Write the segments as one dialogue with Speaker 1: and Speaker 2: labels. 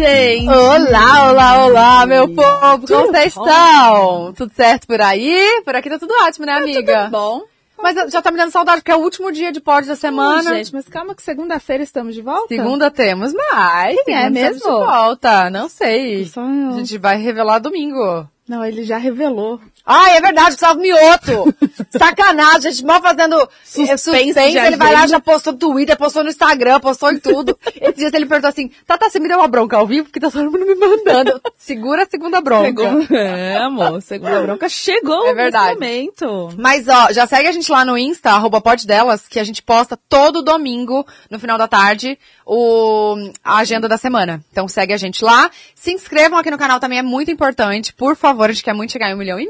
Speaker 1: gente!
Speaker 2: Olá, olá, olá, meu povo! Como vocês estão? Tudo certo por aí? Por aqui tá tudo ótimo, né, amiga?
Speaker 1: Tudo bom.
Speaker 2: Mas já tá me dando saudade, porque é o último dia de pod da semana.
Speaker 1: Gente, mas calma que segunda-feira estamos de volta.
Speaker 2: Segunda temos mais.
Speaker 1: Quem é mesmo?
Speaker 2: De volta, não sei.
Speaker 1: Sonho.
Speaker 2: A gente vai revelar domingo.
Speaker 1: Não, ele já revelou.
Speaker 2: Ai, é verdade, Gustavo Mioto. Sacanagem, a gente mal fazendo suspense ele vai lá, já postou no Twitter, postou no Instagram, postou em tudo. Esses dias ele perguntou assim, Tata, você me deu uma bronca ao vivo? Porque tá todo mundo me mandando. Segura a segunda bronca.
Speaker 1: É, amor, segunda bronca chegou.
Speaker 2: É verdade.
Speaker 1: Nesse momento.
Speaker 2: Mas, ó, já segue a gente lá no Insta, @poddelas, que a gente posta todo domingo, no final da tarde, a agenda da semana. Então segue a gente lá. Se inscrevam aqui no canal também, é muito importante. Por favor, a gente quer muito chegar em 1,5 milhão.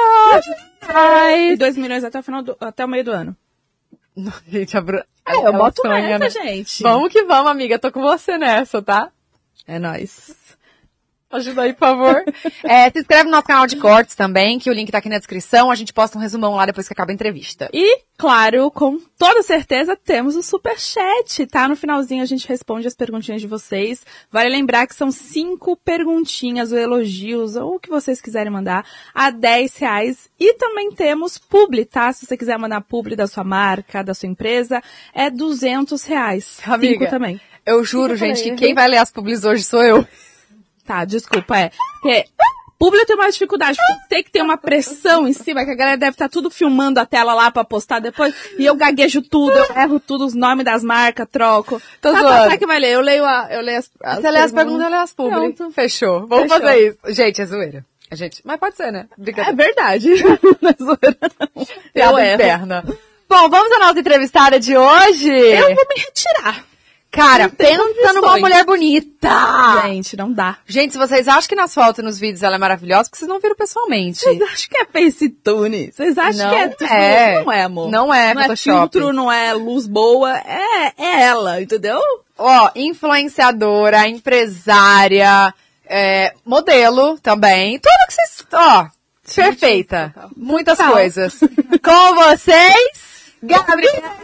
Speaker 1: E 2 milhões até o meio do ano.
Speaker 2: Gente, a Bruna...
Speaker 1: eu boto
Speaker 2: sonha,
Speaker 1: nessa,
Speaker 2: né?
Speaker 1: gente.
Speaker 2: Vamos que vamos, amiga. Tô com você nessa, tá?
Speaker 1: É nóis.
Speaker 2: Ajuda aí, por favor. Se inscreve no nosso canal de cortes também, que o link tá aqui na descrição. A gente posta um resumão lá depois que acaba a entrevista.
Speaker 1: E, claro, com toda certeza, temos o Superchat, tá? No finalzinho a gente responde as perguntinhas de vocês. Vale lembrar que são 5 perguntinhas ou elogios, ou o que vocês quiserem mandar, a R$10. E também temos publi, tá? Se você quiser mandar publi da sua marca, da sua empresa, é R$200.
Speaker 2: Amiga,
Speaker 1: 5 também.
Speaker 2: Eu juro, gente, que quem vai ler as publis hoje sou eu.
Speaker 1: Tá, desculpa, Porque publi eu tenho mais dificuldade, porque tem que ter uma pressão em cima, que a galera deve estar tudo filmando a tela lá pra postar depois, e eu gaguejo tudo, eu erro tudo, os nomes das marcas, troco.
Speaker 2: Tô
Speaker 1: Tá,
Speaker 2: zoando.
Speaker 1: que vai ler? Eu leio as
Speaker 2: Você lê as perguntas, eu leio as publi.
Speaker 1: Pronto.
Speaker 2: Fechou. Vamos
Speaker 1: Fechou.
Speaker 2: fazer isso. Gente, é zoeira. Mas pode ser, né?
Speaker 1: É
Speaker 2: Brincadeira.
Speaker 1: verdade. Não é zoeira, não.
Speaker 2: Piada
Speaker 1: erro.
Speaker 2: interna. Bom, vamos à nossa entrevistada de hoje.
Speaker 1: Eu vou me retirar.
Speaker 2: Cara,
Speaker 1: tem
Speaker 2: pensa
Speaker 1: condições.
Speaker 2: numa mulher bonita.
Speaker 1: Gente, não dá.
Speaker 2: Gente, se vocês acham que nas fotos e nos vídeos ela é maravilhosa, porque vocês não viram pessoalmente.
Speaker 1: Vocês acham que é Pacetune? Vocês acham
Speaker 2: Não
Speaker 1: que é tudo?
Speaker 2: é.
Speaker 1: Não é, amor.
Speaker 2: Não é
Speaker 1: Não é
Speaker 2: Photoshop.
Speaker 1: filtro, não é luz boa, é ela, entendeu?
Speaker 2: Ó, influenciadora, empresária, modelo também. Tudo que vocês... Ó, perfeita.
Speaker 1: total.
Speaker 2: Muitas
Speaker 1: Total.
Speaker 2: coisas. Com vocês, Gabriela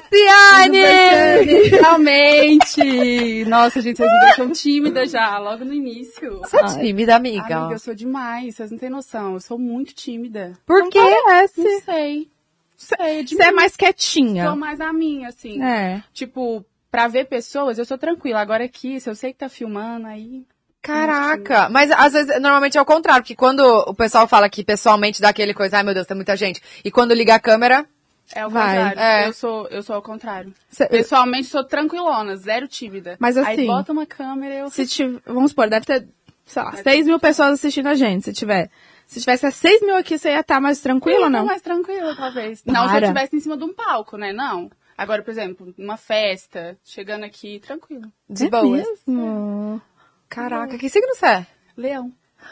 Speaker 2: Ciani!
Speaker 3: Finalmente! Nossa, gente, vocês me deixam tímida já, logo no início.
Speaker 2: Você é tímida, amiga?
Speaker 3: Amiga, eu sou demais, vocês não têm noção. Eu sou muito tímida.
Speaker 2: Por quê?
Speaker 3: Não sei.
Speaker 1: Você é mais quietinha.
Speaker 3: Sou mais a minha, assim.
Speaker 1: É.
Speaker 3: Tipo, pra ver pessoas, eu sou tranquila. Agora aqui, se eu sei que tá filmando, aí...
Speaker 2: Caraca, mas às vezes, normalmente é o contrário, porque quando o pessoal fala que pessoalmente dá aquele coisa, ai meu Deus, tem muita gente, e quando liga a câmera...
Speaker 3: É o
Speaker 1: Vai.
Speaker 3: contrário.
Speaker 2: É.
Speaker 3: Eu sou ao contrário.
Speaker 1: Cê-
Speaker 3: Pessoalmente, sou tranquilona, zero tímida.
Speaker 1: Mas assim,
Speaker 3: Aí bota uma câmera e eu...
Speaker 1: Se tiver, vamos supor, deve ter, sei lá, 6 mil pessoas assistindo a gente, se tivesse 6 mil aqui, você ia estar mais tranquilo ou não?
Speaker 3: mais tranquila, talvez. Não, se eu
Speaker 1: Para.
Speaker 3: estivesse em cima de um palco, né? Não. Agora, por exemplo, numa festa, chegando aqui, tranquilo.
Speaker 2: De boas.
Speaker 1: Mesmo?
Speaker 2: Caraca, que signo você é?
Speaker 3: Leão.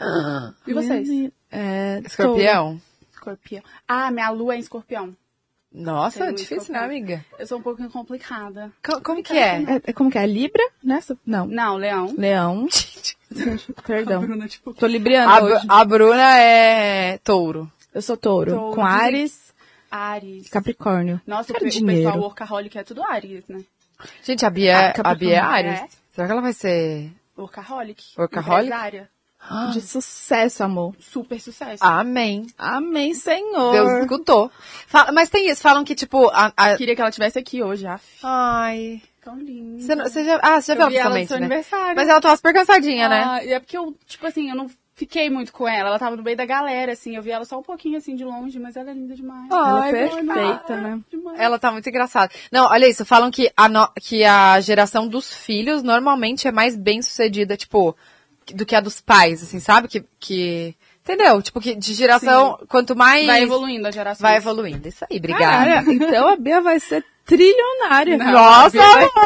Speaker 3: E vocês?
Speaker 2: Escorpião?
Speaker 3: Escorpião. Ah, minha lua é em escorpião.
Speaker 2: Nossa,
Speaker 3: Tem
Speaker 2: é
Speaker 3: um
Speaker 2: difícil, né,
Speaker 3: escorpião.
Speaker 2: amiga?
Speaker 3: Eu sou um pouquinho complicada.
Speaker 2: Como que é?
Speaker 1: Como que é? Libra? Nessa? Não.
Speaker 3: Não, leão.
Speaker 1: Leão. Perdão.
Speaker 3: Bruna, tipo,
Speaker 1: Tô libriando hoje.
Speaker 2: A Bruna é touro.
Speaker 1: Eu sou touro.
Speaker 3: Touro.
Speaker 1: Com Áries,
Speaker 3: Ares.
Speaker 1: Capricórnio.
Speaker 3: Nossa,
Speaker 1: Quero
Speaker 3: o
Speaker 1: dinheiro.
Speaker 3: pessoal workaholic é tudo Ares, né?
Speaker 2: Gente, a Bia é
Speaker 1: Capricórnio.
Speaker 2: Ares.
Speaker 3: É.
Speaker 2: Será que ela vai ser...
Speaker 3: Workaholic.
Speaker 2: Workaholic?
Speaker 3: Empresária.
Speaker 1: De sucesso, amor.
Speaker 3: Super sucesso.
Speaker 2: Amém.
Speaker 1: Amém, Senhor.
Speaker 2: Deus escutou. Mas tem isso, falam que, tipo...
Speaker 3: Queria que ela estivesse aqui hoje, af.
Speaker 2: Ai...
Speaker 3: Tão linda.
Speaker 2: Você já viu ela
Speaker 3: Eu vi ela no
Speaker 2: pessoalmente,
Speaker 3: seu
Speaker 2: né?
Speaker 3: aniversário.
Speaker 2: Mas ela tá super cansadinha, né?
Speaker 3: Ah, e é porque eu, tipo assim, eu não fiquei muito com ela. Ela tava no meio da galera, assim. Eu vi ela só um pouquinho, assim, de longe, mas ela é linda demais.
Speaker 1: Ela é
Speaker 2: Ai,
Speaker 1: perfeita, né?
Speaker 3: Demais.
Speaker 2: Ela tá muito engraçada. Não, olha isso, falam que que a geração dos filhos normalmente é mais bem sucedida, tipo, do que a dos pais, assim, sabe? Entendeu? Tipo, que de geração, quanto mais...
Speaker 3: Vai evoluindo a geração.
Speaker 2: Vai evoluindo. Isso aí, obrigada.
Speaker 1: Cara, então a Bia vai ser trilionária.
Speaker 3: Não,
Speaker 2: Nossa!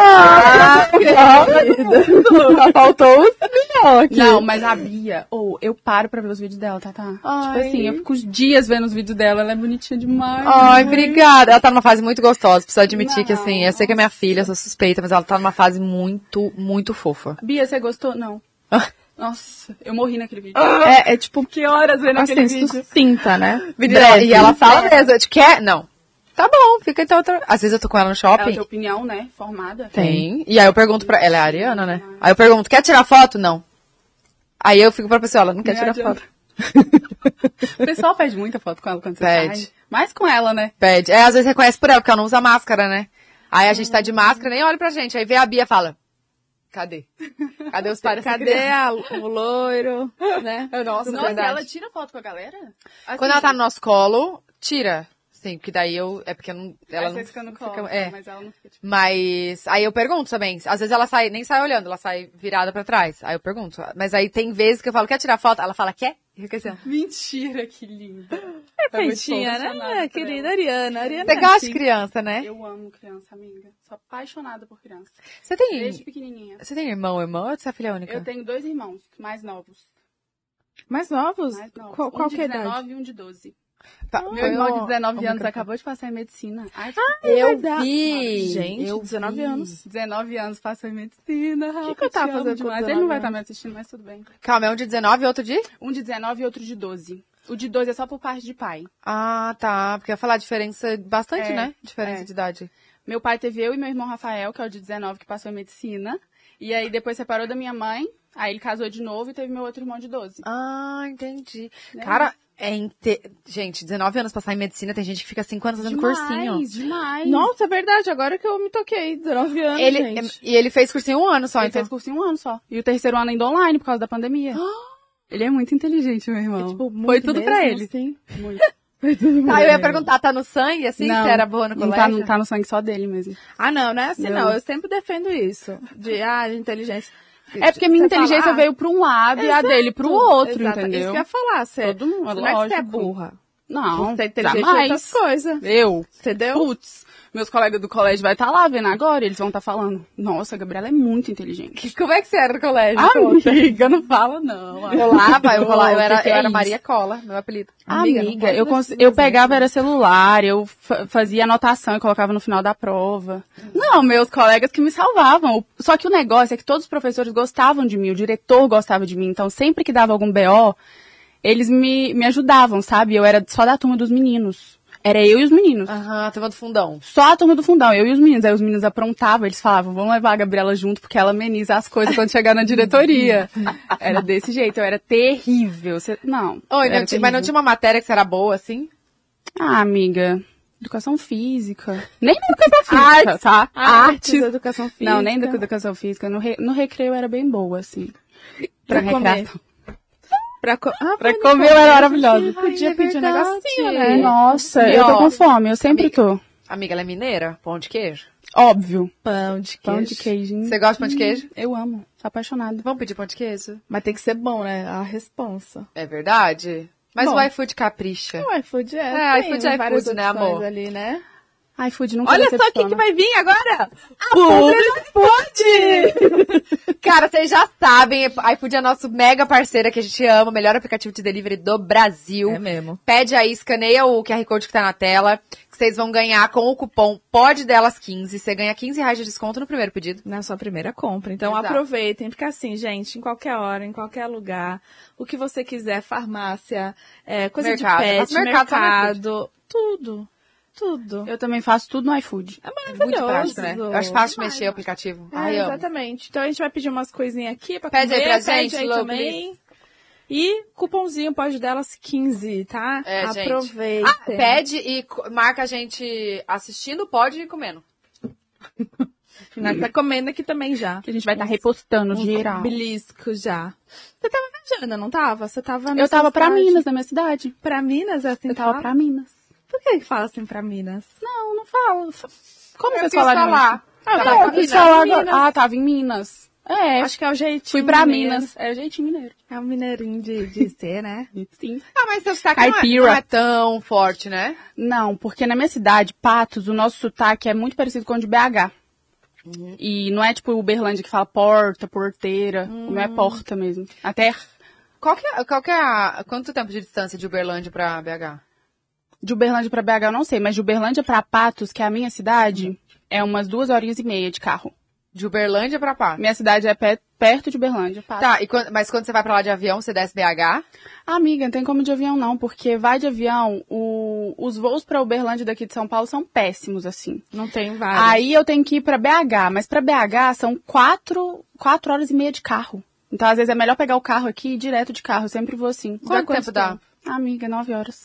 Speaker 2: Só faltou os milhão aqui.
Speaker 3: Não, mas a Bia, eu paro pra ver os vídeos dela, tá? Tipo
Speaker 2: Ai.
Speaker 3: assim, eu fico os dias vendo os vídeos dela, ela é bonitinha demais.
Speaker 2: Ai, obrigada. Ela tá numa fase muito gostosa, preciso admitir que,
Speaker 3: Não,
Speaker 2: assim, eu sei que é minha filha, sou suspeita, mas ela tá numa fase muito, muito fofa.
Speaker 3: Bia, você gostou? Não. Nossa, eu morri naquele vídeo.
Speaker 1: É tipo,
Speaker 3: Que horas vendo aquele
Speaker 1: assim,
Speaker 3: vídeo?
Speaker 1: sucinta, né?
Speaker 2: E ela fala mesmo, te quer? Não. Tá bom, fica então outra... Às vezes eu tô com ela no
Speaker 3: Ela
Speaker 2: shopping.
Speaker 3: tem opinião, né? Formada.
Speaker 2: Tem. E aí eu pergunto pra... Ela é a Ariana, né? Aí eu pergunto, quer tirar foto? Não. Aí eu fico pra pessoa, ela não quer tirar foto.
Speaker 3: O pessoal pede muita foto com ela quando você
Speaker 2: Pede.
Speaker 3: sai. Mais com ela, né?
Speaker 2: Pede. Às vezes reconhece por ela, porque ela não usa máscara, né? Aí a gente tá de máscara, nem olha pra gente. Aí vê a Bia e fala, cadê? Cadê os pais?
Speaker 1: Cadê o loiro, né?
Speaker 2: Nossa,
Speaker 3: Nossa,
Speaker 2: verdade.
Speaker 3: ela tira foto com a galera? Assim,
Speaker 2: Quando ela tá no nosso colo, tira. Sim, porque daí é porque não, ela
Speaker 3: aí
Speaker 2: não
Speaker 3: você fica no colo, mas ela não fica tipo...
Speaker 2: Mas aí eu pergunto também. Às vezes ela nem sai olhando, ela sai virada pra trás. Aí eu pergunto. Mas aí tem vezes que eu falo, quer tirar foto? Ela fala, quer? E fica assim, ó.
Speaker 3: Mentira, que linda.
Speaker 1: É feitinha, né? Querida Ariana.
Speaker 2: Você gosta de criança, né?
Speaker 3: Eu amo criança, amiga. Sou apaixonada por criança.
Speaker 2: Você tem...
Speaker 3: Desde pequenininha.
Speaker 2: Você tem irmão ou você é filha única?
Speaker 3: Eu tenho 2 irmãos, mais novos.
Speaker 1: Mais novos?
Speaker 3: Mais novos.
Speaker 1: Qual
Speaker 3: de
Speaker 1: que é a idade?
Speaker 3: 19 e um de 12.
Speaker 2: Tá,
Speaker 3: Meu irmão de 19 anos acabou de passar em medicina. Ai,
Speaker 2: eu
Speaker 1: verdade.
Speaker 2: vi.
Speaker 1: Gente,
Speaker 2: eu
Speaker 1: 19
Speaker 2: vi.
Speaker 1: anos.
Speaker 3: 19 anos passou em medicina.
Speaker 1: O que eu tava fazendo com
Speaker 3: demais?
Speaker 1: 19
Speaker 3: Ele não vai
Speaker 1: anos?
Speaker 3: estar me assistindo, mas tudo bem.
Speaker 2: Calma, é um de 19 e outro de?
Speaker 3: Um de 19 e outro de 12. O de 12 é só por parte de pai.
Speaker 2: Ah, tá. Porque eu ia falar a diferença bastante, né? Diferença de idade.
Speaker 3: Meu pai teve eu e meu irmão Rafael, que é o de 19, que passou em medicina. E aí depois separou da minha mãe. Aí ele casou de novo e teve meu outro irmão de 12.
Speaker 2: Ah, entendi.
Speaker 3: Né?
Speaker 2: Cara, gente, 19 anos passar em medicina, tem gente que fica 5 anos fazendo cursinho.
Speaker 3: Demais.
Speaker 1: Nossa, é verdade, agora que eu me toquei. 19 anos, gente.
Speaker 2: E ele fez cursinho 1 ano só,
Speaker 3: Ele
Speaker 2: então.
Speaker 3: fez curso em 1 ano só. E o terceiro ano ainda online, por causa da pandemia. Ele é muito inteligente, meu irmão.
Speaker 1: Tipo,
Speaker 3: Foi tudo pra
Speaker 1: mesmo,
Speaker 3: ele.
Speaker 1: assim?
Speaker 3: Muito.
Speaker 2: Tá, eu ia perguntar, tá no sangue, assim,
Speaker 3: Não,
Speaker 2: se era boa no colégio?
Speaker 3: Não tá no sangue só dele mesmo.
Speaker 1: Ah, não é assim,
Speaker 3: Não.
Speaker 1: não. Eu sempre defendo isso. De inteligência.
Speaker 3: É porque minha
Speaker 1: Você
Speaker 3: inteligência
Speaker 1: fala,
Speaker 3: veio pra um lado e a dele pro outro,
Speaker 1: exato.
Speaker 3: entendeu?
Speaker 1: Isso que eu ia falar, você.
Speaker 3: Todo mundo,
Speaker 1: Não é que você é
Speaker 3: lógico.
Speaker 1: burra.
Speaker 3: Não,
Speaker 1: Você é inteligente em
Speaker 3: jamais.
Speaker 1: outras coisas.
Speaker 3: Eu?
Speaker 1: Entendeu?
Speaker 3: Putz, meus colegas do colégio vai estar lá vendo agora e eles vão estar falando, nossa, a Gabriela é muito inteligente.
Speaker 2: Como é que você era no colégio?
Speaker 3: Amiga, não fala não.
Speaker 2: Eu rolava, eu
Speaker 3: Que é
Speaker 2: era
Speaker 3: isso?
Speaker 2: Maria Cola, meu apelido.
Speaker 3: Amiga,
Speaker 1: não pode
Speaker 3: eu pegava era celular, eu fazia anotação e colocava no final da prova. Não, meus colegas que me salvavam. Só que o negócio é que todos os professores gostavam de mim, o diretor gostava de mim, então sempre que dava algum BO, eles me ajudavam, sabe? Eu era só da turma dos meninos. Era eu e os meninos.
Speaker 2: Aham, turma do fundão.
Speaker 3: Só a turma do fundão, eu e os meninos. Aí os meninos aprontavam, eles falavam, vamos levar a Gabriela junto, porque ela ameniza as coisas quando chegar na diretoria. Era desse jeito, eu era terrível. Não.
Speaker 2: Oi,
Speaker 3: era
Speaker 2: mas não
Speaker 3: terrível.
Speaker 2: tinha uma matéria que você era boa, assim?
Speaker 3: Ah, amiga, educação física. Nem na educação física, tá?
Speaker 1: Artes, educação física.
Speaker 3: Não, nem da educação física. No recreio eu era bem boa, assim. Pra
Speaker 1: comer.
Speaker 3: recreação.
Speaker 1: Pra
Speaker 3: comer eu era maravilhosa.
Speaker 1: Podia pedir um
Speaker 2: verdade.
Speaker 1: negocinho, né?
Speaker 3: Nossa,
Speaker 2: E
Speaker 3: eu tô
Speaker 2: ó,
Speaker 3: com fome, eu sempre
Speaker 2: amiga-
Speaker 3: tô.
Speaker 2: Amiga, ela é mineira? Pão de queijo?
Speaker 3: Óbvio.
Speaker 1: Pão de queijo.
Speaker 3: Pão de queijinho.
Speaker 2: Você gosta de pão de queijo?
Speaker 3: Eu amo, sou apaixonada.
Speaker 2: Vamos pedir pão de queijo?
Speaker 1: Mas tem que ser bom, né? A responsa.
Speaker 2: É verdade? Mas
Speaker 1: Bom.
Speaker 2: o iFood capricha.
Speaker 1: O iFood
Speaker 2: É,
Speaker 1: tem
Speaker 2: iFood é
Speaker 1: várias
Speaker 2: iFood, né,
Speaker 1: opções
Speaker 2: amor?
Speaker 1: ali, né?
Speaker 3: iFood nunca
Speaker 1: Olha só
Speaker 3: decepciona.
Speaker 1: o que vai vir agora!
Speaker 2: Cara, vocês já sabem, iFood é nosso mega parceiro que a gente ama, o melhor aplicativo de delivery do Brasil.
Speaker 1: É mesmo.
Speaker 2: Pede aí, escaneia o QR Code que tá na tela, que vocês vão ganhar com o cupom PODDELAS15. Você ganha R$15 de desconto no primeiro pedido.
Speaker 1: Na sua primeira compra. Então
Speaker 2: Exato.
Speaker 1: aproveitem, porque assim, gente, em qualquer hora, em qualquer lugar, o que você quiser, farmácia, coisa
Speaker 2: Mercado.
Speaker 1: de pet,
Speaker 2: Nosso mercado só no
Speaker 1: mercado, tudo. Tudo.
Speaker 3: Eu também faço tudo no iFood.
Speaker 1: É
Speaker 2: Muito
Speaker 1: maravilhoso.
Speaker 2: prático, né? Eu acho fácil de mexer o aplicativo. Ai, amo.
Speaker 1: Exatamente. Então a gente vai pedir umas coisinhas aqui pra
Speaker 2: Pede aí
Speaker 1: comer,
Speaker 2: pra
Speaker 1: pede
Speaker 2: gente,
Speaker 1: aí
Speaker 2: Lô,
Speaker 1: também. E cupomzinho pode delas 15, tá?
Speaker 2: É, gente.
Speaker 1: Aproveitem.
Speaker 2: Pede e marca a gente assistindo, pode e comendo.
Speaker 1: Nós tá comendo aqui também já.
Speaker 3: Que a gente vai estar repostando geral.
Speaker 1: Belisco já. Você tava viajando, não tava? Você tava
Speaker 3: Eu tava pra
Speaker 1: cidade?
Speaker 3: Minas, na minha cidade.
Speaker 1: Pra Minas, é assim?
Speaker 3: Eu tava
Speaker 1: fala?
Speaker 3: pra Minas.
Speaker 1: Por que fala assim pra Minas?
Speaker 3: Não falo. Como
Speaker 2: Eu
Speaker 3: vocês
Speaker 2: quis
Speaker 3: falaram
Speaker 2: falar.
Speaker 3: isso?
Speaker 2: Tava
Speaker 3: Não,
Speaker 2: em
Speaker 3: eu quis
Speaker 2: Minas.
Speaker 3: falar
Speaker 1: Minas.
Speaker 3: agora. Ah, tava em Minas. É,
Speaker 1: Acho que é o jeitinho.
Speaker 3: fui pra
Speaker 1: mineiro.
Speaker 3: Minas. É o jeitinho mineiro.
Speaker 1: É o mineirinho de ser, né?
Speaker 3: Sim.
Speaker 2: Ah, mas seu sotaque
Speaker 3: Caipira.
Speaker 2: não é tão forte, né?
Speaker 3: Não, porque na minha cidade, Patos, o nosso sotaque é muito parecido com o de BH. E não é tipo o Uberlândia que fala porta, porteira. O meu é porta mesmo. Até
Speaker 2: Qual que é quanto tempo de distância de Uberlândia pra BH?
Speaker 3: de Uberlândia pra BH eu não sei, mas de Uberlândia pra Patos, que é a minha cidade, é umas 2h30 de carro.
Speaker 2: De Uberlândia pra Pá?
Speaker 3: Minha cidade é perto de Uberlândia, Patos.
Speaker 2: Tá, mas quando você vai pra lá de avião, você desce BH?
Speaker 3: Amiga, não tem como de avião não, porque vai de avião, os voos pra Uberlândia daqui de São Paulo são péssimos, assim.
Speaker 1: Não tem vários.
Speaker 3: Aí eu tenho que ir pra BH, mas pra BH são 4h30 de carro. Então, às vezes, é melhor pegar o carro aqui e ir direto de carro. Eu sempre vou assim.
Speaker 2: Quanto tempo dá?
Speaker 3: Amiga, 9 horas.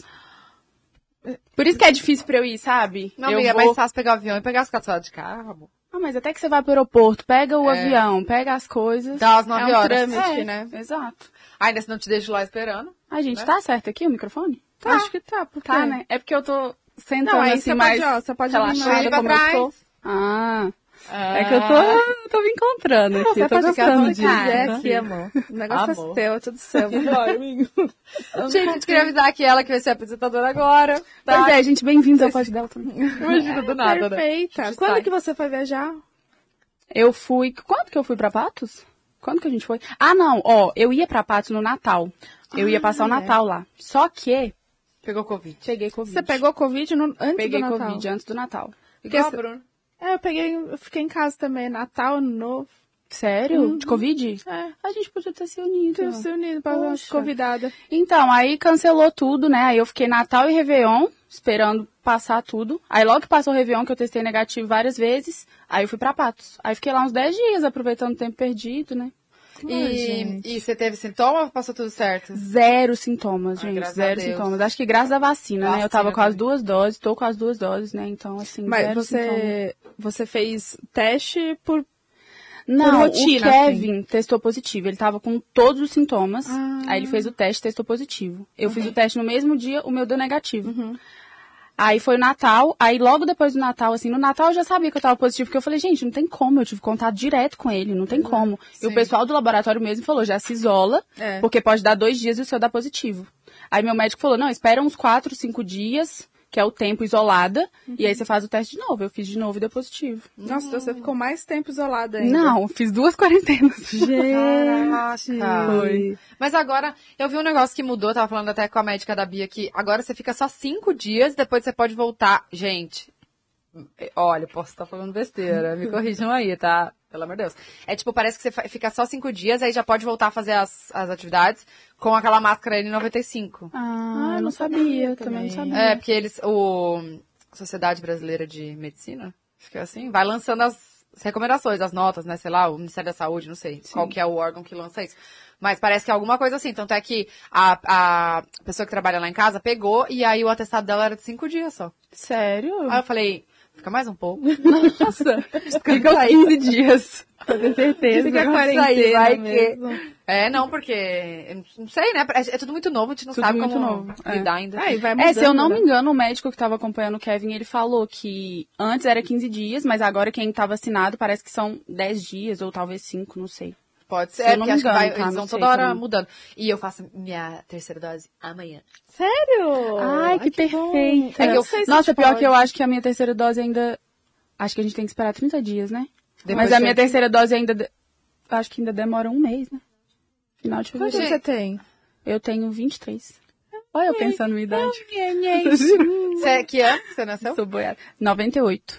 Speaker 3: Por isso que é difícil pra eu ir, sabe?
Speaker 2: Não, amiga, é mais fácil pegar o avião e pegar as 4 horas de carro, amor.
Speaker 3: Ah, mas até que você vai pro aeroporto, pega o avião, pega as coisas.
Speaker 2: Dá as 9 horas.
Speaker 3: Trâmite, né? Exato.
Speaker 2: Ainda se não te deixo lá esperando.
Speaker 3: A gente,
Speaker 2: né?
Speaker 3: Tá certo aqui o microfone?
Speaker 1: Tá. Acho que tá, porque...
Speaker 3: Tá, né? É porque eu tô sentando
Speaker 1: não, aí
Speaker 3: assim
Speaker 1: você
Speaker 3: mais
Speaker 1: pode, ó, você pode
Speaker 3: relaxada
Speaker 2: pra
Speaker 3: como eu
Speaker 2: trás.
Speaker 3: tô. É que eu tô me encontrando aqui,
Speaker 1: Você
Speaker 3: tô
Speaker 1: pode ficar
Speaker 3: gostando
Speaker 1: onde
Speaker 3: disso.
Speaker 1: quiser
Speaker 3: Né?
Speaker 1: aqui, amor. O negócio
Speaker 2: Amor.
Speaker 1: é teu, é tudo seu. Vambora, amigo.
Speaker 2: Gente, a gente queria avisar que ela que vai ser apresentadora agora. Tá?
Speaker 3: Pois é, gente, bem-vindos ao Pod Dela também.
Speaker 2: Imagina, do nada, né?
Speaker 1: Perfeita. Quando que você foi viajar?
Speaker 3: Eu fui... Quando que eu fui pra Patos? Quando que a gente foi? Ah, não, ó, eu ia pra Patos no Natal. Eu ia passar o Natal lá. Só que...
Speaker 2: Pegou Covid.
Speaker 3: Peguei Covid.
Speaker 1: Você pegou Covid antes
Speaker 3: Peguei
Speaker 1: do Natal?
Speaker 3: Covid antes do Natal.
Speaker 2: Igual a Bruna.
Speaker 1: Eu fiquei em casa também, Natal, Ano Novo.
Speaker 3: Sério? De Covid?
Speaker 1: É.
Speaker 3: A gente podia ter se unido.
Speaker 1: Tive se unido pra
Speaker 3: Poxa.
Speaker 1: convidada.
Speaker 3: Então, aí cancelou tudo, né? Aí eu fiquei Natal e Réveillon, esperando passar tudo. Aí logo que passou o Réveillon, que eu testei negativo várias vezes, aí eu fui pra Patos. Aí fiquei lá uns 10 dias, aproveitando o tempo perdido, né?
Speaker 2: E você teve sintoma ou passou tudo certo?
Speaker 3: Zero sintomas, gente.
Speaker 2: graças a
Speaker 3: Zero
Speaker 2: Deus.
Speaker 3: sintomas. Acho que graças à vacina, né? Eu tava com as
Speaker 2: também.
Speaker 3: 2 doses, tô com as 2 doses, né? Então, assim,
Speaker 1: Mas
Speaker 3: zero sintomas.
Speaker 1: você fez teste por...
Speaker 3: Não,
Speaker 1: rotina,
Speaker 3: o Kevin testou positivo. Ele tava com todos os sintomas. Aí ele fez o teste e testou positivo. Eu fiz o teste no mesmo dia, o meu deu negativo. Aí foi o Natal, aí logo depois do Natal, assim, no Natal eu já sabia que eu tava positivo, porque eu falei, gente, não tem como, eu tive contato direto com ele, não tem como. E o pessoal do laboratório mesmo falou, já se isola, porque pode dar 2 dias e o seu dá positivo. Aí meu médico falou, não, espera uns 4, 5 dias, que é o tempo isolada, e aí você faz o teste de novo. Eu fiz de novo e deu positivo.
Speaker 1: Nossa, então você ficou mais tempo isolada ainda.
Speaker 3: Não, fiz 2 quarentenas.
Speaker 2: Caraca.
Speaker 3: Foi.
Speaker 2: Mas agora, eu vi um negócio que mudou, eu tava falando até com a médica da Bia, que agora você fica só 5 dias, depois você pode voltar. Gente, olha, posso estar falando besteira, me corrijam aí, tá? Pelo amor de Deus. É tipo, parece que você fica só 5 dias, aí já pode voltar a fazer as atividades com aquela máscara N95.
Speaker 3: Ah, eu não sabia, também não sabia.
Speaker 2: É, porque eles, Sociedade Brasileira de Medicina, acho que é assim, vai lançando as recomendações, as notas, né, sei lá, o Ministério da Saúde, não sei qual que é o órgão que lança isso. Mas parece que é alguma coisa assim, tanto é que a pessoa que trabalha lá em casa pegou e aí o atestado dela era de 5 dias só.
Speaker 3: Sério?
Speaker 2: Aí eu falei, fica mais um pouco.
Speaker 3: Nossa, fica 15 dias. Pra ter certeza.
Speaker 1: Fica a
Speaker 3: Isso
Speaker 1: quarentena
Speaker 3: aí, vai
Speaker 1: mesmo.
Speaker 2: Não, porque, eu não sei, né, é tudo muito novo, a gente não
Speaker 3: Tudo
Speaker 2: sabe
Speaker 3: muito
Speaker 2: como
Speaker 3: novo,
Speaker 2: lidar ainda.
Speaker 1: Aí vai mudando,
Speaker 3: se eu não
Speaker 1: né?
Speaker 3: me engano, o médico que estava acompanhando o Kevin, ele falou que antes era 15 dias, mas agora quem tá vacinado parece que são 10 dias, ou talvez 5, não sei.
Speaker 2: Pode
Speaker 3: Se
Speaker 2: ser,
Speaker 3: eu não
Speaker 2: porque
Speaker 3: me
Speaker 2: acho que
Speaker 3: engano,
Speaker 2: eles
Speaker 3: tá?
Speaker 2: vão
Speaker 3: Não sei
Speaker 2: toda hora
Speaker 3: também.
Speaker 2: mudando. E eu faço minha 3ª dose amanhã.
Speaker 1: Sério?
Speaker 3: Ai, que perfeita.
Speaker 2: É que eu-
Speaker 3: Nossa, pior que eu acho que a minha 3ª dose ainda... Acho que a gente tem que esperar 30 dias, né?
Speaker 2: Depois
Speaker 3: Mas a
Speaker 2: de-
Speaker 3: minha 3ª dose ainda... Acho que ainda demora um mês, né? Final de
Speaker 1: Quanto
Speaker 3: fevereiro.
Speaker 1: você tem?
Speaker 3: Eu tenho 23. Olha eu pensando na minha idade.
Speaker 2: Que ano que você nasceu?
Speaker 3: Sou boiada. 98.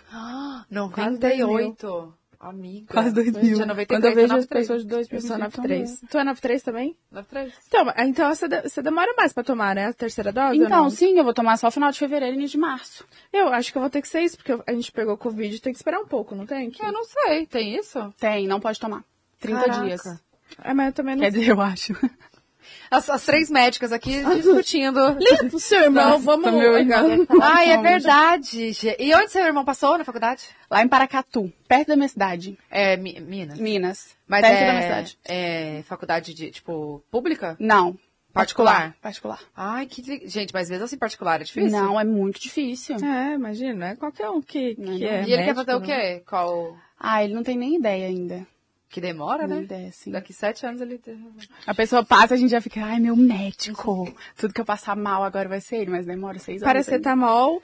Speaker 2: 98. Amiga.
Speaker 3: Quase 2000.
Speaker 2: Gente, é 93,
Speaker 3: Quando eu vejo
Speaker 2: é
Speaker 3: as pessoas de 2000,
Speaker 1: Eu sou
Speaker 3: então
Speaker 1: 93. Tu é 93 também?
Speaker 2: 93.
Speaker 1: Então você demora mais pra tomar, né? A 3ª dose ou
Speaker 3: Então,
Speaker 1: não?
Speaker 3: sim, eu vou tomar só final de fevereiro e início de março.
Speaker 1: Eu acho que eu vou ter que ser isso, porque a gente pegou Covid, tem que esperar um pouco, não tem?
Speaker 2: Eu não sei, tem isso?
Speaker 3: Tem, não pode tomar. 30
Speaker 2: Caraca.
Speaker 3: dias.
Speaker 1: Mas eu também não
Speaker 3: Quer dizer, eu acho.
Speaker 2: As 3 médicas aqui discutindo.
Speaker 1: Liga pro seu irmão, vamos...
Speaker 3: Meu irmão.
Speaker 2: Ai, é verdade. E onde seu irmão passou na faculdade?
Speaker 3: Lá em Paracatu, perto da minha cidade.
Speaker 2: É, Minas.
Speaker 3: Minas.
Speaker 2: Mas
Speaker 3: perto da minha cidade.
Speaker 2: é faculdade de, tipo, pública?
Speaker 3: Não.
Speaker 2: Particular?
Speaker 3: Particular.
Speaker 2: Ai, gente, mas mesmo assim particular é difícil?
Speaker 3: Não, é muito difícil.
Speaker 1: É, imagina, não é qualquer um que
Speaker 3: Não,
Speaker 1: é
Speaker 2: E ele quer
Speaker 1: médico,
Speaker 2: fazer o
Speaker 1: não.
Speaker 2: quê? Qual...
Speaker 3: Ah, ele não tem nem ideia ainda.
Speaker 2: Que demora,
Speaker 3: Nem
Speaker 2: né?
Speaker 3: ideia, sim.
Speaker 2: Daqui 7 anos ele...
Speaker 3: A pessoa passa, a gente já fica, ai, meu médico. Tudo que eu passar mal agora vai ser ele, mas demora 6 horas.
Speaker 1: Paracetamol,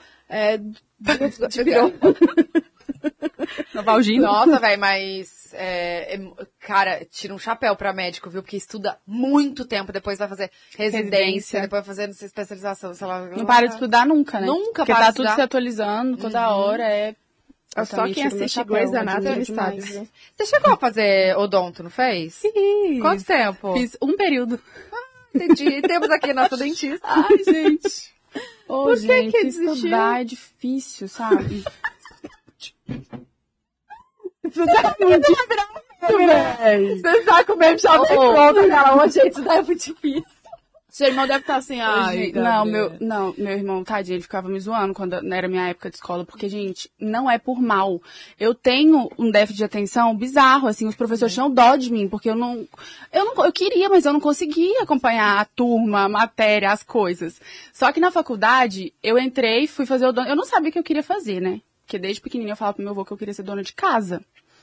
Speaker 3: Novalgina.
Speaker 2: Nossa, velho, mas... cara, tira um chapéu pra médico, viu? Porque estuda muito tempo, depois vai fazer residência, depois vai fazer especialização, sei lá.
Speaker 3: Não para de estudar nunca, né?
Speaker 2: Nunca
Speaker 3: Porque
Speaker 2: para
Speaker 3: tá
Speaker 2: de
Speaker 3: tudo
Speaker 2: estudar.
Speaker 3: se atualizando toda hora, eu
Speaker 1: Só
Speaker 3: também
Speaker 1: quem
Speaker 3: tiro meu
Speaker 1: assiste
Speaker 3: chapéu,
Speaker 1: Grey's Anatomy
Speaker 3: admiro
Speaker 1: sabe.
Speaker 3: demais.
Speaker 1: Viu?
Speaker 2: Você chegou a fazer odonto, não fez? Quanto tempo?
Speaker 3: Fiz um período.
Speaker 2: Entendi. Temos aqui nosso dentista.
Speaker 3: Ai, gente. Ô,
Speaker 1: Por que
Speaker 3: gente,
Speaker 1: que desistiu?
Speaker 3: estudar é difícil, sabe?
Speaker 2: Você tá com o mesmo chave pronto, cara. Gente, isso daí é muito difícil.
Speaker 1: Seu irmão deve estar assim,
Speaker 3: meu irmão, tadinho, ele ficava me zoando quando era minha época de escola, porque, gente, não é por mal. Eu tenho um déficit de atenção bizarro, assim, os professores tinham dó de mim, porque eu queria, mas eu não conseguia acompanhar a turma, a matéria, as coisas. Só que na faculdade, eu entrei, fui fazer o dono, eu não sabia o que eu queria fazer, né? Porque desde pequenininha eu falava pro meu avô que eu queria ser dona de casa.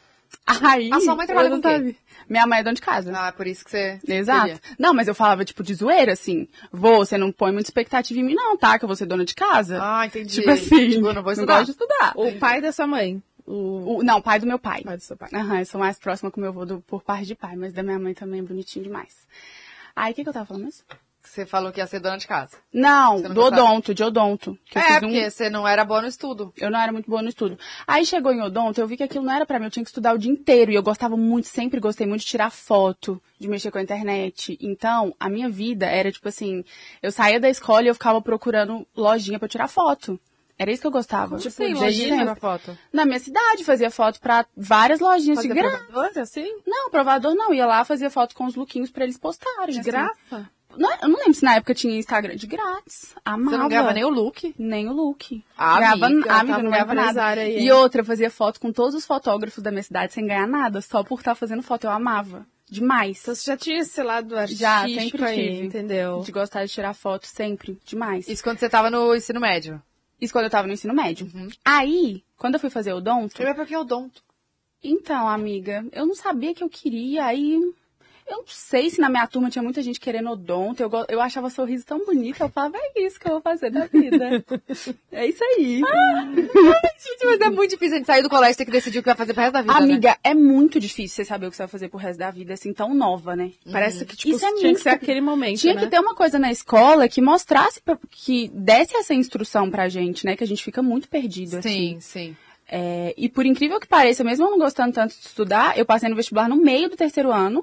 Speaker 3: Aí,
Speaker 2: a sua mãe trabalha com o quê?
Speaker 3: Minha mãe é dona de casa.
Speaker 2: Ah, por isso que você...
Speaker 3: Exato.
Speaker 2: queria.
Speaker 3: Não, mas eu falava, tipo, de zoeira, assim. Você não põe muita expectativa em mim, não, tá? Que eu vou ser dona de casa.
Speaker 2: Ah, entendi.
Speaker 3: Tipo assim,
Speaker 2: tipo, eu não vou
Speaker 3: não
Speaker 2: estudar.
Speaker 3: gosto de estudar.
Speaker 1: O pai da sua mãe.
Speaker 3: Não, pai do meu pai.
Speaker 1: Pai do seu pai.
Speaker 3: Aham, eu sou mais próxima com o meu avô por parte de pai, mas da minha mãe também é bonitinho demais. Aí, o que eu tava falando mesmo?
Speaker 2: Você falou que ia ser dona de casa.
Speaker 3: Não,
Speaker 2: Você não
Speaker 3: de
Speaker 2: gostava?
Speaker 3: odonto. Que eu
Speaker 2: É,
Speaker 3: fiz
Speaker 2: porque você não era boa no estudo.
Speaker 3: Eu não era muito boa no estudo. Aí chegou em odonto, eu vi que aquilo não era pra mim, eu tinha que estudar o dia inteiro. E eu gostava muito, sempre gostei muito de tirar foto, de mexer com a internet. Então, a minha vida era tipo assim, eu saía da escola e eu ficava procurando lojinha pra tirar foto. Era isso que eu gostava.
Speaker 2: Tipo,
Speaker 3: Desde
Speaker 2: lojinha
Speaker 3: sempre.
Speaker 2: na foto.
Speaker 3: Na minha cidade, fazia foto pra várias lojinhas
Speaker 1: Fazia
Speaker 3: de graça.
Speaker 1: provador, assim?
Speaker 3: Não, provador não. Ia lá, fazia foto com os lookinhos pra eles postarem.
Speaker 1: De
Speaker 3: assim.
Speaker 1: graça?
Speaker 3: Não, eu não lembro se na época tinha Instagram de grátis. Amava.
Speaker 2: Você não ganhava nem o look?
Speaker 3: Nem o look.
Speaker 2: Ah,
Speaker 3: Ganhava,
Speaker 2: amiga,
Speaker 3: amiga,
Speaker 1: tava
Speaker 3: não ganhava
Speaker 1: na
Speaker 3: nada.
Speaker 1: empresária aí,
Speaker 3: E
Speaker 1: hein?
Speaker 3: outra, eu fazia foto com todos os fotógrafos da minha cidade sem ganhar nada, só por estar fazendo foto. Eu amava. Demais.
Speaker 1: Então você já tinha esse lado artístico
Speaker 3: Já, sempre
Speaker 1: aí,
Speaker 3: tive.
Speaker 1: entendeu?
Speaker 3: De gostar de tirar foto, sempre. Demais.
Speaker 2: Isso quando você tava no ensino médio.
Speaker 3: Isso quando eu tava no ensino médio. Aí, quando eu fui fazer odonto...
Speaker 2: Primeiro porque eu odonto.
Speaker 3: Então, amiga, eu não sabia que eu queria, aí... Eu não sei se na minha turma tinha muita gente querendo odonto. Eu achava sorriso tão bonito. Eu falava, é isso que eu vou fazer da vida. É isso aí.
Speaker 2: Gente, mas é muito difícil a gente sair do colégio e ter que decidir o que vai fazer pro resto da vida,
Speaker 3: Amiga, é muito difícil você saber o que você vai fazer pro resto da vida, assim, tão nova, né?
Speaker 1: Parece que, tipo,
Speaker 3: Isso é
Speaker 1: tinha
Speaker 3: muito
Speaker 1: que ser aquele momento,
Speaker 3: Tinha
Speaker 1: né?
Speaker 3: que ter uma coisa na escola que mostrasse, que desse essa instrução pra gente, né? Que a gente fica muito perdido, assim.
Speaker 2: Sim, sim.
Speaker 3: E por incrível que pareça, mesmo eu não gostando tanto de estudar, eu passei no vestibular no meio do terceiro ano.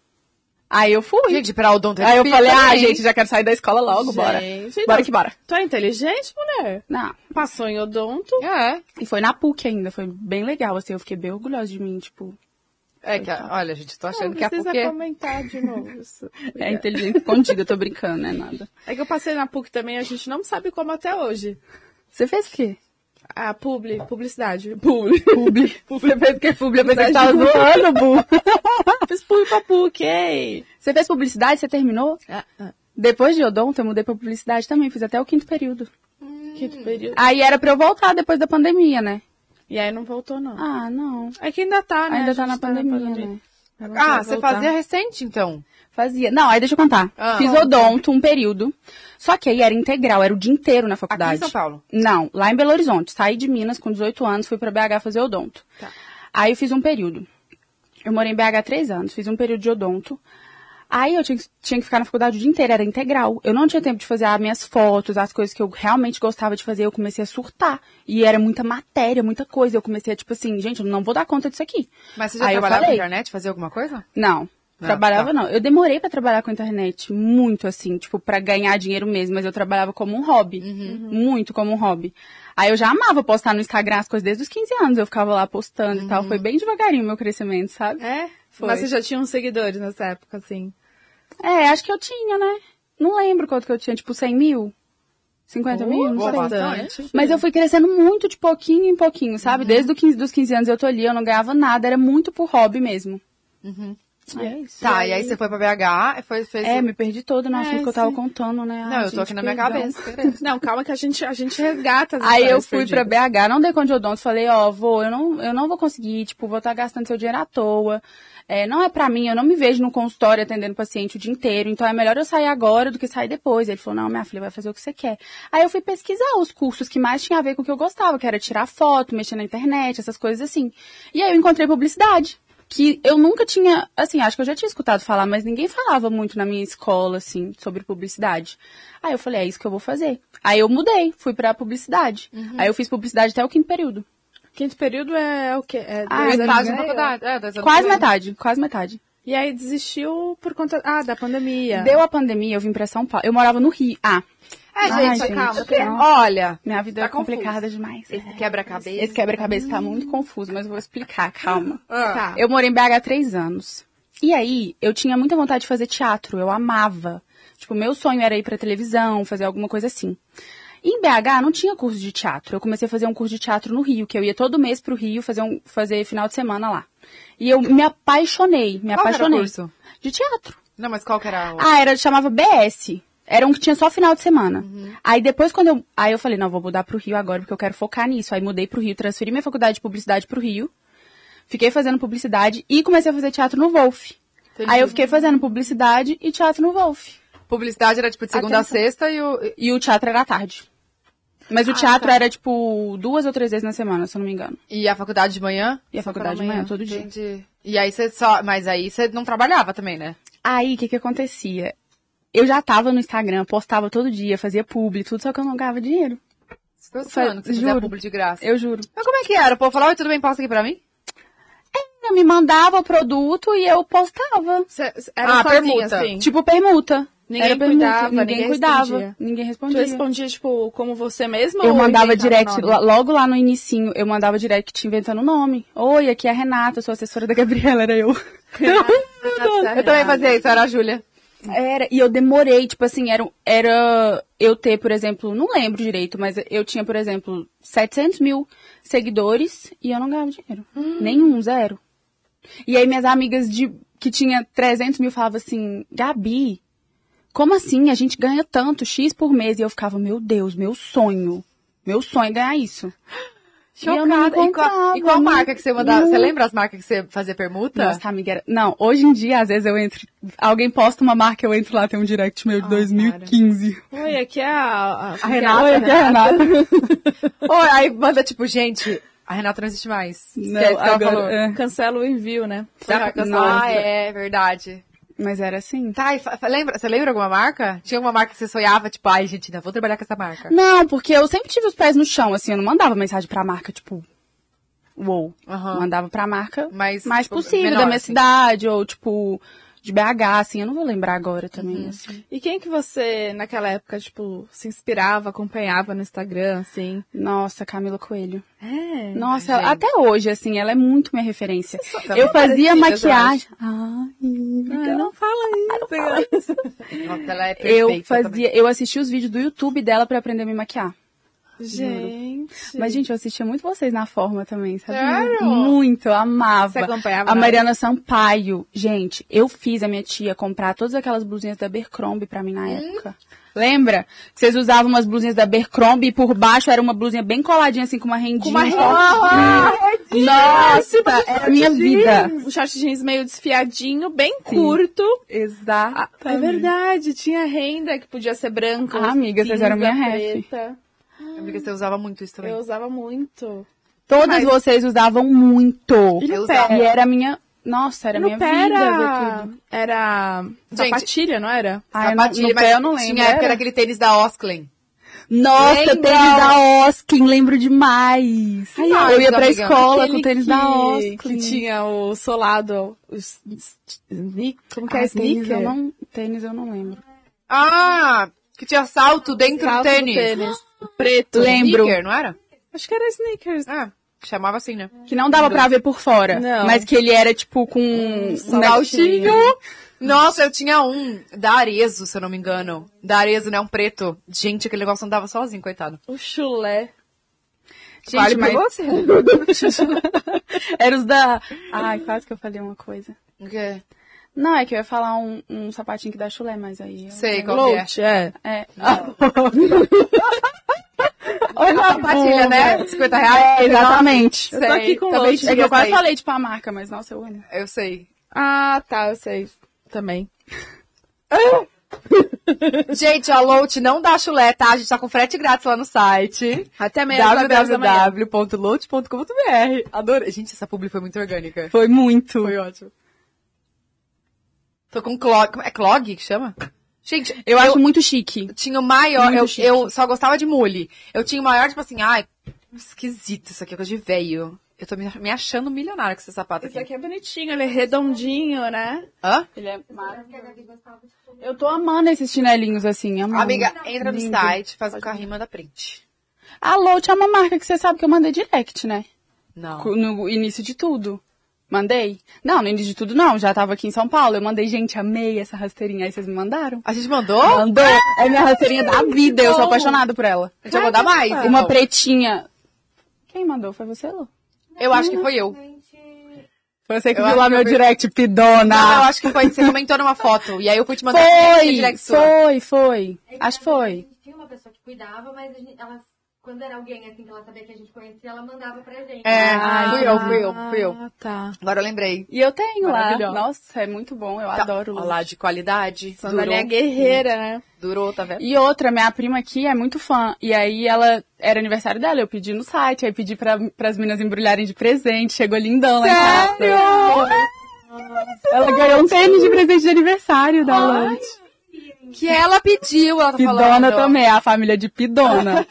Speaker 3: Aí eu fui.
Speaker 2: Gente, pra odonto é
Speaker 3: Aí eu
Speaker 2: difícil
Speaker 3: falei,
Speaker 2: também.
Speaker 3: gente, já quero sair da escola logo, bora.
Speaker 1: Gente,
Speaker 3: Bora
Speaker 1: não.
Speaker 3: que bora.
Speaker 1: Tu é inteligente, mulher?
Speaker 3: Não.
Speaker 1: Passou em odonto.
Speaker 2: É.
Speaker 3: E foi na PUC ainda, foi bem legal, assim, eu fiquei bem orgulhosa de mim, tipo...
Speaker 2: É que, olha, gente, tô achando
Speaker 1: Não
Speaker 2: que é
Speaker 1: precisa
Speaker 2: porque...
Speaker 1: comentar de novo isso.
Speaker 3: É inteligente escondida, eu tô brincando, né, nada.
Speaker 1: É que eu passei na PUC também, a gente não sabe como até hoje.
Speaker 3: Você fez o quê?
Speaker 1: A publicidade.
Speaker 3: Publi. Você fez o que? Publi? Eu pensei que tava zoando, Bu.
Speaker 1: Fiz publi pra PUC, ei.
Speaker 3: Você fez publicidade, você terminou? Depois de odonto, eu mudei pra publicidade também, fiz até o 5º período.
Speaker 1: Quinto período.
Speaker 3: Aí era pra eu voltar depois da pandemia, né?
Speaker 1: E aí não voltou, não.
Speaker 3: Ah, não.
Speaker 1: É que ainda tá, né?
Speaker 3: Ainda
Speaker 1: A
Speaker 3: tá
Speaker 1: gente
Speaker 3: na pandemia, né?
Speaker 1: Ela
Speaker 2: Ah,
Speaker 1: vai
Speaker 2: você
Speaker 1: voltar.
Speaker 2: fazia recente, então?
Speaker 3: Fazia. Não, aí deixa eu contar. Fiz odonto um período. Só que aí era integral, era o dia inteiro na faculdade.
Speaker 2: Aqui em São Paulo?
Speaker 3: Não, lá em Belo Horizonte. Saí de Minas com 18 anos, fui pra BH fazer odonto.
Speaker 1: Tá.
Speaker 3: Aí eu fiz um período. Eu morei em BH há 3 anos, fiz um período de odonto. Aí eu tinha que ficar na faculdade o dia inteiro, era integral. Eu não tinha tempo de fazer as minhas fotos, as coisas que eu realmente gostava de fazer. Eu comecei a surtar. E era muita matéria, muita coisa. Eu comecei a, tipo assim, gente, eu não vou dar conta disso aqui.
Speaker 2: Mas você já
Speaker 3: Aí eu
Speaker 2: trabalhava na
Speaker 3: falei,
Speaker 2: internet, fazia alguma coisa?
Speaker 3: Não. Trabalhava não. Eu demorei pra trabalhar com a internet muito, assim, tipo, pra ganhar dinheiro mesmo, mas eu trabalhava como um hobby. Muito como um hobby. Aí eu já amava postar no Instagram as coisas desde os 15 anos. Eu ficava lá postando e tal. Foi bem devagarinho o meu crescimento, sabe?
Speaker 1: É?
Speaker 3: Foi.
Speaker 1: Mas você já tinha uns seguidores nessa época, assim?
Speaker 3: Acho que eu tinha, né? Não lembro quanto que eu tinha, tipo 100 mil? 50 mil? Não sei.
Speaker 2: Bastante.
Speaker 3: Mas eu fui crescendo muito de pouquinho em pouquinho, sabe? Desde dos 15 anos eu tô ali, eu não ganhava nada. Era muito por hobby mesmo. É isso.
Speaker 2: Tá, e aí você foi pra BH e fez...
Speaker 3: Me perdi todo no assunto que eu tava
Speaker 1: sim.
Speaker 3: contando, né?
Speaker 2: Não, eu tô aqui na minha cabeça.
Speaker 1: Não, calma que a gente resgata as
Speaker 3: Aí eu
Speaker 1: histórias
Speaker 3: fui pra
Speaker 1: perdidas.
Speaker 3: BH, não dei conta de odonto, falei, vô, eu não vou conseguir, tipo, vou estar gastando seu dinheiro à toa. Não é pra mim, eu não me vejo no consultório atendendo paciente o dia inteiro, então é melhor eu sair agora do que sair depois. Ele falou, não, minha filha, vai fazer o que você quer. Aí eu fui pesquisar os cursos que mais tinham a ver com o que eu gostava, que era tirar foto, mexer na internet, essas coisas assim. E aí eu encontrei publicidade. Que eu nunca tinha, assim, acho que eu já tinha escutado falar, mas ninguém falava muito na minha escola, assim, sobre publicidade. Aí eu falei, é isso que eu vou fazer. Aí eu mudei, fui pra publicidade. Aí eu fiz publicidade até o 5º período.
Speaker 1: 5º período é o quê? É 2
Speaker 3: Ah,
Speaker 1: anos
Speaker 2: Metade
Speaker 1: e
Speaker 2: da
Speaker 1: meio?
Speaker 2: faculdade. 2 anos
Speaker 3: Quase
Speaker 2: e meio.
Speaker 3: metade, quase metade.
Speaker 1: E aí desistiu por conta da pandemia.
Speaker 3: Deu a pandemia, eu vim pra São Paulo. Eu morava no Rio.
Speaker 2: Gente, calma. Olha,
Speaker 3: minha vida
Speaker 2: tá
Speaker 3: é complicada demais.
Speaker 2: esse quebra-cabeça.
Speaker 3: Esse quebra-cabeça tá muito confuso, mas eu vou explicar, calma.
Speaker 1: Tá.
Speaker 3: Eu morei em BH há 3 anos. E aí, eu tinha muita vontade de fazer teatro, eu amava. Tipo, meu sonho era ir pra televisão, fazer alguma coisa assim. E em BH não tinha curso de teatro. Eu comecei a fazer um curso de teatro no Rio, que eu ia todo mês pro Rio fazer final de semana lá. E eu me apaixonei,
Speaker 2: Qual era o curso?
Speaker 3: De teatro.
Speaker 2: Não, mas qual que era
Speaker 3: Chamava BS. Era um que tinha só final de semana. Aí depois aí eu falei, não, vou mudar pro Rio agora porque eu quero focar nisso. Aí mudei pro Rio, transferi minha faculdade de publicidade pro Rio. Fiquei fazendo publicidade e comecei a fazer teatro no Wolf.
Speaker 2: Entendi.
Speaker 3: Aí eu fiquei fazendo publicidade e teatro no Wolf.
Speaker 2: Publicidade era tipo de segunda a sexta
Speaker 3: E o teatro era à tarde. Mas o teatro era tipo 2 ou 3 vezes na semana, se eu não me engano.
Speaker 2: E a faculdade de manhã?
Speaker 3: E a faculdade de manhã, todo dia.
Speaker 2: Entendi. E aí mas aí você não trabalhava também, né?
Speaker 3: Aí, o que acontecia? Eu já tava no Instagram, postava todo dia, fazia publi, tudo, só que eu não ganhava dinheiro.
Speaker 2: Você tá falando que você fazia publi de graça?
Speaker 3: Eu juro.
Speaker 2: Mas como é que era? O povo falava, oi, tudo bem, posta aqui pra mim?
Speaker 3: Eu me mandava o produto e eu postava.
Speaker 1: Era
Speaker 2: permuta.
Speaker 1: Assim.
Speaker 3: Tipo permuta.
Speaker 1: Ninguém
Speaker 3: Era permuta.
Speaker 1: cuidava,
Speaker 3: ninguém cuidava.
Speaker 1: respondia.
Speaker 3: Ninguém
Speaker 1: Tu
Speaker 3: respondia.
Speaker 1: respondia, tipo, como você mesma?
Speaker 3: Eu
Speaker 1: ou
Speaker 3: mandava
Speaker 1: inventava
Speaker 3: direct,
Speaker 1: nome?
Speaker 3: logo lá no inicinho, eu mandava direct inventando o nome. Oi, aqui é a Renata, eu sou assessora da Gabriela, era eu.
Speaker 2: Eu também fazia isso, era a Júlia.
Speaker 3: E eu demorei, tipo assim, era eu ter, por exemplo, não lembro direito, mas eu tinha, por exemplo, 700 mil seguidores e eu não ganhava dinheiro. Nenhum, 0. E aí minhas amigas que tinha 300 mil falavam assim, Gabi, como assim? A gente ganha tanto, X por mês. E eu ficava, meu Deus, meu sonho é ganhar isso.
Speaker 2: Chocada. E qual marca que você mandava? Você lembra as marcas que você fazia permuta?
Speaker 3: Nossa, amiga, não, hoje em dia, às vezes eu entro, alguém posta uma marca, eu entro lá, tem um direct meu de 2015.
Speaker 1: Cara. Oi, aqui é a
Speaker 3: Renata. Oi, aqui é a Renata.
Speaker 2: Oi, aí manda tipo, gente, a Renata não existe mais.
Speaker 3: Não,
Speaker 2: Esquece que ela falou.
Speaker 1: Cancela o envio, né?
Speaker 2: É verdade.
Speaker 3: Mas era assim.
Speaker 2: Tá, você lembra alguma marca? Tinha alguma marca que você sonhava, tipo, ai, gente, ainda vou trabalhar com essa marca?
Speaker 3: Não, porque eu sempre tive os pés no chão, assim, eu não mandava mensagem pra marca, tipo, uou. Mandava pra marca mais tipo, possível,
Speaker 2: menor,
Speaker 3: da minha
Speaker 2: assim.
Speaker 3: cidade, ou tipo, de BH, assim, eu não vou lembrar agora também, assim.
Speaker 1: E quem que você, naquela época, tipo, se inspirava, acompanhava no Instagram, assim?
Speaker 3: Nossa, Camila Coelho.
Speaker 1: É.
Speaker 3: Nossa,
Speaker 2: gente.
Speaker 3: até hoje, assim, ela é muito minha referência.
Speaker 2: Tá
Speaker 3: Eu fazia
Speaker 2: parecidas,
Speaker 3: maquiagem.
Speaker 1: Não fala isso.
Speaker 2: Nossa, ela é perfeita.
Speaker 3: Eu assistia os vídeos do YouTube dela pra aprender a me maquiar.
Speaker 1: Gente.
Speaker 3: Mas, gente, eu assistia muito vocês na forma também, sabe?
Speaker 2: Sério?
Speaker 3: Muito, eu amava.
Speaker 1: Você acompanhava
Speaker 3: A
Speaker 1: mais?
Speaker 3: Mariana Sampaio. Gente, eu fiz a minha tia comprar todas aquelas blusinhas da Abercrombie pra mim na época. Lembra? Que vocês usavam umas blusinhas da Abercrombie e por baixo era uma blusinha bem coladinha, assim, com uma rendinha. Nossa, era a minha vida.
Speaker 1: Um short jeans meio desfiadinho, bem curto.
Speaker 3: Exato.
Speaker 1: É verdade, tinha renda que podia ser branca.
Speaker 3: Ah, amiga, vocês eram minha ref.
Speaker 1: preta.
Speaker 2: Amiga, você usava muito isso também.
Speaker 1: Eu usava muito.
Speaker 3: Todas vocês usavam muito.
Speaker 1: E no
Speaker 2: Eu
Speaker 1: pé?
Speaker 2: usava.
Speaker 3: E era minha... Nossa, era
Speaker 1: No
Speaker 3: minha
Speaker 1: pé
Speaker 3: vida ver
Speaker 1: era...
Speaker 3: tudo.
Speaker 1: Era
Speaker 2: Gente,
Speaker 1: sapatilha, não era?
Speaker 2: Sapatilha,
Speaker 3: no
Speaker 2: mas
Speaker 3: pé eu não lembro.
Speaker 2: tinha a época daquele tênis da Osklen.
Speaker 3: Nossa,
Speaker 2: Lembra?
Speaker 3: tênis da Oskin, lembro demais.
Speaker 2: Ai,
Speaker 3: eu ia pra
Speaker 2: amiga.
Speaker 3: escola com
Speaker 1: Aquele
Speaker 3: tênis da Oskin.
Speaker 1: que tinha o solado, como que é sneaker?
Speaker 3: Tênis eu não lembro.
Speaker 2: Ah, que tinha salto dentro
Speaker 1: Salto
Speaker 2: do
Speaker 1: do
Speaker 2: tênis.
Speaker 1: Preto.
Speaker 3: Lembro.
Speaker 2: Sneaker, não era?
Speaker 1: Acho que era sneakers.
Speaker 2: Ah, chamava assim, né?
Speaker 3: Que não dava pra ver por fora.
Speaker 1: Não.
Speaker 3: Mas que ele era tipo com um
Speaker 1: saltinho.
Speaker 2: Nossa, eu tinha um da Arezzo, se eu não me engano. Da Arezzo, né? Um preto. Gente, aquele negócio andava sozinho, coitado.
Speaker 1: O chulé.
Speaker 3: Gente,
Speaker 2: Vale
Speaker 3: mas...
Speaker 2: pra você.
Speaker 3: Era os da... Ai, quase que eu falei uma coisa.
Speaker 2: O quê?
Speaker 3: Não, é que eu ia falar um sapatinho que dá chulé, mas aí...
Speaker 2: Sei, qual que é?
Speaker 1: Loach, é.
Speaker 3: É.
Speaker 2: Olha a sapatilha, né? R$50.
Speaker 3: Exatamente.
Speaker 1: Eu tô aqui com
Speaker 2: também
Speaker 1: Loach.
Speaker 3: É que eu quase
Speaker 2: sei.
Speaker 3: falei, tipo, a marca, mas nossa, eu amo.
Speaker 2: Eu sei.
Speaker 1: Ah, tá, eu sei. Também.
Speaker 2: Gente, a Loach não dá chulé, tá? A gente tá com frete grátis lá no site.
Speaker 1: Até mesmo às 10 da manhã.
Speaker 2: www.loach.com.br. Adorei. Gente, essa publi foi muito orgânica.
Speaker 3: Foi muito.
Speaker 2: Foi ótimo. Tô com clog. É clog que chama? Gente,
Speaker 3: Eu acho muito chique.
Speaker 2: tinha o maior.
Speaker 3: Muito chique.
Speaker 2: Eu só gostava de mule. Eu tinha o maior, tipo assim, ai, esquisito isso aqui, coisa de velho. Eu tô me achando milionária com esse sapato
Speaker 1: Esse
Speaker 2: aqui.
Speaker 1: aqui é bonitinho, ele é redondinho, né?
Speaker 2: Hã?
Speaker 3: Ele é maravilhoso. Eu tô amando esses chinelinhos assim, amando.
Speaker 2: Amiga, entra no
Speaker 3: Lindo.
Speaker 2: site, faz um carrinho e manda print.
Speaker 3: Alô, tinha uma marca que você sabe que eu mandei direct, né?
Speaker 2: Não.
Speaker 3: No início de tudo. Mandei? Não, no início de tudo não, já tava aqui em São Paulo. Eu mandei, gente, amei essa rasteirinha. Aí vocês me mandaram?
Speaker 2: A gente mandou?
Speaker 3: Mandou? É minha rasteirinha da vida, eu sou apaixonada por ela.
Speaker 2: A gente vai mandar mais.
Speaker 3: Uma
Speaker 2: então.
Speaker 3: pretinha. Quem mandou? Foi você, Lu?
Speaker 2: Eu acho que foi eu.
Speaker 3: Foi você que
Speaker 2: Eu
Speaker 3: viu
Speaker 2: acho
Speaker 3: lá
Speaker 2: que
Speaker 3: meu
Speaker 2: eu vi.
Speaker 3: direct, pidona.
Speaker 2: Não, eu acho que foi. Você comentou numa foto. E aí eu fui te mandar direct sua.
Speaker 3: Foi. Acho que foi.
Speaker 4: A gente tinha uma pessoa que cuidava, mas ela, quando era alguém assim que ela sabia que a gente conhecia, ela mandava pra gente.
Speaker 2: Fui eu.
Speaker 1: Ah, tá.
Speaker 2: Agora eu lembrei.
Speaker 3: E eu tenho lá.
Speaker 1: Maravilhosa.
Speaker 3: Nossa, é muito bom, eu adoro.
Speaker 2: Olha lá, de qualidade.
Speaker 1: Sandália guerreira, né?
Speaker 2: Durou, tá vendo?
Speaker 3: E outra, minha prima aqui é muito fã. E aí ela, era aniversário dela, eu pedi no site, aí pedi pras meninas embrulharem de presente, chegou lindão lá em casa. Ela ganhou um tênis de presente de aniversário da Lante.
Speaker 2: Que ela pediu, ela tá
Speaker 3: Pidona
Speaker 2: falando.
Speaker 3: também, a família de Pidona.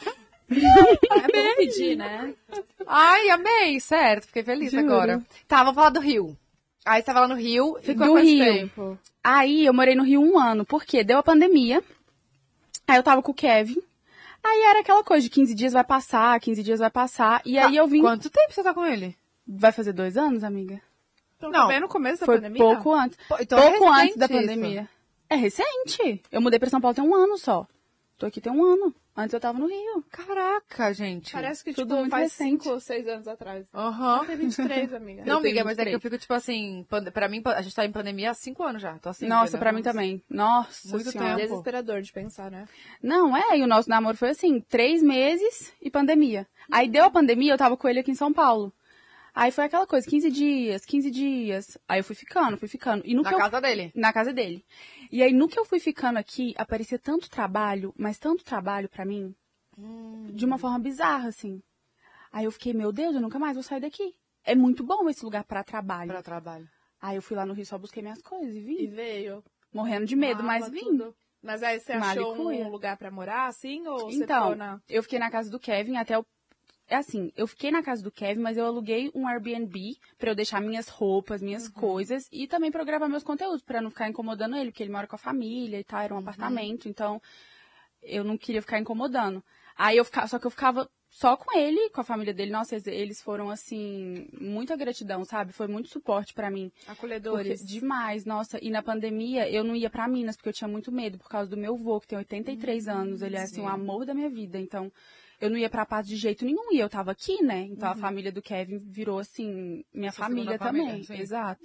Speaker 1: É bom pedir, né?
Speaker 2: Ai, amei, certo. Fiquei feliz
Speaker 3: Juro.
Speaker 2: agora. Tá, vamos falar do Rio. Aí você tava lá no Rio.
Speaker 1: Ficou
Speaker 3: Do
Speaker 1: quanto
Speaker 3: Rio.
Speaker 1: tempo?
Speaker 3: Aí eu morei no Rio 1 ano, porque deu a pandemia. Aí eu tava com o Kevin. Aí era aquela coisa de 15 dias vai passar, 15 dias vai passar. E aí eu vim...
Speaker 2: Quanto tempo você tá com ele?
Speaker 3: Vai fazer 2 anos, amiga?
Speaker 1: Então,
Speaker 2: Não,
Speaker 1: bem no começo da
Speaker 3: Foi
Speaker 1: pandemia?
Speaker 3: pouco antes.
Speaker 2: Então é
Speaker 3: Pouco antes
Speaker 2: recente
Speaker 3: da
Speaker 2: isso.
Speaker 3: pandemia. É recente. Eu mudei pra São Paulo tem 1 ano só. Tô aqui tem 1 ano. Antes eu tava no Rio.
Speaker 2: Caraca, gente.
Speaker 1: Parece que,
Speaker 3: Tudo
Speaker 1: tipo,
Speaker 3: muito
Speaker 1: faz
Speaker 3: recente.
Speaker 1: 5 ou 6 anos atrás.
Speaker 2: Aham.
Speaker 1: Tem 23, amiga.
Speaker 2: Não,
Speaker 3: Eu tenho
Speaker 2: amiga, mas é que
Speaker 3: 23.
Speaker 2: eu fico, tipo assim, pra mim, a gente tá em pandemia há 5 anos já. Tô assim,
Speaker 3: Nossa,
Speaker 2: entendeu?
Speaker 3: pra mim também. Nossa
Speaker 2: Muito
Speaker 3: Senhora.
Speaker 2: tempo.
Speaker 1: Desesperador de pensar, né?
Speaker 3: Não, e o nosso namoro foi assim, 3 meses e pandemia. Aí deu a pandemia, eu tava com ele aqui em São Paulo. Aí foi aquela coisa, 15 dias. Aí eu fui ficando. E no
Speaker 2: Na
Speaker 3: que
Speaker 2: casa dele.
Speaker 3: Na casa dele. E aí, no que eu fui ficando aqui, aparecia tanto trabalho, mas tanto trabalho pra mim, de uma forma bizarra, assim. Aí eu fiquei, meu Deus, eu nunca mais vou sair daqui. É muito bom esse lugar pra trabalho.
Speaker 2: Pra trabalho.
Speaker 3: Aí eu fui lá no Rio, só busquei minhas coisas e
Speaker 1: E
Speaker 3: vim.
Speaker 1: veio.
Speaker 3: Morrendo de medo, mas
Speaker 1: Mala,
Speaker 3: vim.
Speaker 1: tudo. Mas aí você achou
Speaker 3: Malicuia.
Speaker 1: um lugar pra morar, assim? Ou você
Speaker 3: Então,
Speaker 1: ficou na...
Speaker 3: eu fiquei na casa do Kevin até o... É assim, eu fiquei na casa do Kevin, mas eu aluguei um Airbnb pra eu deixar minhas roupas, minhas coisas e também pra eu gravar meus conteúdos, pra não ficar incomodando ele, porque ele mora com a família e tal, era um apartamento, então eu não queria ficar incomodando. Aí só que eu ficava só com ele, com a família dele. Nossa, eles foram assim, muita gratidão, sabe? Foi muito suporte pra mim.
Speaker 1: Acolhedores.
Speaker 3: Porque, demais, nossa. E na pandemia eu não ia pra Minas, porque eu tinha muito medo por causa do meu avô, que tem 83 anos. Ele é assim, o amor da minha vida. Então, eu não ia pra Paz de jeito nenhum. E eu tava aqui, né? Então a família do Kevin virou assim, minha
Speaker 2: Sua
Speaker 3: família
Speaker 2: segunda
Speaker 3: também.
Speaker 2: família, sim.
Speaker 3: Exato.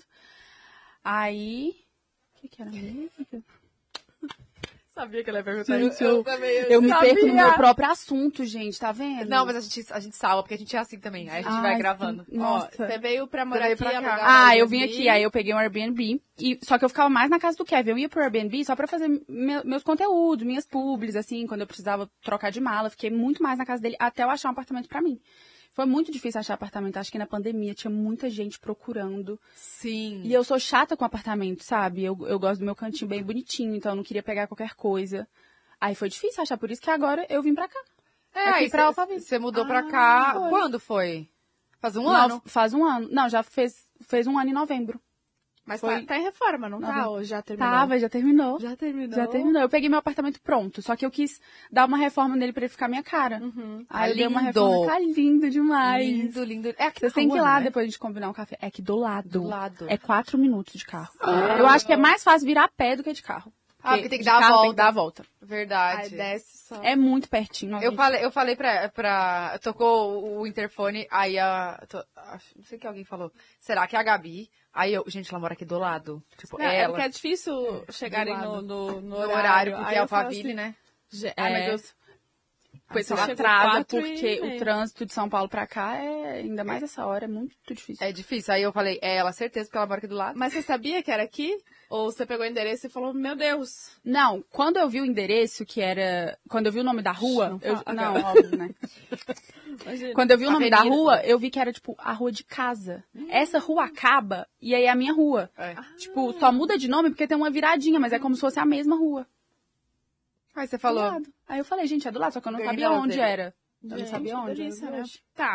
Speaker 3: Aí. O que era mesmo?
Speaker 1: Sabia que ela ia perguntar
Speaker 3: Sim,
Speaker 1: isso. Eu também.
Speaker 3: Eu me
Speaker 1: sabia.
Speaker 3: perco no meu próprio assunto, gente, tá vendo?
Speaker 2: Não, mas a gente salva, porque a gente é assim também. Aí a gente vai
Speaker 3: Ai,
Speaker 2: gravando.
Speaker 1: Ó,
Speaker 3: Nossa.
Speaker 1: você veio pra morar
Speaker 2: veio
Speaker 1: aqui
Speaker 2: pra cá.
Speaker 1: alugar um
Speaker 3: Ah, eu
Speaker 1: Airbnb.
Speaker 3: vim aqui, aí eu peguei um Airbnb. Só que eu ficava mais na casa do Kevin. Eu ia pro Airbnb só pra fazer meus conteúdos, minhas publis, assim, quando eu precisava trocar de mala. Fiquei muito mais na casa dele até eu achar um apartamento pra mim. Foi muito difícil achar apartamento. Acho que na pandemia tinha muita gente procurando.
Speaker 2: Sim.
Speaker 3: E eu sou chata com apartamento, sabe? Eu gosto do meu cantinho bem bonitinho, então eu não queria pegar qualquer coisa. Aí foi difícil achar, por isso que agora eu vim pra cá.
Speaker 2: É,
Speaker 3: aqui
Speaker 2: aí
Speaker 3: pra Alphaville.
Speaker 2: você mudou pra cá.
Speaker 3: foi.
Speaker 2: Quando foi? Faz um ano?
Speaker 3: Faz 1 ano. Não, já fez 1 ano em novembro.
Speaker 1: Mas
Speaker 3: Foi-
Speaker 1: tá em reforma, não tá? Ou já terminou?
Speaker 3: Tava, já terminou.
Speaker 1: Já terminou?
Speaker 3: Já terminou. Eu peguei meu apartamento pronto, só que eu quis dar uma reforma nele pra ele ficar minha cara. Aí eu dei uma
Speaker 2: lindo.
Speaker 3: reforma, tá lindo demais.
Speaker 2: Lindo, lindo. É aqui
Speaker 3: Vocês
Speaker 2: na
Speaker 3: têm que ir
Speaker 2: rua,
Speaker 3: lá
Speaker 2: né?
Speaker 3: depois a gente combinar um café. É aqui do lado.
Speaker 2: Do lado.
Speaker 3: É 4 minutos de carro. Eu acho que é mais fácil virar a pé do que de carro.
Speaker 2: Porque tem que
Speaker 3: de
Speaker 2: dar a
Speaker 3: carro
Speaker 2: volta.
Speaker 3: Tem que dar a volta.
Speaker 1: Aí
Speaker 2: Verdade.
Speaker 1: desce só.
Speaker 3: É muito pertinho. não,
Speaker 2: Eu
Speaker 3: gente.
Speaker 2: falei pra. Tocou o interfone, aí não sei o que alguém falou. Será que é a Gabi? Aí gente, ela mora aqui do lado. Tipo,
Speaker 1: Não, é
Speaker 2: ela.
Speaker 1: porque é difícil chegarem
Speaker 2: Do lado.
Speaker 1: no
Speaker 2: No horário, porque
Speaker 1: Aí
Speaker 2: é
Speaker 1: eu falo
Speaker 2: Alphaville,
Speaker 1: assim,
Speaker 2: né?
Speaker 1: Ah, mas
Speaker 3: É.
Speaker 1: eu...
Speaker 3: Pois
Speaker 1: você
Speaker 3: ela
Speaker 1: chegou
Speaker 3: atrasa,
Speaker 1: 4
Speaker 3: porque
Speaker 1: e
Speaker 3: o
Speaker 1: meia.
Speaker 3: trânsito de São Paulo pra cá é, ainda mais essa hora, é muito difícil.
Speaker 2: É difícil. Aí eu falei, é ela, certeza, porque ela mora aqui do lado.
Speaker 1: Mas você sabia que era aqui? Ou você pegou o endereço e falou, meu Deus.
Speaker 3: Não, quando eu vi o endereço, que era. Quando eu vi o nome da rua.
Speaker 1: Não
Speaker 3: eu-
Speaker 1: fala-
Speaker 3: não, óbvio, né?
Speaker 1: Imagina.
Speaker 3: Quando eu vi o nome da
Speaker 2: Avenida.
Speaker 3: rua, eu vi que era, tipo, a rua de casa. Essa rua acaba e aí é a minha rua.
Speaker 2: É.
Speaker 3: Tipo, só muda de nome porque tem uma viradinha, mas é como se fosse a mesma rua.
Speaker 2: Aí você
Speaker 3: Do
Speaker 2: falou.
Speaker 3: lado. Aí eu falei, gente, é do lado, só que eu não
Speaker 2: Bem
Speaker 3: sabia
Speaker 2: do lado
Speaker 3: onde
Speaker 2: dele.
Speaker 3: era. Eu não
Speaker 1: Gente,
Speaker 3: sabia
Speaker 1: que
Speaker 3: onde.
Speaker 1: delícia,
Speaker 3: era.
Speaker 1: né? Tá.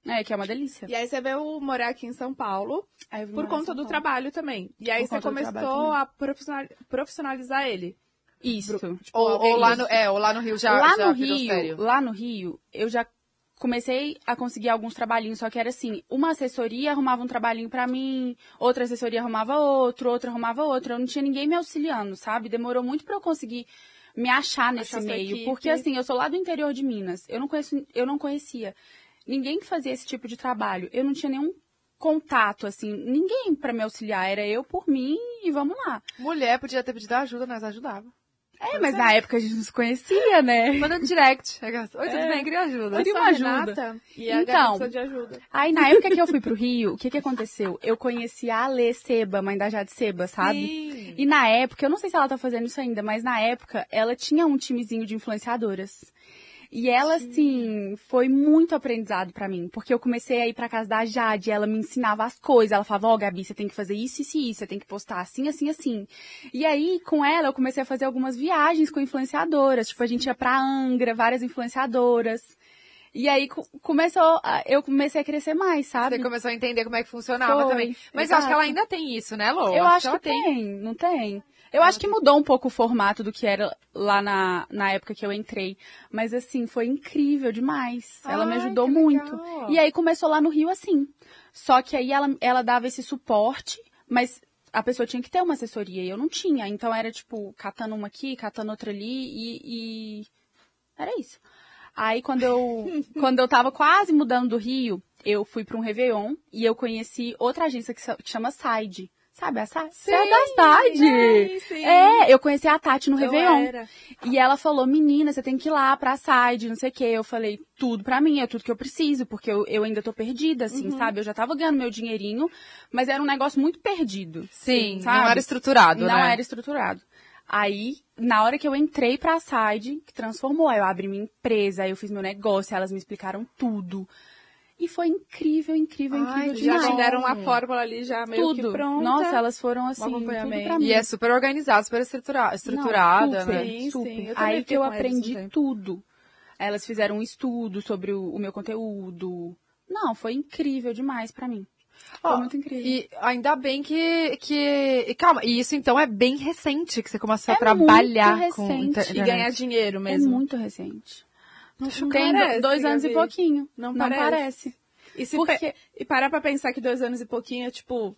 Speaker 3: É, que é uma delícia.
Speaker 1: E aí você veio morar aqui em São Paulo
Speaker 3: Aí eu vim
Speaker 1: por
Speaker 3: morar em
Speaker 1: conta
Speaker 3: São
Speaker 1: do
Speaker 3: Paulo.
Speaker 1: trabalho também. E aí
Speaker 3: Por
Speaker 1: você
Speaker 3: conta do trabalho
Speaker 1: começou
Speaker 3: também.
Speaker 1: a profissionalizar ele.
Speaker 3: Isso.
Speaker 1: Tipo,
Speaker 2: Ou lá no Rio já virou sério.
Speaker 3: Lá no Rio, eu já comecei a conseguir alguns trabalhinhos, só que era assim, uma assessoria arrumava um trabalhinho pra mim, outra assessoria arrumava outro, outra arrumava outro. Eu não tinha ninguém me auxiliando, sabe? Demorou muito pra eu conseguir me achar nesse
Speaker 1: Achar sua
Speaker 3: meio,
Speaker 1: equipe.
Speaker 3: porque assim, eu sou lá do interior de Minas. Eu não conhecia ninguém que fazia esse tipo de trabalho. Eu não tinha nenhum contato, assim, ninguém pra me auxiliar. Era eu por mim e vamos lá.
Speaker 2: Mulher podia ter pedido ajuda, nós ajudava.
Speaker 3: Mas na época a gente não se conhecia, né?
Speaker 2: Manda no direct. Oi, tudo bem? Queria ajuda.
Speaker 3: Queria
Speaker 1: Só
Speaker 3: uma
Speaker 1: a
Speaker 3: ajuda.
Speaker 1: Renata e a
Speaker 3: Então.
Speaker 1: Gabi precisa de ajuda.
Speaker 3: Aí, na época que eu fui pro Rio, o que aconteceu? Eu conheci a Alê Seba, mãe da Jade Seba, sabe?
Speaker 1: Sim.
Speaker 3: E na época, eu não sei se ela tá fazendo isso ainda, mas na época, ela tinha um timezinho de influenciadoras. E ela, assim, foi muito aprendizado pra mim. Porque eu comecei a ir pra casa da Jade, ela me ensinava as coisas. Ela falava, Gabi, você tem que fazer isso, isso e isso. Você tem que postar assim, assim, assim. E aí, com ela, eu comecei a fazer algumas viagens com influenciadoras. Tipo, a gente ia pra Angra, várias influenciadoras. E aí, eu comecei a crescer mais, sabe?
Speaker 2: Você começou a entender como é que funcionava
Speaker 3: Foi,
Speaker 2: também. Mas eu acho que ela
Speaker 3: exato.
Speaker 2: ainda tem isso, né, Lô?
Speaker 3: Eu acho
Speaker 2: ela
Speaker 3: que tem, não tem? Eu acho que mudou um pouco o formato do que era lá na época que eu entrei. Mas, assim, foi incrível demais. Ela me
Speaker 2: Ai,
Speaker 3: ajudou
Speaker 2: que
Speaker 3: muito.
Speaker 2: legal.
Speaker 3: E aí começou lá no Rio assim. Só que aí ela dava esse suporte, mas a pessoa tinha que ter uma assessoria e eu não tinha. Então era, tipo, catando uma aqui, catando outra ali e era isso. Aí quando eu tava quase mudando do Rio, eu fui pra um Réveillon e eu conheci outra agência que chama Side. Sabe a Side? Você é da Side!
Speaker 1: Sim.
Speaker 3: É, eu conheci a Tati no Réveillon.
Speaker 1: era.
Speaker 3: E ela falou, menina, você tem que ir lá pra Side, não sei o quê. Eu falei, tudo pra mim, é tudo que eu preciso, porque eu ainda tô perdida, assim, sabe? Eu já tava ganhando meu dinheirinho, mas era um negócio muito perdido.
Speaker 2: Sim,
Speaker 3: sabe?
Speaker 2: não era estruturado, né?
Speaker 3: Não era estruturado. Aí, na hora que eu entrei pra Side, que transformou, aí eu abri minha empresa, aí eu fiz meu negócio, elas me explicaram tudo. E foi incrível, incrível,
Speaker 2: Ai,
Speaker 3: incrível
Speaker 1: Já
Speaker 3: demais.
Speaker 1: te deram uma fórmula ali já meio que
Speaker 3: Tudo.
Speaker 1: pronta.
Speaker 3: Nossa, elas foram assim, tudo
Speaker 1: acompanhamento.
Speaker 3: pra mim.
Speaker 2: E é super organizada, super estruturada,
Speaker 3: Não,
Speaker 2: né?
Speaker 1: Sim,
Speaker 3: super.
Speaker 1: sim. Eu também
Speaker 3: Aí que
Speaker 1: fiquei
Speaker 3: eu
Speaker 1: com eles um
Speaker 3: aprendi
Speaker 1: tempo.
Speaker 3: tudo. Elas fizeram um estudo sobre o meu conteúdo. Não, foi incrível demais pra mim. Foi
Speaker 2: Ó,
Speaker 3: muito incrível.
Speaker 2: E ainda bem que... Calma, e isso então é bem recente que você começou a
Speaker 3: É
Speaker 2: trabalhar
Speaker 3: muito
Speaker 2: com
Speaker 3: recente.
Speaker 2: internet.
Speaker 1: E ganhar dinheiro
Speaker 3: É
Speaker 1: mesmo.
Speaker 3: muito recente.
Speaker 1: Não
Speaker 3: Tem
Speaker 1: parece,
Speaker 3: 2 anos
Speaker 1: Gabi.
Speaker 3: e pouquinho.
Speaker 1: Não
Speaker 3: Não parece.
Speaker 1: E,
Speaker 3: Porque-
Speaker 1: e parar pra pensar que 2 anos e pouquinho é tipo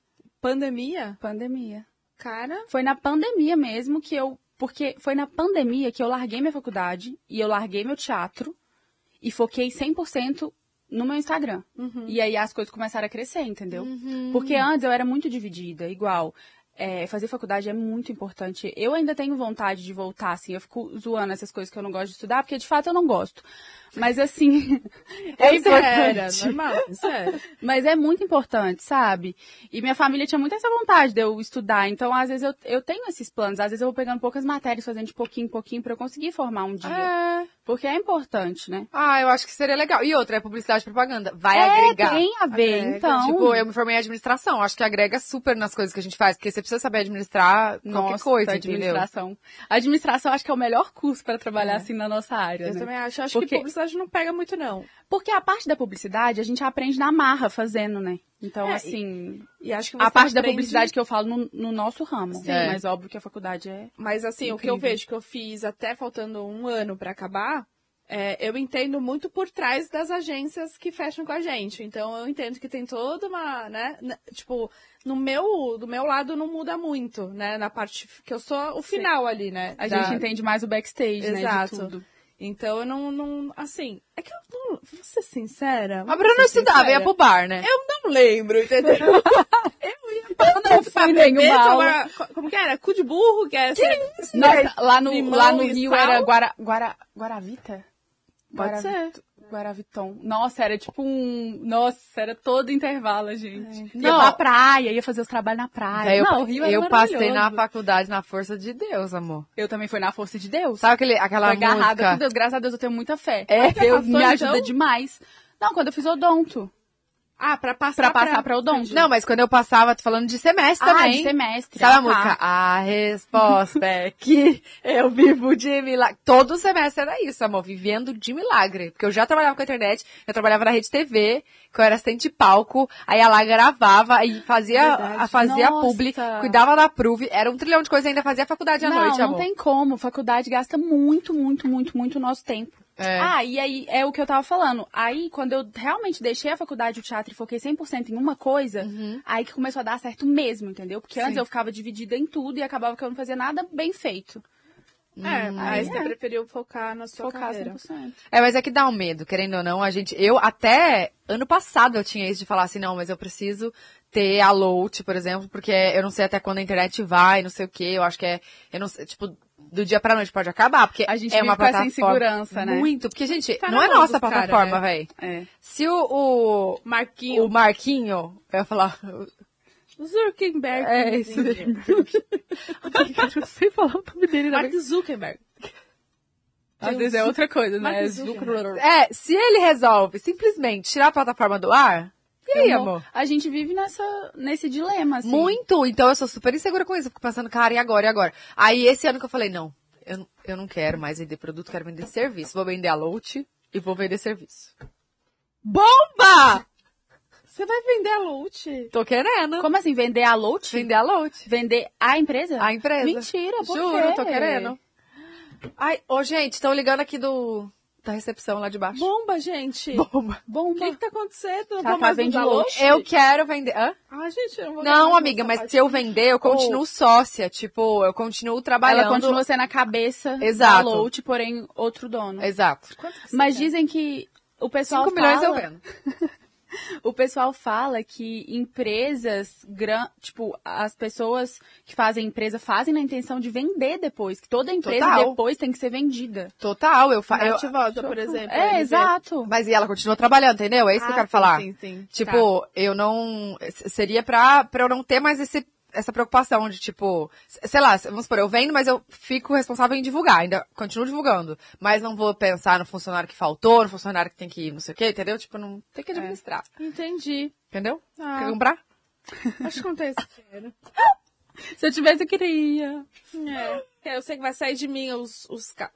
Speaker 1: pandemia?
Speaker 3: Pandemia.
Speaker 1: Cara,
Speaker 3: Foi na pandemia mesmo que eu... Porque foi na pandemia que eu larguei minha faculdade e eu larguei meu teatro e foquei 100% no meu Instagram. E aí as coisas começaram a crescer, entendeu? Porque antes eu era muito dividida, igual. Fazer faculdade é muito importante. Eu ainda tenho vontade de voltar, assim. Eu fico zoando essas coisas que eu não gosto de estudar, porque de fato eu não gosto. Mas assim,
Speaker 1: isso era normal, isso era.
Speaker 3: mas é muito importante, sabe? E minha família tinha muito essa vontade de eu estudar. Então, às vezes, eu tenho esses planos. Às vezes eu vou pegando poucas matérias, fazendo de pouquinho em pouquinho pra eu conseguir formar um dia.
Speaker 2: É.
Speaker 3: Porque é importante, né?
Speaker 2: Ah, eu acho que seria legal. E outra, é publicidade e propaganda. Vai agregar.
Speaker 3: Tem a ver,
Speaker 1: Agrega.
Speaker 3: então.
Speaker 2: Tipo, eu me formei em administração. Acho que agrega super nas coisas que a gente faz. Porque você precisa saber administrar qualquer
Speaker 3: Nossa,
Speaker 2: coisa, entendeu?
Speaker 3: administração. Administração acho que é o melhor curso para trabalhar assim na nossa área,
Speaker 1: Eu
Speaker 3: né?
Speaker 1: também acho. Acho
Speaker 3: Porque-
Speaker 1: que publicidade não pega muito, não.
Speaker 3: Porque a parte da publicidade a gente aprende na marra fazendo, né? Então, assim,
Speaker 1: E acho que você
Speaker 3: a parte da
Speaker 1: aprende-
Speaker 3: publicidade que eu falo no nosso ramo.
Speaker 2: Sim.
Speaker 3: Mas óbvio que a faculdade é...
Speaker 1: Mas assim, o que
Speaker 3: Incrível.
Speaker 1: eu vejo que eu fiz até faltando 1 ano pra acabar, eu entendo muito por trás das agências que fecham com a gente. Então eu entendo que tem toda uma, né? Tipo, do meu lado não muda muito, né? Na parte que eu sou o final ali, né?
Speaker 3: A gente entende mais o backstage, né?
Speaker 1: Exato.
Speaker 3: De tudo.
Speaker 1: Então eu não, assim, é que eu não, vou ser sincera.
Speaker 2: A Bruna não estudava, ia pro bar, né?
Speaker 1: Eu não lembro, entendeu?
Speaker 3: Eu não fui em nenhuma aula.
Speaker 1: Como que era? Cu de burro, que é
Speaker 3: Nossa, lá no
Speaker 1: Limão e
Speaker 3: Rio
Speaker 1: sal?
Speaker 3: era Guaravita?
Speaker 1: Pode ser.
Speaker 3: Guaraviton. Nossa, era tipo Nossa, era todo intervalo, gente. Ia
Speaker 2: Não.
Speaker 3: pra praia, ia fazer os trabalhos na praia.
Speaker 2: Daí
Speaker 3: Não, o Rio era
Speaker 2: eu passei na
Speaker 3: maravilhoso.
Speaker 2: faculdade na força de Deus, amor.
Speaker 3: Eu também fui na força de Deus.
Speaker 2: Sabe aquela
Speaker 3: Foi agarrada
Speaker 2: música?
Speaker 3: com Deus. Graças a Deus eu tenho muita fé.
Speaker 2: É?
Speaker 3: Deus me
Speaker 1: Passou,
Speaker 3: ajuda
Speaker 1: então?
Speaker 3: demais. Não, quando eu fiz odonto.
Speaker 1: Ah, pra passar
Speaker 3: pra odonto.
Speaker 2: Não, mas quando eu passava, tô falando de semestre também.
Speaker 3: de semestre.
Speaker 2: Sabe a música? A resposta é que eu vivo de milagre. Todo semestre era isso, amor. Vivendo de milagre. Porque eu já trabalhava com a internet, eu trabalhava na Rede TV, que eu era assistente de palco, aí a lá gravava, aí fazia
Speaker 3: Nossa.
Speaker 2: publi, cuidava da prove, era 1 trilhão de coisas, ainda fazia faculdade à noite, amor.
Speaker 3: Não tem como. Faculdade gasta muito nosso tempo.
Speaker 2: É.
Speaker 3: E aí é o que eu tava falando. Aí, quando eu realmente deixei a faculdade, o teatro, e foquei 100% em uma coisa, aí que começou a dar certo mesmo, entendeu? Porque antes eu ficava dividida em tudo e acabava que eu não fazia nada bem feito.
Speaker 1: Aí você preferiu focar na sua carreira.
Speaker 3: 100%.
Speaker 2: Mas é que dá um medo, querendo ou não, eu até ano passado eu tinha isso de falar assim, não, mas eu preciso ter a load, por exemplo, porque eu não sei até quando a internet vai, não sei o quê, eu acho que eu não sei, tipo, do dia pra noite pode acabar, porque
Speaker 3: A gente
Speaker 2: é uma
Speaker 3: vive com essa
Speaker 2: plataforma
Speaker 3: insegurança, né?
Speaker 2: muito, porque, gente,
Speaker 1: Tá
Speaker 2: não
Speaker 1: na
Speaker 2: é
Speaker 1: mão
Speaker 2: nossa
Speaker 1: dos cara,
Speaker 2: plataforma,
Speaker 1: né?
Speaker 2: véi.
Speaker 3: É.
Speaker 2: Se o Marquinho, eu ia falar,
Speaker 1: Zuckerberg.
Speaker 2: é isso mesmo. Eu não sei falar o nome dele,
Speaker 1: Mark Zuckerberg.
Speaker 3: Às vezes é outra coisa, né?
Speaker 1: Mark Zuckerberg.
Speaker 2: Se ele resolve simplesmente tirar a plataforma do ar, e aí, amor?
Speaker 3: A gente vive nesse dilema, assim.
Speaker 2: Muito, então eu sou super insegura com isso, eu fico pensando, cara, e agora? Aí esse ano que eu falei, não, eu não quero mais vender produto, quero vender serviço. Vou vender a load e vou vender serviço.
Speaker 1: Bomba! Você vai vender a Loot?
Speaker 2: Tô querendo.
Speaker 3: Como assim? Vender a load?
Speaker 2: Vender a load.
Speaker 3: Vender a empresa?
Speaker 2: A empresa.
Speaker 3: Mentira, por
Speaker 2: Juro,
Speaker 3: quê?
Speaker 2: tô querendo. Ai, gente, estão ligando aqui da recepção lá de baixo.
Speaker 1: Bomba, gente.
Speaker 2: Bomba.
Speaker 1: O que tá acontecendo? Não
Speaker 3: Tá
Speaker 1: vou mais
Speaker 3: vende
Speaker 1: usar
Speaker 3: Loot?
Speaker 1: Loot?
Speaker 2: Eu quero vender. Hã?
Speaker 1: Ah, gente, eu não vou
Speaker 2: Não,
Speaker 1: mais
Speaker 2: amiga,
Speaker 1: usar
Speaker 2: mas
Speaker 1: sapato.
Speaker 2: se eu vender, eu continuo sócia. Tipo, eu continuo trabalhando.
Speaker 3: Ela continua sendo a cabeça
Speaker 2: Exato.
Speaker 3: da load, porém outro dono.
Speaker 2: Exato.
Speaker 3: Mas dizem que o pessoal
Speaker 2: 5 milhões eu
Speaker 3: fala...
Speaker 2: vendo.
Speaker 3: O pessoal fala que empresas, tipo, as pessoas que fazem empresa fazem na intenção de vender depois. Que toda empresa
Speaker 2: Total.
Speaker 3: depois tem que ser vendida.
Speaker 2: Total, eu faço.
Speaker 1: Nativosa, por exemplo.
Speaker 3: É,
Speaker 1: LV.
Speaker 3: exato.
Speaker 2: Mas e ela continua trabalhando, entendeu? É isso que eu quero falar.
Speaker 1: Sim.
Speaker 2: Tipo, eu não. Seria pra eu não ter mais essa preocupação de, tipo, sei lá, vamos supor, eu vendo, mas eu fico responsável em divulgar, ainda continuo divulgando. Mas não vou pensar no funcionário que faltou, no funcionário que tem que ir, não sei o quê, entendeu? Tipo, não tem que administrar.
Speaker 1: Entendi.
Speaker 2: Entendeu?
Speaker 1: Ah.
Speaker 2: Quer comprar?
Speaker 1: Acho que não tem esse dinheiro.
Speaker 3: Se eu tivesse, eu queria.
Speaker 1: Eu sei que vai sair de mim os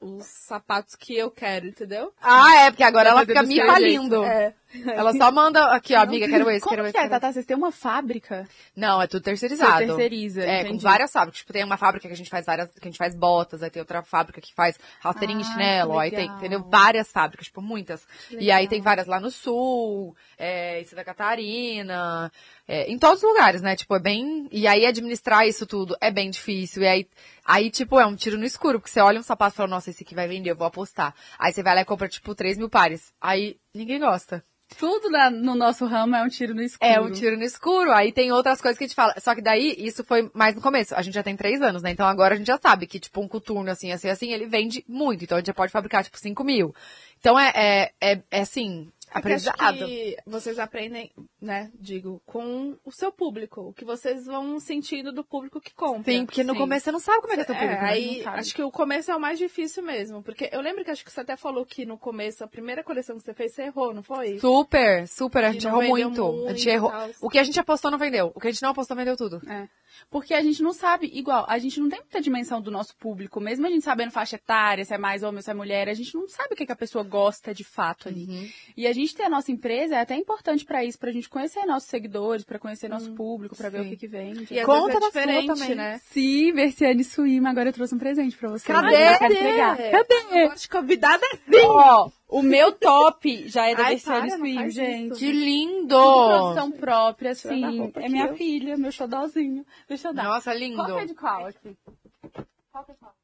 Speaker 1: sapatos que eu quero, entendeu?
Speaker 2: Porque agora ela fica me falindo. Ela só manda aqui, ó, amiga, quero esse,
Speaker 3: Como
Speaker 2: quero esse.
Speaker 3: que é,
Speaker 2: quero esse.
Speaker 3: Tata? Vocês têm uma fábrica?
Speaker 2: Não, é tudo terceirizado.
Speaker 3: Você terceiriza,
Speaker 2: com
Speaker 3: entendi.
Speaker 2: várias fábricas. Tipo, tem uma fábrica que a gente faz que a gente faz botas, aí tem outra fábrica que faz rasteirinho e chinelo,
Speaker 3: que
Speaker 2: aí tem,
Speaker 3: legal.
Speaker 2: entendeu? Várias fábricas, tipo, muitas. E aí tem várias lá no sul, em Santa Catarina, em todos os lugares, né? Tipo, é bem... E aí administrar isso tudo é bem difícil. E aí, tipo, é um tiro no escuro, porque você olha um sapato e fala, nossa, esse aqui vai vender, eu vou apostar. Aí você vai lá e compra, tipo, 3 mil pares. Aí ninguém gosta.
Speaker 3: Tudo no nosso ramo é um tiro no escuro.
Speaker 2: É um tiro no escuro. Aí tem outras coisas que a gente fala. Só que daí, isso foi mais no começo. A gente já tem 3 anos, né? Então agora a gente já sabe que, tipo, um coturno assim, ele vende muito. Então a gente já pode fabricar, tipo, 5 mil. Então é assim, aprendizado.
Speaker 1: Acho que vocês aprendem, né, digo, com o seu público. O que vocês vão sentindo do público que compra.
Speaker 2: Sim, porque no começo você não sabe como é que é seu público. né?
Speaker 1: Aí
Speaker 3: não sabe.
Speaker 1: acho que o começo é o mais difícil mesmo. Porque eu lembro que acho que você até falou que no começo, a primeira coleção que você fez, você errou, não foi?
Speaker 2: Super. A
Speaker 1: Que
Speaker 2: gente
Speaker 1: não
Speaker 2: errou
Speaker 1: vendeu
Speaker 2: muito. A gente
Speaker 1: muito
Speaker 2: errou.
Speaker 1: e tal.
Speaker 2: O que a gente apostou não vendeu. O que a gente não apostou vendeu tudo.
Speaker 3: Porque a gente não sabe, igual, a gente não tem muita dimensão do nosso público, mesmo a gente sabendo faixa etária, se é mais homem ou se é mulher, a gente não sabe o que a pessoa gosta de fato ali. E a gente ter a nossa empresa é até importante pra isso, pra gente conhecer nossos seguidores, pra conhecer nosso público, pra ver o que vende.
Speaker 1: E às
Speaker 2: Conta
Speaker 1: vezes
Speaker 2: da
Speaker 1: é
Speaker 2: sua
Speaker 1: diferente,
Speaker 2: também.
Speaker 1: né?
Speaker 3: Sim, Versiane Suíma, agora eu trouxe um presente pra você.
Speaker 2: Cadê?
Speaker 3: Eu quero entregar.
Speaker 1: Eu gosto de convidada assim.
Speaker 3: Ó, o meu top já é da
Speaker 1: Ai,
Speaker 3: Versiane
Speaker 1: para, não
Speaker 3: Suíma,
Speaker 1: faz
Speaker 3: gente.
Speaker 1: isso.
Speaker 2: Que lindo!
Speaker 3: Tudo produção própria,
Speaker 1: dar
Speaker 3: assim.
Speaker 1: roupa
Speaker 3: É
Speaker 1: aqui,
Speaker 3: minha
Speaker 1: eu.
Speaker 3: filha, meu xodózinho. Deixa eu dar.
Speaker 2: Nossa, lindo.
Speaker 3: Qual que é de qual aqui? Qual que é de qual?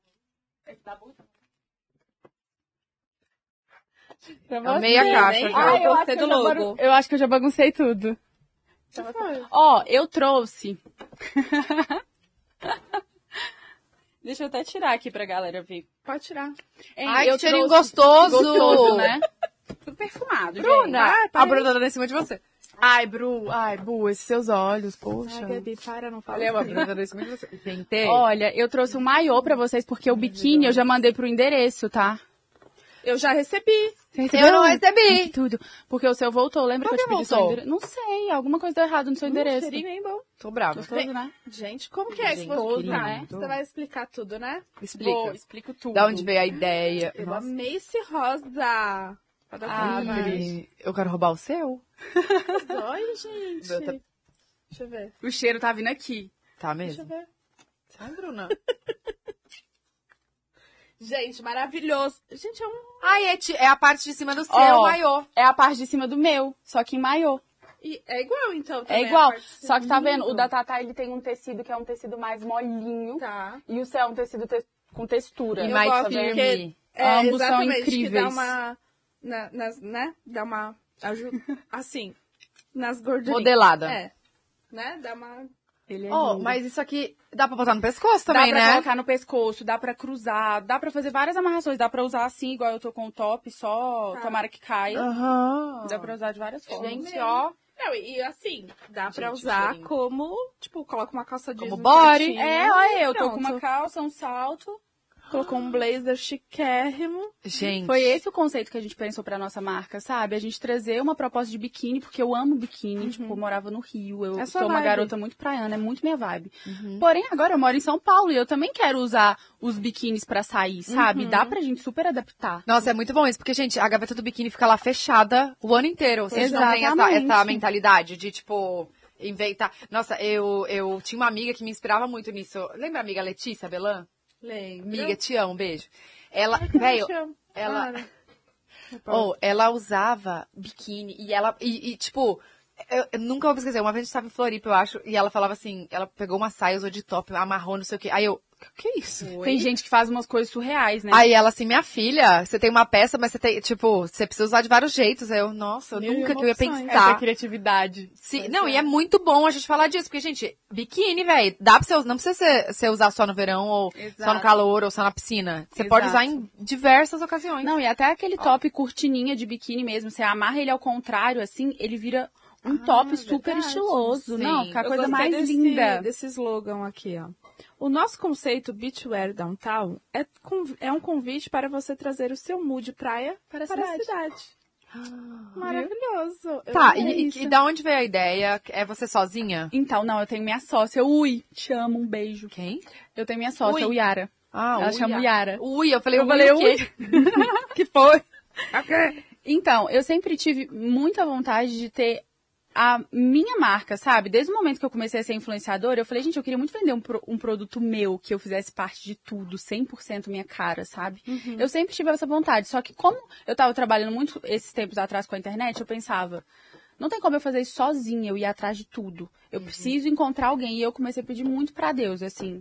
Speaker 3: Esse da Buta?
Speaker 2: Amei a caixa. já.
Speaker 1: Ai, eu gostei do logo.
Speaker 3: Eu acho que eu já baguncei tudo. Ó, eu trouxe. Deixa eu até tirar aqui pra galera ver.
Speaker 1: Pode tirar.
Speaker 3: Hein,
Speaker 2: Ai,
Speaker 3: eu
Speaker 2: que cheirinho
Speaker 3: trouxe-
Speaker 2: gostoso.
Speaker 3: Gostoso, né? Tudo perfumado,
Speaker 2: Bruna,
Speaker 3: gente.
Speaker 2: a Bruna tá em cima de você.
Speaker 3: Ai, Bu, esses seus olhos, poxa.
Speaker 1: Ai, Gabi, para, não fala
Speaker 2: Olha, a
Speaker 1: assim.
Speaker 2: Bruna tá em cima de você. Gente,
Speaker 3: Olha, eu trouxe um maiô pra vocês, porque o biquíni eu já mandei pro endereço, tá?
Speaker 1: Eu já recebi.
Speaker 3: Você recebeu?
Speaker 2: Eu não recebi.
Speaker 3: Tudo. Porque o seu voltou, lembra
Speaker 2: Por
Speaker 3: que eu
Speaker 2: que
Speaker 3: te pedi seu
Speaker 2: voltou?
Speaker 3: endereço? Não sei, alguma coisa deu errado no seu endereço.
Speaker 1: Cheirinho bem bom.
Speaker 2: Tô brava.
Speaker 3: Gostoso, né?
Speaker 1: Gente, como que é que
Speaker 2: Gente,
Speaker 1: você
Speaker 2: que
Speaker 1: tá?
Speaker 2: lindo.
Speaker 1: Você vai explicar tudo, né?
Speaker 2: Explica.
Speaker 3: Vou, explico tudo.
Speaker 2: Da onde veio a ideia?
Speaker 1: Eu
Speaker 2: Nossa.
Speaker 1: amei esse rosa.
Speaker 3: Ah,
Speaker 2: Ai, eu quero roubar o seu?
Speaker 1: Ai, gente.
Speaker 2: Meu, tá-
Speaker 1: Deixa eu ver.
Speaker 3: O cheiro tá vindo aqui.
Speaker 2: Tá
Speaker 1: Deixa eu
Speaker 2: mesmo?
Speaker 1: ver.
Speaker 2: Ai, Bruna.
Speaker 1: Gente, maravilhoso. Gente, é um...
Speaker 2: Ai, é a parte de cima do seu
Speaker 3: Ó,
Speaker 2: maiô.
Speaker 3: É a parte de cima do meu, só que em maiô.
Speaker 1: E é igual, então,
Speaker 3: É
Speaker 1: também, a
Speaker 3: igual.
Speaker 1: parte de
Speaker 3: Só que tá vendo,
Speaker 1: cima.
Speaker 3: o da Tatá, ele tem um tecido que é um tecido mais molinho.
Speaker 1: Tá.
Speaker 3: E o seu é um tecido com textura.
Speaker 2: E
Speaker 1: Eu
Speaker 2: mais
Speaker 1: gosto
Speaker 2: firme.
Speaker 1: porque
Speaker 3: Ambos são
Speaker 1: exatamente, que
Speaker 3: incríveis.
Speaker 1: dá uma... né? Dá uma... assim, nas gordurinhas.
Speaker 2: Modelada.
Speaker 1: É. Né? Dá uma...
Speaker 3: Ele é
Speaker 2: Ó,
Speaker 3: lindo.
Speaker 2: mas isso aqui dá pra botar no pescoço
Speaker 3: Dá
Speaker 2: também,
Speaker 3: pra
Speaker 2: né?
Speaker 3: colocar no pescoço, dá pra cruzar, dá pra fazer várias amarrações. Dá pra usar assim, igual eu tô com o top, só
Speaker 1: Tá.
Speaker 3: tomara que caia.
Speaker 2: Aham.
Speaker 3: Dá pra usar de várias formas.
Speaker 2: Gente, ó.
Speaker 1: Não, e assim, dá pra
Speaker 2: Gente,
Speaker 1: usar
Speaker 2: cheirinho.
Speaker 1: como, tipo, coloca uma calça jeans
Speaker 2: Como
Speaker 1: no
Speaker 2: body.
Speaker 1: shortinho.
Speaker 3: É, olha, eu tô
Speaker 1: Pronto.
Speaker 3: com uma calça, um salto.
Speaker 1: Colocou um blazer chiquérrimo.
Speaker 2: Gente.
Speaker 3: Foi esse o conceito que a gente pensou pra nossa marca, sabe? A gente trazer uma proposta de biquíni, porque eu amo biquíni. Tipo, eu morava no Rio, eu
Speaker 1: É sua
Speaker 3: sou uma
Speaker 1: vibe.
Speaker 3: garota muito praiana, é muito minha vibe. Porém, agora eu moro em São Paulo e eu também quero usar os biquínis pra sair, sabe? Dá pra gente super adaptar.
Speaker 2: Nossa, é muito bom isso, porque, gente, a gaveta do biquíni fica lá fechada o ano inteiro. Vocês não têm
Speaker 3: Exatamente.
Speaker 2: essa mentalidade de, tipo, inventar. Nossa, eu tinha uma amiga que me inspirava muito nisso. Lembra a amiga Letícia Belan?
Speaker 1: Lembra?
Speaker 2: Amiga, te amo, beijo. Ela, velho, ela... ela usava biquíni e ela, tipo, eu nunca vou esquecer, uma vez a gente estava em Floripa, eu acho, e ela falava assim, ela pegou uma saia, usou de top, amarrou, não sei o quê. Aí eu, que é isso?
Speaker 3: Tem gente que faz umas coisas surreais, né?
Speaker 2: Aí ela assim, minha filha, você tem uma peça, mas você tem, tipo, você precisa usar de vários jeitos. Aí eu, nossa,
Speaker 1: Mil e
Speaker 2: nunca
Speaker 1: uma
Speaker 2: que eu ia
Speaker 1: opções.
Speaker 2: pensar.
Speaker 3: Essa criatividade.
Speaker 2: Sim, não, e é muito bom a gente falar disso, porque, gente, biquíni, velho, dá pra você usar, não precisa você usar só no verão, ou só no
Speaker 3: Exato.
Speaker 2: calor, ou só na piscina. Você pode usar em diversas ocasiões.
Speaker 3: Não, e até aquele top cortininha de biquíni mesmo, você amarra ele ao contrário, assim, ele vira um top super
Speaker 1: verdade.
Speaker 3: estiloso.
Speaker 2: Sim.
Speaker 3: Não, fica a
Speaker 1: Eu
Speaker 3: coisa
Speaker 1: gostei
Speaker 3: mais linda.
Speaker 1: desse slogan aqui, ó. O nosso conceito Beachwear Downtown é um convite para você trazer o seu mood praia para a cidade. Maravilhoso. Eu
Speaker 2: Tá,
Speaker 1: amei
Speaker 2: e da onde veio a ideia? É você sozinha?
Speaker 3: Então, não, eu tenho minha sócia, Ui, te amo, um beijo.
Speaker 2: Quem?
Speaker 3: Eu tenho minha sócia,
Speaker 2: Ui.
Speaker 3: o Yara.
Speaker 2: Ah,
Speaker 3: Ela chama Yara.
Speaker 2: Ui, eu falei,
Speaker 3: Eu falei,
Speaker 2: o quê?
Speaker 3: que foi? Então, eu sempre tive muita vontade de ter a minha marca, sabe? Desde o momento que eu comecei a ser influenciadora, eu falei, gente, eu queria muito vender um produto meu, que eu fizesse parte de tudo, 100% minha cara, sabe? Eu sempre tive essa vontade, só que como eu tava trabalhando muito esses tempos atrás com a internet, eu pensava, não tem como eu fazer isso sozinha, eu ir atrás de tudo. Eu preciso encontrar alguém, e eu comecei a pedir muito pra Deus, assim.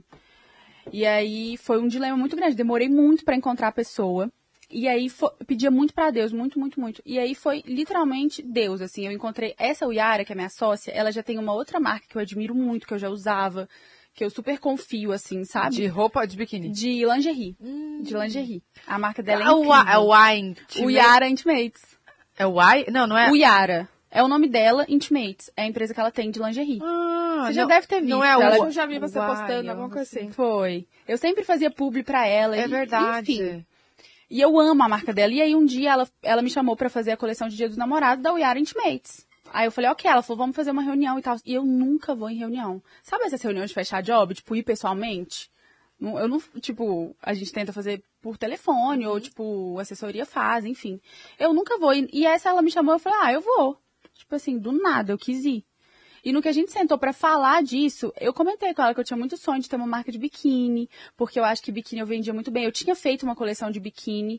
Speaker 3: E aí foi um dilema muito grande, demorei muito pra encontrar a pessoa. E aí eu pedia muito pra Deus, muito, muito, muito. E aí foi literalmente Deus, assim. Eu encontrei essa Yara, que é minha sócia, ela já tem uma outra marca que eu admiro muito, que eu já usava, que eu super confio, assim, sabe?
Speaker 2: De roupa de biquíni?
Speaker 3: De lingerie. De lingerie. A marca dela é
Speaker 2: É
Speaker 3: incrível.
Speaker 2: o Wine.
Speaker 3: O Yara Intimates.
Speaker 2: É o Y? Não, não é.
Speaker 3: O Yara. É o nome dela, Intimates. É a empresa que ela tem de lingerie.
Speaker 2: Ah,
Speaker 3: Você já
Speaker 2: não-
Speaker 3: deve ter visto.
Speaker 2: Não é
Speaker 3: ela...
Speaker 1: Eu já vi você postando alguma coisa assim.
Speaker 3: Foi. Eu sempre fazia publi pra ela.
Speaker 2: É verdade.
Speaker 3: Enfim. E eu amo a marca dela. E aí um dia ela me chamou pra fazer a coleção de Dia dos Namorados da Yara Intimates. Aí eu falei, ok, ela falou, vamos fazer uma reunião e tal. E eu nunca vou em reunião. Sabe essas reuniões de fechar job? Tipo, ir pessoalmente? Eu não, tipo, a gente tenta fazer por telefone, ou tipo, assessoria faz, enfim. Eu nunca vou. E essa ela me chamou, eu falei, eu vou. Tipo assim, do nada, eu quis ir. E no que a gente sentou pra falar disso, eu comentei com ela que eu tinha muito sonho de ter uma marca de biquíni, porque eu acho que biquíni eu vendia muito bem. Eu tinha feito uma coleção de biquíni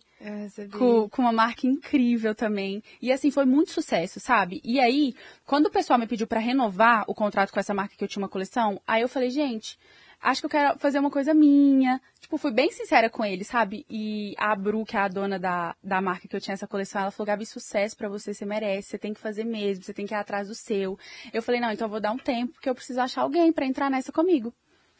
Speaker 3: com uma marca incrível também. E assim, foi muito sucesso, sabe? E aí, quando o pessoal me pediu pra renovar o contrato com essa marca que eu tinha uma coleção, aí eu falei, gente, acho que eu quero fazer uma coisa minha. Tipo, fui bem sincera com ele, sabe? E a Bru, que é a dona da marca que eu tinha essa coleção, ela falou, Gabi, sucesso pra você, você merece, você tem que fazer mesmo, você tem que ir atrás do seu. Eu falei, não, então eu vou dar um tempo, porque eu preciso achar alguém pra entrar nessa comigo.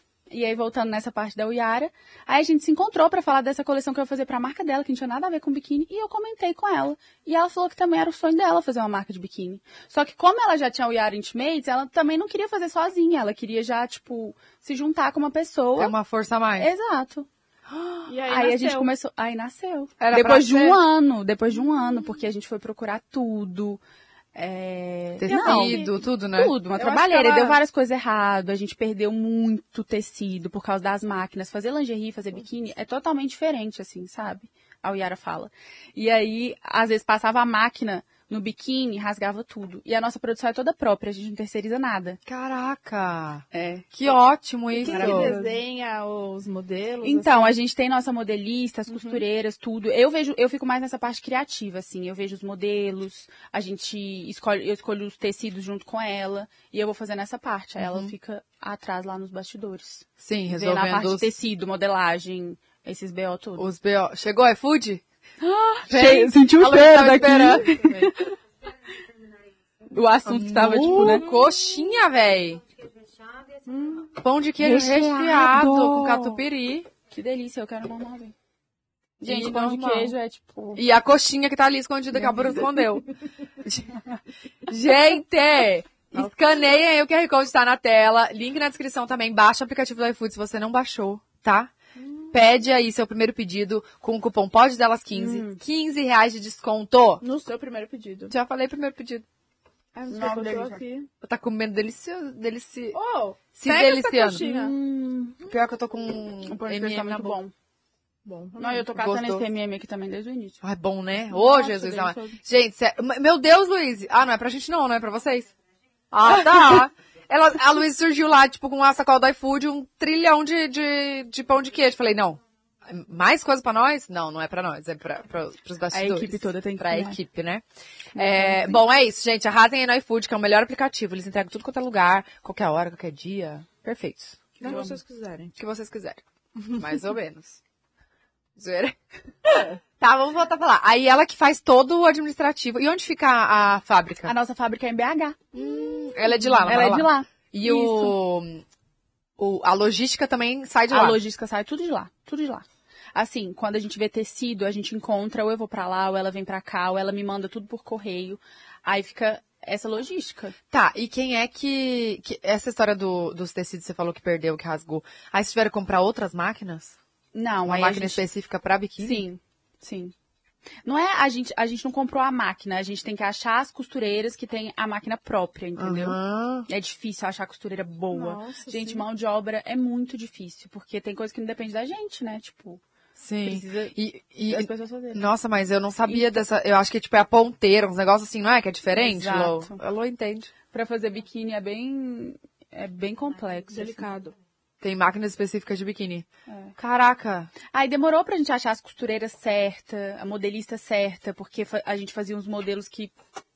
Speaker 3: E aí, voltando nessa parte da Yara, aí a gente se encontrou pra falar dessa coleção que eu ia fazer pra marca dela, que não tinha nada a ver com biquíni, e eu comentei com ela. E ela falou que também era o sonho dela fazer uma marca de biquíni. Só que como ela já tinha o Yara Intimates, ela também não queria fazer sozinha, ela queria já, tipo, se juntar com uma pessoa.
Speaker 2: Tem uma força a mais.
Speaker 3: Exato.
Speaker 1: E
Speaker 3: Aí a gente começou, aí nasceu.
Speaker 2: Era
Speaker 3: Depois
Speaker 2: pra
Speaker 3: depois de um ano, porque a gente foi procurar tudo.
Speaker 2: Tecido, tudo, né?
Speaker 3: Tudo, uma
Speaker 1: Eu
Speaker 3: trabalheira.
Speaker 1: acho que ela-
Speaker 3: Deu várias coisas erradas, a gente perdeu muito tecido por causa das máquinas. Fazer lingerie, fazer biquíni é totalmente diferente, assim, sabe? A Yara fala. E aí, às vezes, passava a máquina no biquíni, rasgava tudo. E a nossa produção é toda própria, a gente não terceiriza nada.
Speaker 2: Caraca!
Speaker 3: É.
Speaker 2: Que ótimo isso!
Speaker 1: Quem que desenha os modelos?
Speaker 3: Então,
Speaker 1: assim?
Speaker 3: a gente tem nossa modelista, as costureiras, tudo. Eu fico mais nessa parte criativa, assim. Eu vejo os modelos, eu escolho os tecidos junto com ela, e eu vou fazendo essa parte. Aí ela fica atrás lá nos bastidores.
Speaker 2: Sim,
Speaker 3: Vendo a parte
Speaker 2: resolvendo
Speaker 3: de tecido, modelagem, esses BO tudo.
Speaker 2: os BO. Chegou o iFood?
Speaker 3: Sentiu
Speaker 2: A Luísa tava esperando.
Speaker 3: O assunto que tava, tipo, né?
Speaker 2: Coxinha, véi. Pão de queijo recheado com catupiry.
Speaker 3: Que delícia, eu quero normal, velho. Gente,
Speaker 2: E
Speaker 3: pão de
Speaker 2: normal.
Speaker 3: queijo é, tipo...
Speaker 2: E a coxinha que tá ali escondida que a Bruna escondeu. Gente, escaneiem aí o QR Code tá na tela. Link na descrição também. Baixa o aplicativo do iFood se você não baixou, tá? Pede aí seu primeiro pedido com o cupom PODDELAS15. R$15 de desconto.
Speaker 1: No seu primeiro pedido.
Speaker 2: Já falei primeiro pedido.
Speaker 1: Ah, não sei
Speaker 3: Nome
Speaker 1: quanto
Speaker 3: dele,
Speaker 1: eu
Speaker 3: já.
Speaker 1: aqui.
Speaker 2: Tá comendo delicioso,
Speaker 1: Oh,
Speaker 2: se
Speaker 1: pega essa
Speaker 2: deliciando.
Speaker 1: coxinha.
Speaker 2: Pior que eu tô com
Speaker 3: O pão de queijo tá
Speaker 2: MM na
Speaker 3: muito
Speaker 2: boca.
Speaker 3: bom.
Speaker 1: Bom,
Speaker 3: Não, eu tô catando
Speaker 2: Gostoso.
Speaker 3: esse MM aqui também desde o início.
Speaker 2: Ai, bom, né? Ô,
Speaker 3: Nossa,
Speaker 2: Jesus. Não.
Speaker 3: delicioso.
Speaker 2: Gente, meu Deus, Luiz. Ah, não é pra gente não é pra vocês? Ah, tá. A Luiz surgiu lá, tipo, com uma sacola do iFood, 1 trilhão de pão de queijo. Falei, não. Mais coisa pra nós? Não, não é pra nós. É pros bastidores.
Speaker 3: A equipe toda tem que
Speaker 2: Pra
Speaker 3: comer.
Speaker 2: equipe, né? Bom, é isso, gente. Arrasem aí no iFood, que é o melhor aplicativo. Eles entregam tudo quanto é lugar, qualquer hora, qualquer dia. Perfeitos.
Speaker 1: o que vocês quiserem.
Speaker 2: O que vocês quiserem. Mais ou menos. Zoeira. Tá, vamos voltar pra lá. Aí ela que faz todo o administrativo. E onde fica a fábrica?
Speaker 3: A nossa fábrica é em BH.
Speaker 2: Ela é de lá,
Speaker 3: Ela é de lá.
Speaker 2: E a logística também sai de
Speaker 3: A
Speaker 2: lá.
Speaker 3: logística sai tudo de lá. Tudo de lá. Assim, quando a gente vê tecido, a gente encontra, ou eu vou pra lá, ou ela vem pra cá, ou ela me manda tudo por correio. Aí fica essa logística.
Speaker 2: Tá, e quem é que essa história dos tecidos você falou que perdeu, que rasgou. Aí vocês tiveram que comprar outras máquinas?
Speaker 3: Não,
Speaker 2: Uma
Speaker 3: aí
Speaker 2: máquina
Speaker 3: a gente...
Speaker 2: específica pra biquíni?
Speaker 3: Sim, sim. Não é a gente não comprou a máquina, a gente tem que achar as costureiras que tem a máquina própria, entendeu?
Speaker 2: Aham.
Speaker 3: É difícil achar costureira boa.
Speaker 1: Nossa,
Speaker 3: Gente,
Speaker 1: sim.
Speaker 3: mão de obra é muito difícil, porque tem coisa que não depende da gente, né? Tipo,
Speaker 2: Sim.
Speaker 3: precisa
Speaker 2: E
Speaker 3: das pessoas fazerem.
Speaker 2: nossa, mas eu não sabia dessa. Eu acho que tipo é a ponteira, uns negócios assim, não é? Que é diferente, Lô?
Speaker 3: Exato.
Speaker 2: A Lô entende.
Speaker 3: Pra fazer biquíni é bem complexo. assim.
Speaker 1: Delicado.
Speaker 2: Tem máquinas específicas de biquíni.
Speaker 3: É.
Speaker 2: Caraca.
Speaker 3: Aí demorou pra gente achar as costureiras certas, a modelista certa, porque a gente fazia uns modelos que,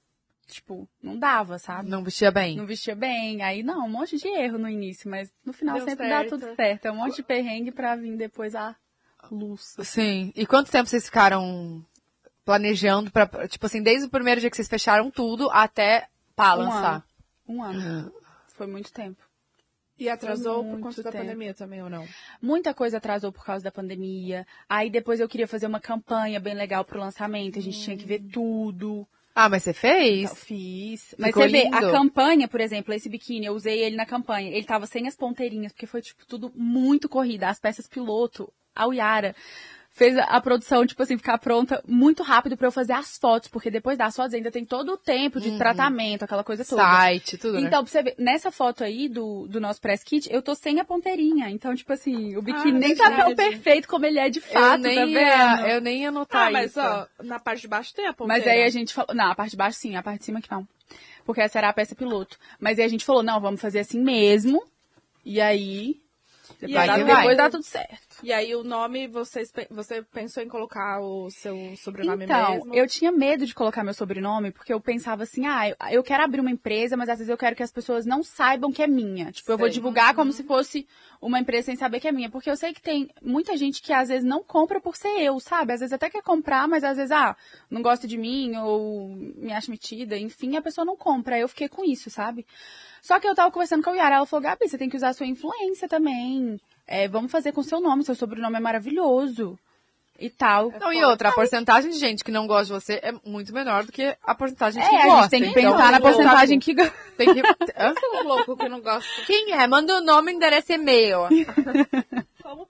Speaker 3: tipo, não dava, sabe?
Speaker 2: Não vestia bem.
Speaker 3: Não vestia bem, aí não, um monte de erro no início, mas no final
Speaker 1: Deu
Speaker 3: sempre
Speaker 1: certo.
Speaker 3: dá tudo certo. É um monte de perrengue pra vir depois a luz.
Speaker 2: Sim. E quanto tempo vocês ficaram planejando pra, tipo assim, desde o primeiro dia que vocês fecharam tudo até pá, lançar?
Speaker 3: Um ano. Foi muito tempo.
Speaker 1: E atrasou por
Speaker 3: muito
Speaker 1: conta da
Speaker 3: tempo.
Speaker 1: pandemia também, ou não?
Speaker 3: Muita coisa atrasou por causa da pandemia. Aí depois eu queria fazer uma campanha bem legal pro lançamento, a gente tinha que ver tudo.
Speaker 2: Ah, mas você fez?
Speaker 3: Eu fiz. Mas
Speaker 2: Ficou
Speaker 3: você vê,
Speaker 2: lindo.
Speaker 3: a campanha, por exemplo, esse biquíni, eu usei ele na campanha. Ele tava sem as ponteirinhas, porque foi, tipo, tudo muito corrida. As peças piloto, a Yara fez a produção, tipo assim, ficar pronta muito rápido pra eu fazer as fotos, porque depois das fotos ainda tem todo o tempo de tratamento, aquela coisa toda.
Speaker 2: Site, tudo, né?
Speaker 3: Então, pra você ver, nessa foto aí do nosso press kit, eu tô sem a ponteirinha. Então, tipo assim, o biquíni nem tá tão
Speaker 1: verdade.
Speaker 3: perfeito como ele é de fato, tá vendo?
Speaker 2: eu nem ia notar
Speaker 1: mas
Speaker 2: isso.
Speaker 1: ó, na parte de baixo tem a ponteira.
Speaker 3: Mas aí a gente falou, não, a parte de baixo sim, a parte de cima que não. Porque essa era a peça piloto. Mas aí a gente falou, não, vamos fazer assim mesmo. E aí,
Speaker 1: E aí
Speaker 3: depois dá tudo certo.
Speaker 1: E aí o nome, você pensou em colocar o seu sobrenome
Speaker 3: Então,
Speaker 1: mesmo?
Speaker 3: eu tinha medo de colocar meu sobrenome, porque eu pensava assim, eu quero abrir uma empresa, mas às vezes eu quero que as pessoas não saibam que é minha. Tipo, eu vou
Speaker 2: Sei.
Speaker 3: divulgar como se fosse uma empresa sem saber que é minha. Porque eu sei que tem muita gente que às vezes não compra por ser eu, sabe? Às vezes até quer comprar, mas às vezes, não gosta de mim, ou me acha metida, enfim, a pessoa não compra. Aí eu fiquei com isso, sabe? Só que eu tava conversando com a Yara, ela falou, Gabi, você tem que usar a sua influência também. Vamos fazer com seu nome, seu sobrenome é maravilhoso. E tal.
Speaker 2: Não, e outra, a porcentagem de gente que não gosta de você é muito menor do que a porcentagem de gente que
Speaker 3: A
Speaker 2: gosta.
Speaker 3: gente tem que
Speaker 2: então,
Speaker 3: pensar na porcentagem que gosta.
Speaker 2: Tem que... Hã?
Speaker 1: Um louco que não gosta.
Speaker 2: Quem é? Manda o nome, endereço e e-mail.
Speaker 1: Como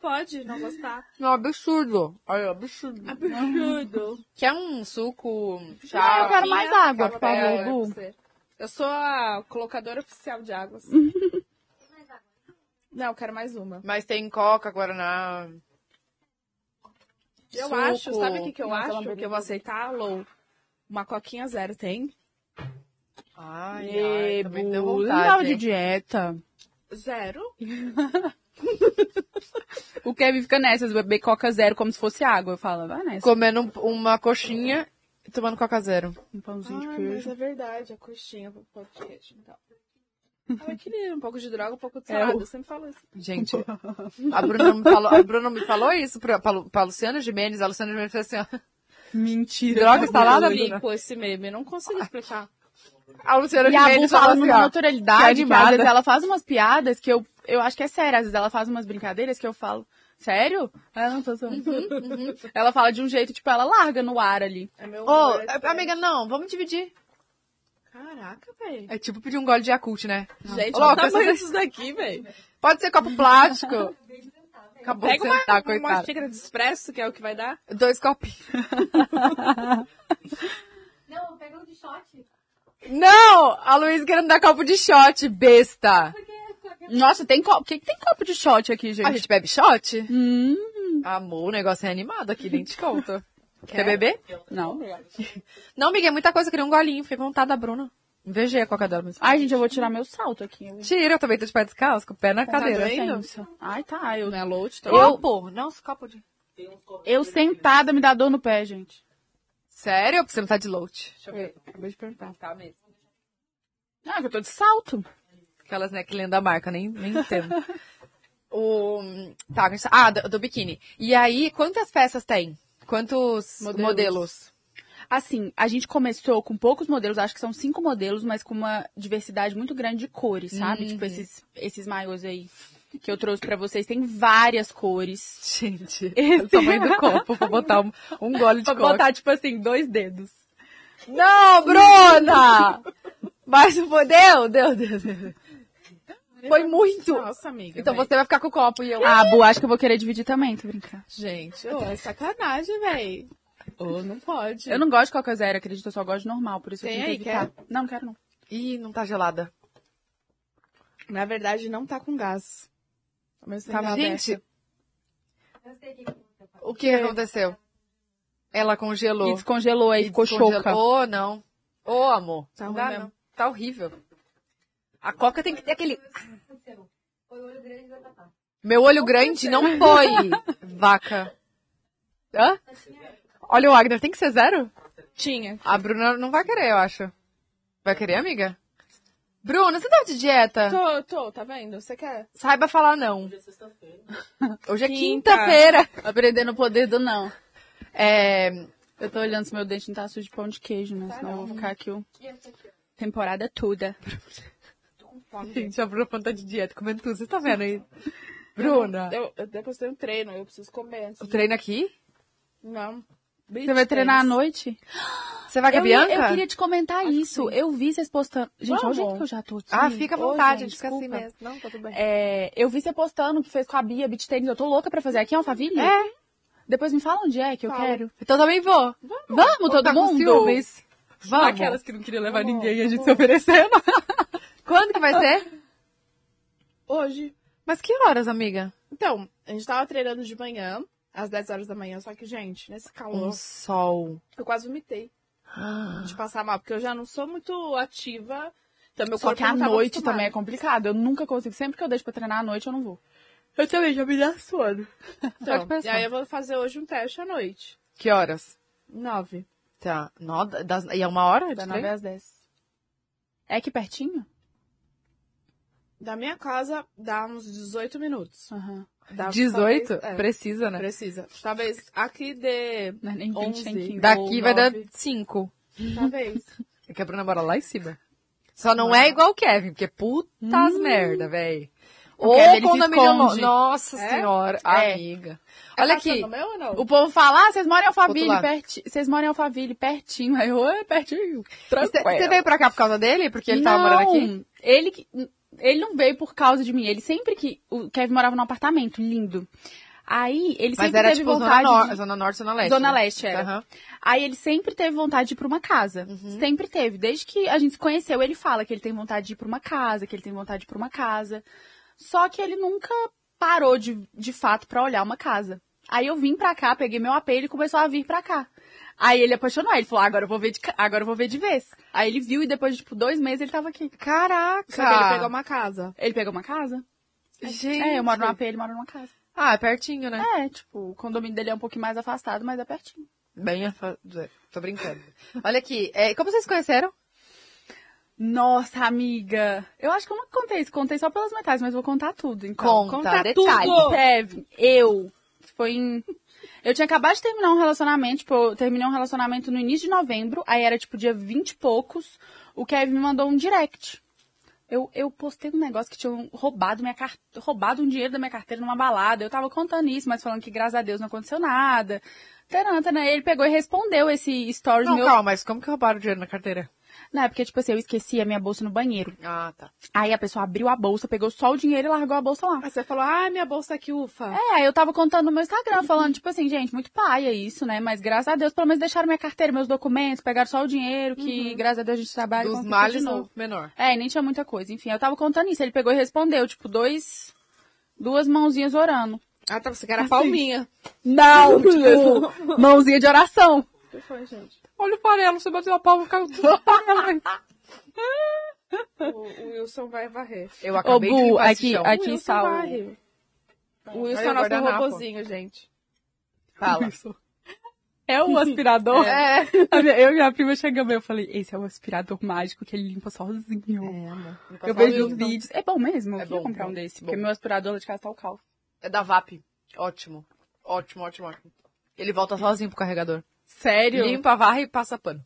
Speaker 1: pode não gostar.
Speaker 2: Não, absurdo. Olha, absurdo.
Speaker 1: Absurdo.
Speaker 2: Quer um suco, chá?
Speaker 3: Eu quero mais água, por favor,
Speaker 1: É,
Speaker 3: Bu.
Speaker 1: você. Eu sou a colocadora oficial de águas. Não, eu quero mais uma.
Speaker 2: Mas tem coca, guaraná.
Speaker 1: Eu
Speaker 2: suco.
Speaker 1: acho, sabe o que eu
Speaker 3: Nossa,
Speaker 1: acho
Speaker 3: ela
Speaker 1: que eu vou aceitar, Lou? Uma coquinha zero, tem?
Speaker 2: Ai, também deu
Speaker 3: Bu,
Speaker 2: vontade.
Speaker 3: não tava de dieta.
Speaker 1: Zero?
Speaker 3: O Kevin fica nessas, beber Coca Zero como se fosse água. Eu falo, vai nessa.
Speaker 2: Comendo uma coxinha e tomando coca zero.
Speaker 3: Um pãozinho de
Speaker 1: Mas
Speaker 3: queijo.
Speaker 1: é verdade, a coxinha, um pouco de queijo. Então. Ela queria um pouco de droga, um pouco de salada. Eu sempre falo isso.
Speaker 2: Gente, a Bruna me falou isso pra Luciana Gimenez. A Luciana Gimenez falou assim, ó.
Speaker 3: Mentira.
Speaker 2: Droga instalada,
Speaker 1: Eu
Speaker 2: Bruna?
Speaker 1: explico esse meme, eu não consigo explicar.
Speaker 2: A Luciana
Speaker 3: E a Bu
Speaker 2: Gimenez
Speaker 3: fala
Speaker 2: falou assim,
Speaker 3: numa
Speaker 2: ó.
Speaker 3: naturalidade que
Speaker 2: animada.
Speaker 3: às vezes ela faz umas piadas que eu acho que é sério. Às vezes ela faz umas brincadeiras que eu falo, sério? Ah, não tô zoando. Ela fala de um jeito, tipo, ela larga no ar ali.
Speaker 1: É meu
Speaker 2: Ô,
Speaker 1: humor,
Speaker 2: amiga, não, vamos dividir.
Speaker 1: Caraca, velho.
Speaker 2: É tipo pedir um gole de Yakult, né?
Speaker 1: Gente,
Speaker 2: Ô,
Speaker 1: olha o
Speaker 2: louca,
Speaker 1: tamanho
Speaker 2: essa-
Speaker 1: disso daqui, velho.
Speaker 2: Pode ser copo plástico. Acabou
Speaker 1: Pega
Speaker 2: de sentar,
Speaker 1: uma
Speaker 2: coitado.
Speaker 1: xícara de expresso, que é o que vai dar.
Speaker 2: 2 copinhos.
Speaker 4: Não, pega um de shot.
Speaker 2: Não! A Luísa querendo dar copo de shot, besta.
Speaker 3: Nossa, tem copo. Por que tem copo de shot aqui, gente?
Speaker 2: A gente bebe shot?
Speaker 3: Hum.
Speaker 2: Amor, o negócio é animado aqui, nem te conto. Quer beber?
Speaker 3: Não.
Speaker 2: Não, amiga, é muita coisa. Eu queria um golinho. Fiquei com vontade da Bruna. Invejei a coca dela. Mas...
Speaker 3: Ai, gente, eu vou tirar meu salto aqui.
Speaker 2: Tira, eu também tô de pé descalço, com o pé na cadeira.
Speaker 1: doendo?
Speaker 3: Licença. Ai, tá. Eu,
Speaker 1: Não é load, tá?
Speaker 2: Copo? Não, os copos de...
Speaker 3: eu sentada me dá dor no pé, gente.
Speaker 2: Sério? Porque você não tá de load.
Speaker 1: Deixa eu ver. Acabei de perguntar. Tá mesmo.
Speaker 3: Ah, que eu tô de salto.
Speaker 2: Aquelas, né, que lendo a marca, nem entendo. Tá, do biquíni. E aí, quantas peças tem? Quantos modelos?
Speaker 3: Assim, a gente começou com poucos modelos, acho que são 5 modelos, mas com uma diversidade muito grande de cores, sabe? Tipo esses maiôs aí que eu trouxe pra vocês, tem várias cores.
Speaker 2: Gente, o tamanho do copo, vou botar um gole de
Speaker 3: Vou
Speaker 2: coca.
Speaker 3: botar, tipo assim, 2 dedos.
Speaker 2: Não, Bruna! Mas deu. Foi muito.
Speaker 1: Nossa, amiga.
Speaker 2: Então
Speaker 1: véi.
Speaker 2: você vai ficar com o copo e eu...
Speaker 3: Ah, Bu, acho que eu vou querer dividir também, tô brincando.
Speaker 1: Gente, ô, é sacanagem, velho. Ô, não pode.
Speaker 3: Eu não gosto de Coca Zero, acredito, eu só gosto de normal, por isso
Speaker 1: Tem
Speaker 3: eu
Speaker 1: aí,
Speaker 3: tento evitar. Não quero não.
Speaker 2: Ih, não tá gelada.
Speaker 1: Na verdade, não tá com gás. Mas tem
Speaker 3: Tava
Speaker 1: gás
Speaker 2: Gente,
Speaker 1: aberto.
Speaker 4: Eu sei o que aconteceu.
Speaker 2: o que aconteceu? Ela congelou.
Speaker 3: E descongelou aí, ficou choca.
Speaker 2: Ô, não. Ô, amor.
Speaker 1: Tá
Speaker 2: não
Speaker 1: ruim
Speaker 2: dá,
Speaker 1: mesmo.
Speaker 2: não. Tá horrível. A coca tem que ter aquele...
Speaker 4: Aconteceu. Foi o olho grande da Tatá.
Speaker 2: Meu olho grande não foi, vaca. Hã? Olha o Wagner, tem que ser 0?
Speaker 1: Tinha.
Speaker 2: A Bruna não vai querer, eu acho. Vai querer, amiga? Bruna, você tá de dieta?
Speaker 1: Tô, tá vendo? Você quer?
Speaker 2: Saiba falar não. Hoje é
Speaker 1: Quinta.
Speaker 2: quinta-feira.
Speaker 3: Aprendendo o poder do não.
Speaker 2: É...
Speaker 3: Eu tô olhando se meu dente não tá sujo de pão de queijo, né? Senão eu vou ficar aqui o temporada toda.
Speaker 2: Gente, a Bruna falando tá de dieta, comendo tudo. Você tá vendo aí? Bruna,
Speaker 1: Eu depois tenho um treino, eu preciso comer. antes
Speaker 2: o
Speaker 1: de-
Speaker 2: treino aqui?
Speaker 1: Não.
Speaker 3: Você vai treinar à noite?
Speaker 2: Você vai com a Bianca?
Speaker 3: Eu queria te comentar isso. Eu vi vocês postando. Gente, olha o jeito que eu já tô aqui.
Speaker 2: Ah, fica à
Speaker 3: Ô,
Speaker 2: vontade,
Speaker 3: gente,
Speaker 2: fica assim
Speaker 3: desculpa.
Speaker 2: mesmo. Não, tá tudo bem.
Speaker 3: Eu vi você postando que fez com a Bia beach tênis. Eu tô louca pra fazer aqui em Alphaville.
Speaker 2: É.
Speaker 3: Depois me fala onde é que eu
Speaker 1: Fala.
Speaker 3: quero.
Speaker 2: Então também vou.
Speaker 3: Vamos,
Speaker 2: Vou
Speaker 3: todo
Speaker 2: ficar com
Speaker 3: mundo?
Speaker 2: ciúmes. Vamos.
Speaker 3: Aquelas que não queriam levar ninguém e a gente se oferecendo.
Speaker 2: Quando que vai ser?
Speaker 1: Hoje.
Speaker 2: Mas que horas, amiga?
Speaker 1: Então, a gente tava treinando de manhã, às 10 horas da manhã, só que, gente, nesse calor,
Speaker 2: Um sol.
Speaker 1: eu quase vomitei de passar mal, porque eu já não sou muito ativa. Então, meu
Speaker 3: Só
Speaker 1: corpo
Speaker 3: que à
Speaker 1: não tava
Speaker 3: noite
Speaker 1: acostumado.
Speaker 3: também é complicado. Eu nunca consigo. Sempre que eu deixo pra treinar à noite, eu não vou.
Speaker 2: Eu também, já me dá sono.
Speaker 1: Então,
Speaker 2: Pode pensar.
Speaker 1: e aí eu vou fazer hoje um teste à noite.
Speaker 2: Que horas?
Speaker 1: 9.
Speaker 2: Tá. E é 1 hora?
Speaker 3: Da
Speaker 2: de
Speaker 3: 9
Speaker 2: treino?
Speaker 3: às 10. É aqui pertinho?
Speaker 1: Da minha casa, dá uns 18 minutos.
Speaker 3: Aham.
Speaker 1: Dá,
Speaker 2: 18?
Speaker 1: talvez-
Speaker 2: Precisa, né?
Speaker 1: Precisa. Talvez aqui dê
Speaker 3: Não é nem 20, nem
Speaker 1: 11.
Speaker 3: 15.
Speaker 2: Daqui
Speaker 1: Ou
Speaker 2: vai dar
Speaker 1: 9.
Speaker 2: 5.
Speaker 1: Talvez.
Speaker 2: É que a Bruna mora lá em cima. Só não é igual o Kevin, porque putas merda, véi.
Speaker 3: O
Speaker 2: Ô,
Speaker 3: Kevin, ele se
Speaker 2: condomínio
Speaker 3: esconde.
Speaker 2: Nossa
Speaker 1: É?
Speaker 2: senhora,
Speaker 3: É.
Speaker 2: amiga. Olha aqui.
Speaker 1: No meu ou não?
Speaker 3: O povo fala, vocês moram em Alphaville,
Speaker 2: Outro lado.
Speaker 3: pertinho. Vocês moram em Alphaville, pertinho. Aí eu, pertinho. Tranquilo.
Speaker 2: Você veio pra cá por causa dele? Porque ele tava morando aqui?
Speaker 3: Ele não veio por causa de mim. Ele sempre que... O Kevin morava num apartamento lindo. Aí, ele
Speaker 2: Mas
Speaker 3: sempre
Speaker 2: era
Speaker 3: teve
Speaker 2: tipo
Speaker 3: vontade...
Speaker 2: Zona Norte, Zona Leste.
Speaker 3: Zona
Speaker 2: né?
Speaker 3: Leste, era.
Speaker 2: Uhum.
Speaker 3: Aí ele sempre teve vontade de ir pra uma casa. Sempre teve. Desde que a gente se conheceu, ele fala que ele tem vontade de ir pra uma casa, que ele tem vontade de ir pra uma casa. Só que ele nunca parou de fato pra olhar uma casa. Aí eu vim pra cá, peguei meu AP e ele começou a vir pra cá. Aí ele apaixonou, ele falou, agora eu vou ver de vez. Aí ele viu e depois de, tipo, 2 meses ele tava aqui.
Speaker 2: Caraca!
Speaker 1: Só que ele pegou uma casa.
Speaker 3: Ele pegou uma casa?
Speaker 2: Gente.
Speaker 3: É, eu moro no AP, ele mora numa casa.
Speaker 2: Ah, é pertinho, né?
Speaker 3: É, tipo, o condomínio dele é um pouquinho mais afastado, mas é pertinho.
Speaker 2: Bem, tô brincando. Olha aqui, como vocês se conheceram?
Speaker 3: Nossa, amiga. Eu acho que eu nunca contei isso. Contei só pelas metades, mas vou contar tudo, então.
Speaker 2: Conta
Speaker 3: tudo.
Speaker 2: detalhes.
Speaker 3: Kevin, foi em... Eu tinha acabado de terminar um relacionamento, tipo, eu terminei um relacionamento no início de novembro, aí era, tipo, dia 20 e poucos, o Kevin me mandou um direct. Eu postei um negócio que tinham roubado um dinheiro da minha carteira numa balada. Eu tava contando isso, mas falando que, graças a Deus, não aconteceu nada. Ele pegou e respondeu esse stories
Speaker 2: Não,
Speaker 3: meu.
Speaker 2: calma, mas como que roubaram o dinheiro na carteira?
Speaker 3: Não, é porque, tipo assim, eu esqueci a minha bolsa no banheiro.
Speaker 2: Ah, tá.
Speaker 3: Aí a pessoa abriu a bolsa, pegou só o dinheiro e largou a bolsa lá.
Speaker 1: Aí você falou, minha bolsa aqui, ufa.
Speaker 3: Aí eu tava contando no meu Instagram, falando, tipo assim, gente, muito paia isso, né? Mas graças a Deus, pelo menos deixaram minha carteira, meus documentos, pegaram só o dinheiro, que graças a Deus a gente trabalha
Speaker 2: Dos
Speaker 3: com
Speaker 2: males
Speaker 3: de novo.
Speaker 2: ou menor?
Speaker 3: E nem tinha muita coisa. Enfim, eu tava contando isso, ele pegou e respondeu, tipo, 2 mãozinhas orando.
Speaker 1: Ah, tá, você quer a palminha.
Speaker 3: Não, tipo, mãozinha de oração.
Speaker 1: O que foi, gente?
Speaker 2: Olha o farelo, você bateu a palma, caiu tudo.
Speaker 1: O Wilson vai varrer.
Speaker 2: Eu
Speaker 3: Ô,
Speaker 2: acabei de
Speaker 3: Bu,
Speaker 2: limpar esse chão.
Speaker 3: aqui
Speaker 1: Wilson
Speaker 3: está
Speaker 1: varre. O Wilson
Speaker 2: Aí
Speaker 1: é
Speaker 2: o
Speaker 1: nosso
Speaker 2: guardanapo.
Speaker 1: robozinho, gente.
Speaker 2: Fala.
Speaker 3: É o aspirador?
Speaker 2: É.
Speaker 3: Eu e minha prima chegamos, eu falei, esse é o aspirador mágico que ele limpa sozinho.
Speaker 2: amor.
Speaker 3: Eu vejo os vídeos. É bom mesmo? Eu
Speaker 2: É
Speaker 3: queria
Speaker 2: bom,
Speaker 3: comprar um
Speaker 2: bom,
Speaker 3: desse,
Speaker 2: bom.
Speaker 3: porque meu aspirador lá de casa tá o caos.
Speaker 2: É da VAP. Ótimo. Ótimo. Ele volta sozinho pro carregador.
Speaker 3: Sério?
Speaker 2: Limpa, varre e passa pano.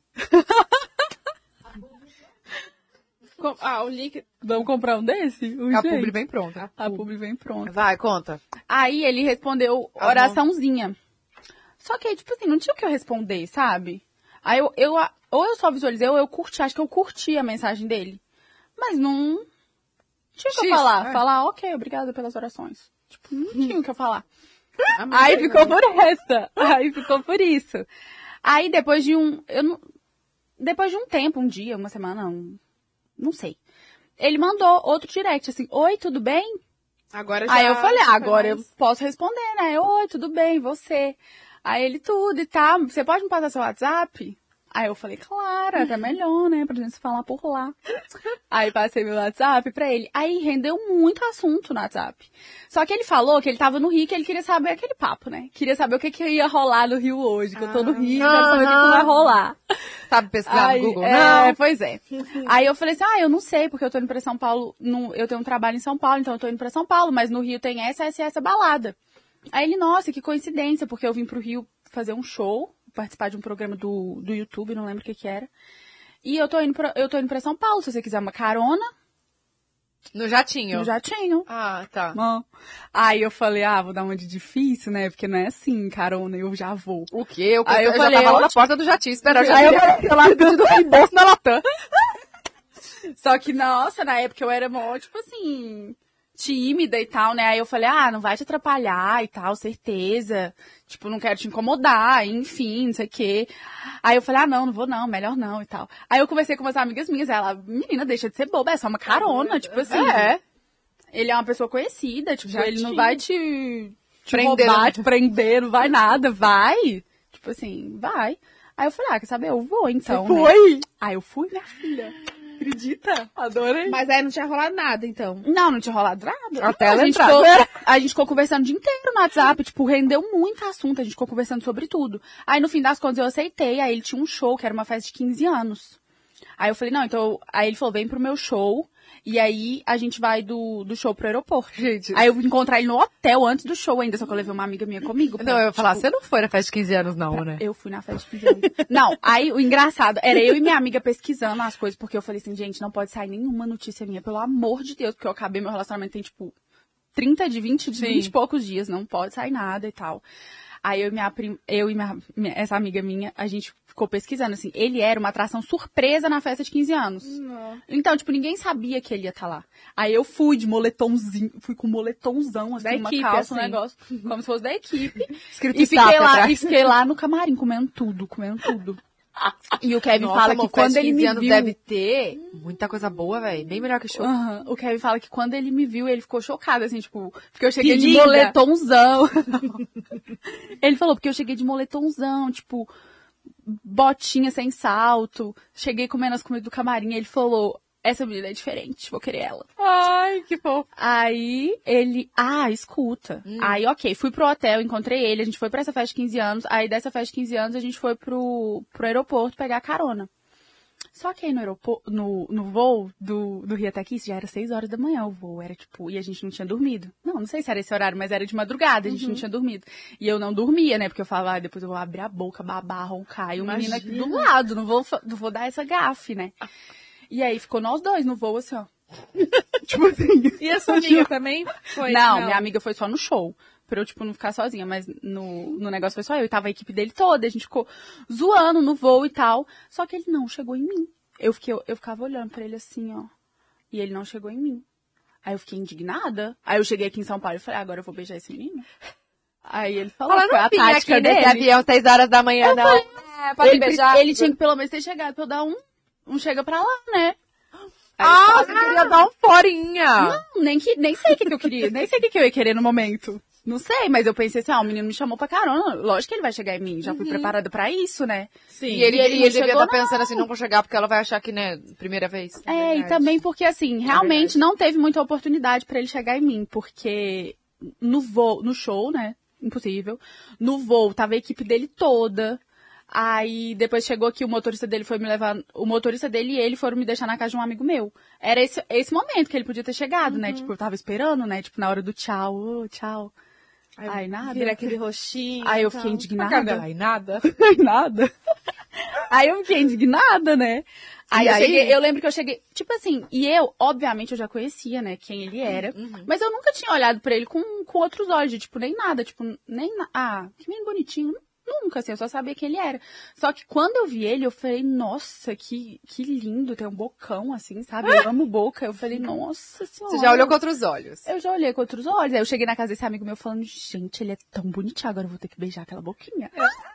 Speaker 1: O link...
Speaker 3: Vamos comprar um desse?
Speaker 2: A publi bem pronta.
Speaker 3: A publi vem pronta.
Speaker 2: Vai, conta.
Speaker 3: Aí ele respondeu oraçãozinha. Só que aí, tipo assim, não tinha o que eu responder, sabe? Aí ou eu só visualizei, ou eu curti, acho que eu curti a mensagem dele. Mas não tinha o que eu falar.
Speaker 2: É.
Speaker 3: Falar, ok, obrigada pelas orações. Tipo, não tinha o que eu falar. Aí ficou por essa. Aí ficou por isso. Aí depois de depois de um tempo, um dia, uma semana, não sei. Ele mandou outro direct, assim, oi, tudo bem?
Speaker 1: Agora já...
Speaker 3: Aí eu falei, agora eu posso responder, né? Oi, tudo bem, você? Aí ele, tudo e tá, você pode me passar seu WhatsApp? Aí eu falei, claro, até melhor, né, pra gente se falar por lá. Aí passei meu WhatsApp pra ele. Aí rendeu muito assunto no WhatsApp. Só que ele falou que ele tava no Rio, que ele queria saber aquele papo, né? Queria saber o que ia rolar no Rio hoje, que eu tô no Rio, quero saber o que vai rolar.
Speaker 2: Sabe pesquisar no Google?
Speaker 3: Não. Pois é. Aí eu falei assim, eu não sei, porque eu tô indo pra São Paulo, eu tenho um trabalho em São Paulo, então eu tô indo pra São Paulo, mas no Rio tem essa balada. Aí ele, nossa, que coincidência, porque eu vim pro Rio fazer um show, participar de um programa do YouTube, não lembro o que era. E eu tô indo pra São Paulo, se você quiser uma carona.
Speaker 2: No jatinho?
Speaker 3: No jatinho.
Speaker 2: Ah, tá.
Speaker 3: Bom. Aí eu falei, vou dar uma de difícil, né? Porque não é assim, carona, eu já vou.
Speaker 2: O quê?
Speaker 3: Aí eu
Speaker 2: já
Speaker 3: falei,
Speaker 2: tava lá na porta do jatinho, esperando.
Speaker 3: Aí eu falei, eu largo pedindo reembolso na Latam. Só que, nossa, na época eu era mó, tipo assim, tímida e tal, né? Aí eu falei, não vai te atrapalhar e tal, certeza. Tipo, não quero te incomodar, enfim, não sei o quê. Aí eu falei, não vou não, melhor não e tal. Aí eu conversei com umas amigas minhas, ela, menina, deixa de ser boba, é só uma carona, tipo assim. Ele é uma pessoa conhecida, tipo, ele não vai te
Speaker 2: prender,
Speaker 3: roubar, te prender, não vai nada, vai. Tipo assim, vai. Aí eu falei, quer saber, eu vou então,
Speaker 1: Você
Speaker 3: né?
Speaker 1: foi?
Speaker 3: Aí eu fui, minha filha. Acredita? Adorei.
Speaker 1: Mas aí não tinha rolado nada, então.
Speaker 3: Não tinha rolado nada.
Speaker 2: Até ela
Speaker 3: a gente
Speaker 2: entrar.
Speaker 3: a gente ficou conversando o dia inteiro no WhatsApp, tipo, rendeu muito assunto, a gente ficou conversando sobre tudo. Aí no fim das contas eu aceitei, aí ele tinha um show, que era uma festa de 15 anos. Aí eu falei, não, então, aí ele falou, vem pro meu show, e aí a gente vai do show pro aeroporto.
Speaker 2: Gente.
Speaker 3: Aí eu vou encontrar ele no hotel antes do show ainda, só que eu levei uma amiga minha comigo.
Speaker 2: Não, eu ia falar, você não foi na festa de 15 anos não, né?
Speaker 3: Eu fui na festa de 15 anos. Não, aí o engraçado era eu e minha amiga pesquisando as coisas, porque eu falei assim, gente, não pode sair nenhuma notícia minha, pelo amor de Deus, porque eu acabei meu relacionamento tem, tipo, 20 e poucos dias, não pode sair nada e tal. Aí essa amiga minha, a gente ficou pesquisando, assim, ele era uma atração surpresa na festa de 15 anos.
Speaker 1: Não.
Speaker 3: Então, tipo, ninguém sabia que ele ia estar lá. Aí eu fui de moletomzinho, fui com moletomzão, assim,
Speaker 1: Da
Speaker 3: uma
Speaker 1: equipe,
Speaker 3: calça, um
Speaker 1: assim.
Speaker 3: negócio, como se fosse da equipe.
Speaker 2: Escrito
Speaker 3: E
Speaker 2: SAP atrás.
Speaker 3: fiquei lá no camarim, comendo tudo. E o Kevin
Speaker 2: Nossa,
Speaker 3: fala
Speaker 2: amor,
Speaker 3: que quando
Speaker 2: festa de
Speaker 3: ele
Speaker 2: 15
Speaker 3: me
Speaker 2: anos
Speaker 3: viu...
Speaker 2: deve ter muita coisa boa, velho. Bem melhor que show.
Speaker 3: Aham. O Kevin fala que quando ele me viu, ele ficou chocado, assim, tipo, porque eu cheguei
Speaker 1: Que
Speaker 3: de
Speaker 1: linda.
Speaker 3: moletomzão. Ele falou, porque eu cheguei de moletomzão, tipo, botinha sem salto, cheguei comendo as comidas do camarim, ele falou, essa menina é diferente, vou querer ela.
Speaker 2: Ai, que fofo.
Speaker 3: Aí ele, escuta. Aí, ok, fui pro hotel, encontrei ele, a gente foi pra essa festa de 15 anos, aí dessa festa de 15 anos a gente foi pro aeroporto pegar carona. Só que aí no aeroporto, no voo do Rio até aqui, já era 6 horas da manhã o voo, era tipo, e a gente não tinha dormido. Não sei se era esse horário, mas era de madrugada, a gente não tinha dormido. E eu não dormia, né, porque eu falava, depois eu vou abrir a boca, babar, roncar, e o menino aqui do lado, não vou dar essa gafe, né. E aí ficou nós dois no voo, assim, ó. Tipo assim.
Speaker 1: E a sua amiga também foi?
Speaker 3: Não, minha amiga foi só no show. Pra eu, tipo, não ficar sozinha. Mas no negócio foi só eu. E tava a equipe dele toda. A gente ficou zoando no voo e tal. Só que ele não chegou em mim. Eu ficava olhando pra ele assim, ó. E ele não chegou em mim. Aí eu fiquei indignada. Aí eu cheguei aqui em São Paulo e falei, agora eu vou beijar esse menino. Aí ele falou,
Speaker 2: Fala,
Speaker 3: foi a
Speaker 2: não vinha
Speaker 3: tática
Speaker 2: aqui nesse
Speaker 3: dele.
Speaker 2: avião 6 horas da manhã, não. Pode beijar.
Speaker 3: Ele tinha que pelo menos ter chegado pra eu dar um chega pra lá, né?
Speaker 2: Você queria dar um forinha.
Speaker 3: Não, nem sei o que eu queria. Nem sei o que eu ia querer no momento. Não sei, mas eu pensei assim, o menino me chamou pra carona. Lógico que ele vai chegar em mim. Já fui preparada pra isso, né?
Speaker 1: Sim.
Speaker 2: E ele
Speaker 3: não
Speaker 2: devia
Speaker 3: chegou,
Speaker 2: estar pensando assim, não vou chegar porque ela vai achar que, né, primeira vez.
Speaker 3: E também porque, assim, realmente não teve muita oportunidade pra ele chegar em mim. Porque no show, né? Impossível. No voo, tava a equipe dele toda. Aí, depois chegou que o motorista dele foi me levar... O motorista dele e ele foram me deixar na casa de um amigo meu. Era esse momento que ele podia ter chegado, né? Tipo, eu tava esperando, né? Tipo, na hora do tchau, tchau. Aí, nada.
Speaker 1: Vira aquele roxinho.
Speaker 3: Aí eu fiquei indignada.
Speaker 2: Aí nada.
Speaker 3: Aí nada. Aí eu fiquei indignada, né? Aí eu lembro que eu cheguei, tipo assim, e obviamente, eu já conhecia, né, quem ele era, mas eu nunca tinha olhado pra ele com outros olhos, de, tipo, nem nada, tipo, que menino bonitinho, nunca, assim, eu só sabia quem ele era. Só que quando eu vi ele, eu falei, nossa, que lindo, tem um bocão, assim, sabe? Eu amo boca. Eu falei, nossa senhora.
Speaker 2: Você já olhou com outros olhos.
Speaker 3: Eu já olhei com outros olhos. Aí eu cheguei na casa desse amigo meu falando, gente, ele é tão bonitinho, agora eu vou ter que beijar aquela boquinha.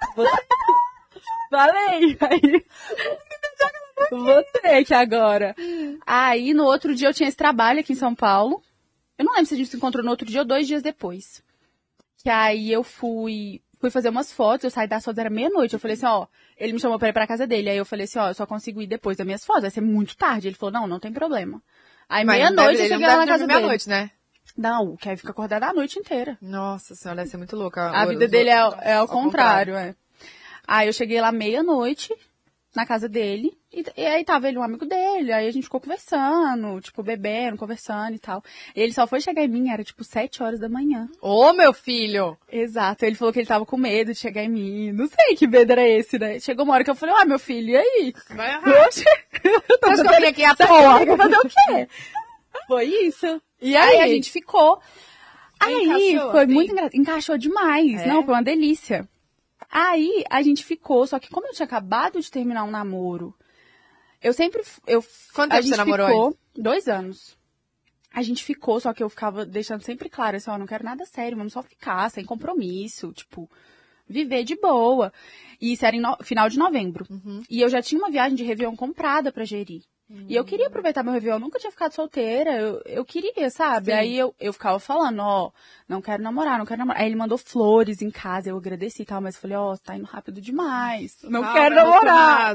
Speaker 3: Falei, aí... Vou ter que agora. Aí, no outro dia, eu tinha esse trabalho aqui em São Paulo. Eu não lembro se a gente se encontrou no outro dia ou 2 dias depois. Que aí eu fui fazer umas fotos, eu saí das fotos, era meia-noite. Eu falei assim, ó, ele me chamou pra ir pra casa dele. Aí eu falei assim, ó, eu só consigo ir depois das minhas fotos, vai ser muito tarde. Ele falou, não tem problema. Aí meia-noite eu cheguei lá na casa dele.
Speaker 2: Meia-noite, né?
Speaker 3: Não, o Kevin fica acordado a noite inteira.
Speaker 2: Nossa senhora, deve ser muito louca.
Speaker 3: A vida dele é ao contrário, é. Aí eu cheguei lá meia-noite na casa dele, e aí tava ele um amigo dele, aí a gente ficou conversando, tipo, bebendo, conversando e tal. E ele só foi chegar em mim, era tipo 7 horas da manhã.
Speaker 2: Ô, meu filho!
Speaker 3: Exato, ele falou que ele tava com medo de chegar em mim, não sei que medo era esse, né? Chegou uma hora que eu falei, meu filho, e aí?
Speaker 2: Vai
Speaker 3: Oxe,
Speaker 2: Acho que eu vim aqui à toa.
Speaker 3: fazer o quê? Foi isso.
Speaker 2: E
Speaker 3: Aí
Speaker 2: aí?
Speaker 3: a gente ficou. Aí
Speaker 2: Encaixou,
Speaker 3: foi
Speaker 2: assim?
Speaker 3: muito engraçado. Encaixou demais.
Speaker 2: É?
Speaker 3: Não, foi uma delícia. Aí a gente ficou, só que como eu tinha acabado de terminar um namoro,
Speaker 2: Quanto tempo você namorou
Speaker 3: ficou 2 anos. A gente ficou, só que eu ficava deixando sempre claro, assim, ó, não quero nada sério, vamos só ficar, sem compromisso, tipo, viver de boa. E isso era em final de novembro. E eu já tinha uma viagem de Réveillon comprada pra Jeri. E eu queria aproveitar meu Réveillon, eu nunca tinha ficado solteira, eu queria, sabe?
Speaker 2: Sim.
Speaker 3: Aí eu ficava falando, ó, não quero namorar. Aí ele mandou flores em casa, eu agradeci e tal, mas eu falei, ó, tá indo rápido demais, não quero namorar.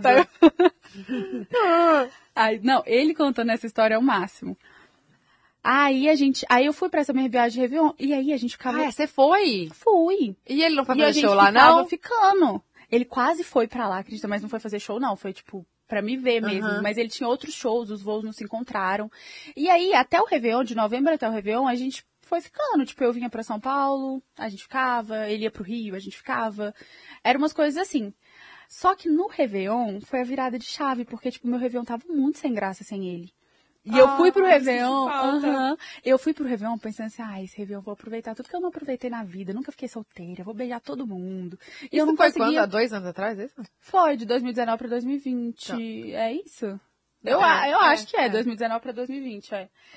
Speaker 3: Aí, não, ele contando essa história é o máximo. Aí eu fui pra essa minha viagem de Réveillon, e aí a gente ficava...
Speaker 2: Você foi?
Speaker 3: Fui.
Speaker 2: E ele não foi
Speaker 3: E a
Speaker 2: fazer
Speaker 3: gente
Speaker 2: show lá,
Speaker 3: ficava
Speaker 2: não?
Speaker 3: ficando. Ele quase foi pra lá, acredita, mas não foi fazer show, não. Foi, tipo, pra me ver mesmo. Mas ele tinha outros shows, os voos não se encontraram. E aí, até o Réveillon, de novembro até o Réveillon, a gente foi ficando. Tipo, eu vinha pra São Paulo, a gente ficava. Ele ia pro Rio, a gente ficava. Eram umas coisas assim. Só que no Réveillon, foi a virada de chave, porque, tipo, meu Réveillon tava muito sem graça sem ele. E eu fui pro
Speaker 1: sinto
Speaker 3: Réveillon,
Speaker 1: falta.
Speaker 3: eu fui pro Réveillon pensando assim, esse Réveillon eu vou aproveitar tudo que eu não aproveitei na vida, eu nunca fiquei solteira, eu vou beijar todo mundo. E eu não
Speaker 2: foi
Speaker 3: conseguia...
Speaker 2: quando? Há 2 anos atrás, isso?
Speaker 3: Foi, de 2019 pra 2020,
Speaker 2: Tá.
Speaker 3: é isso? Eu acho que 2019 pra 2020,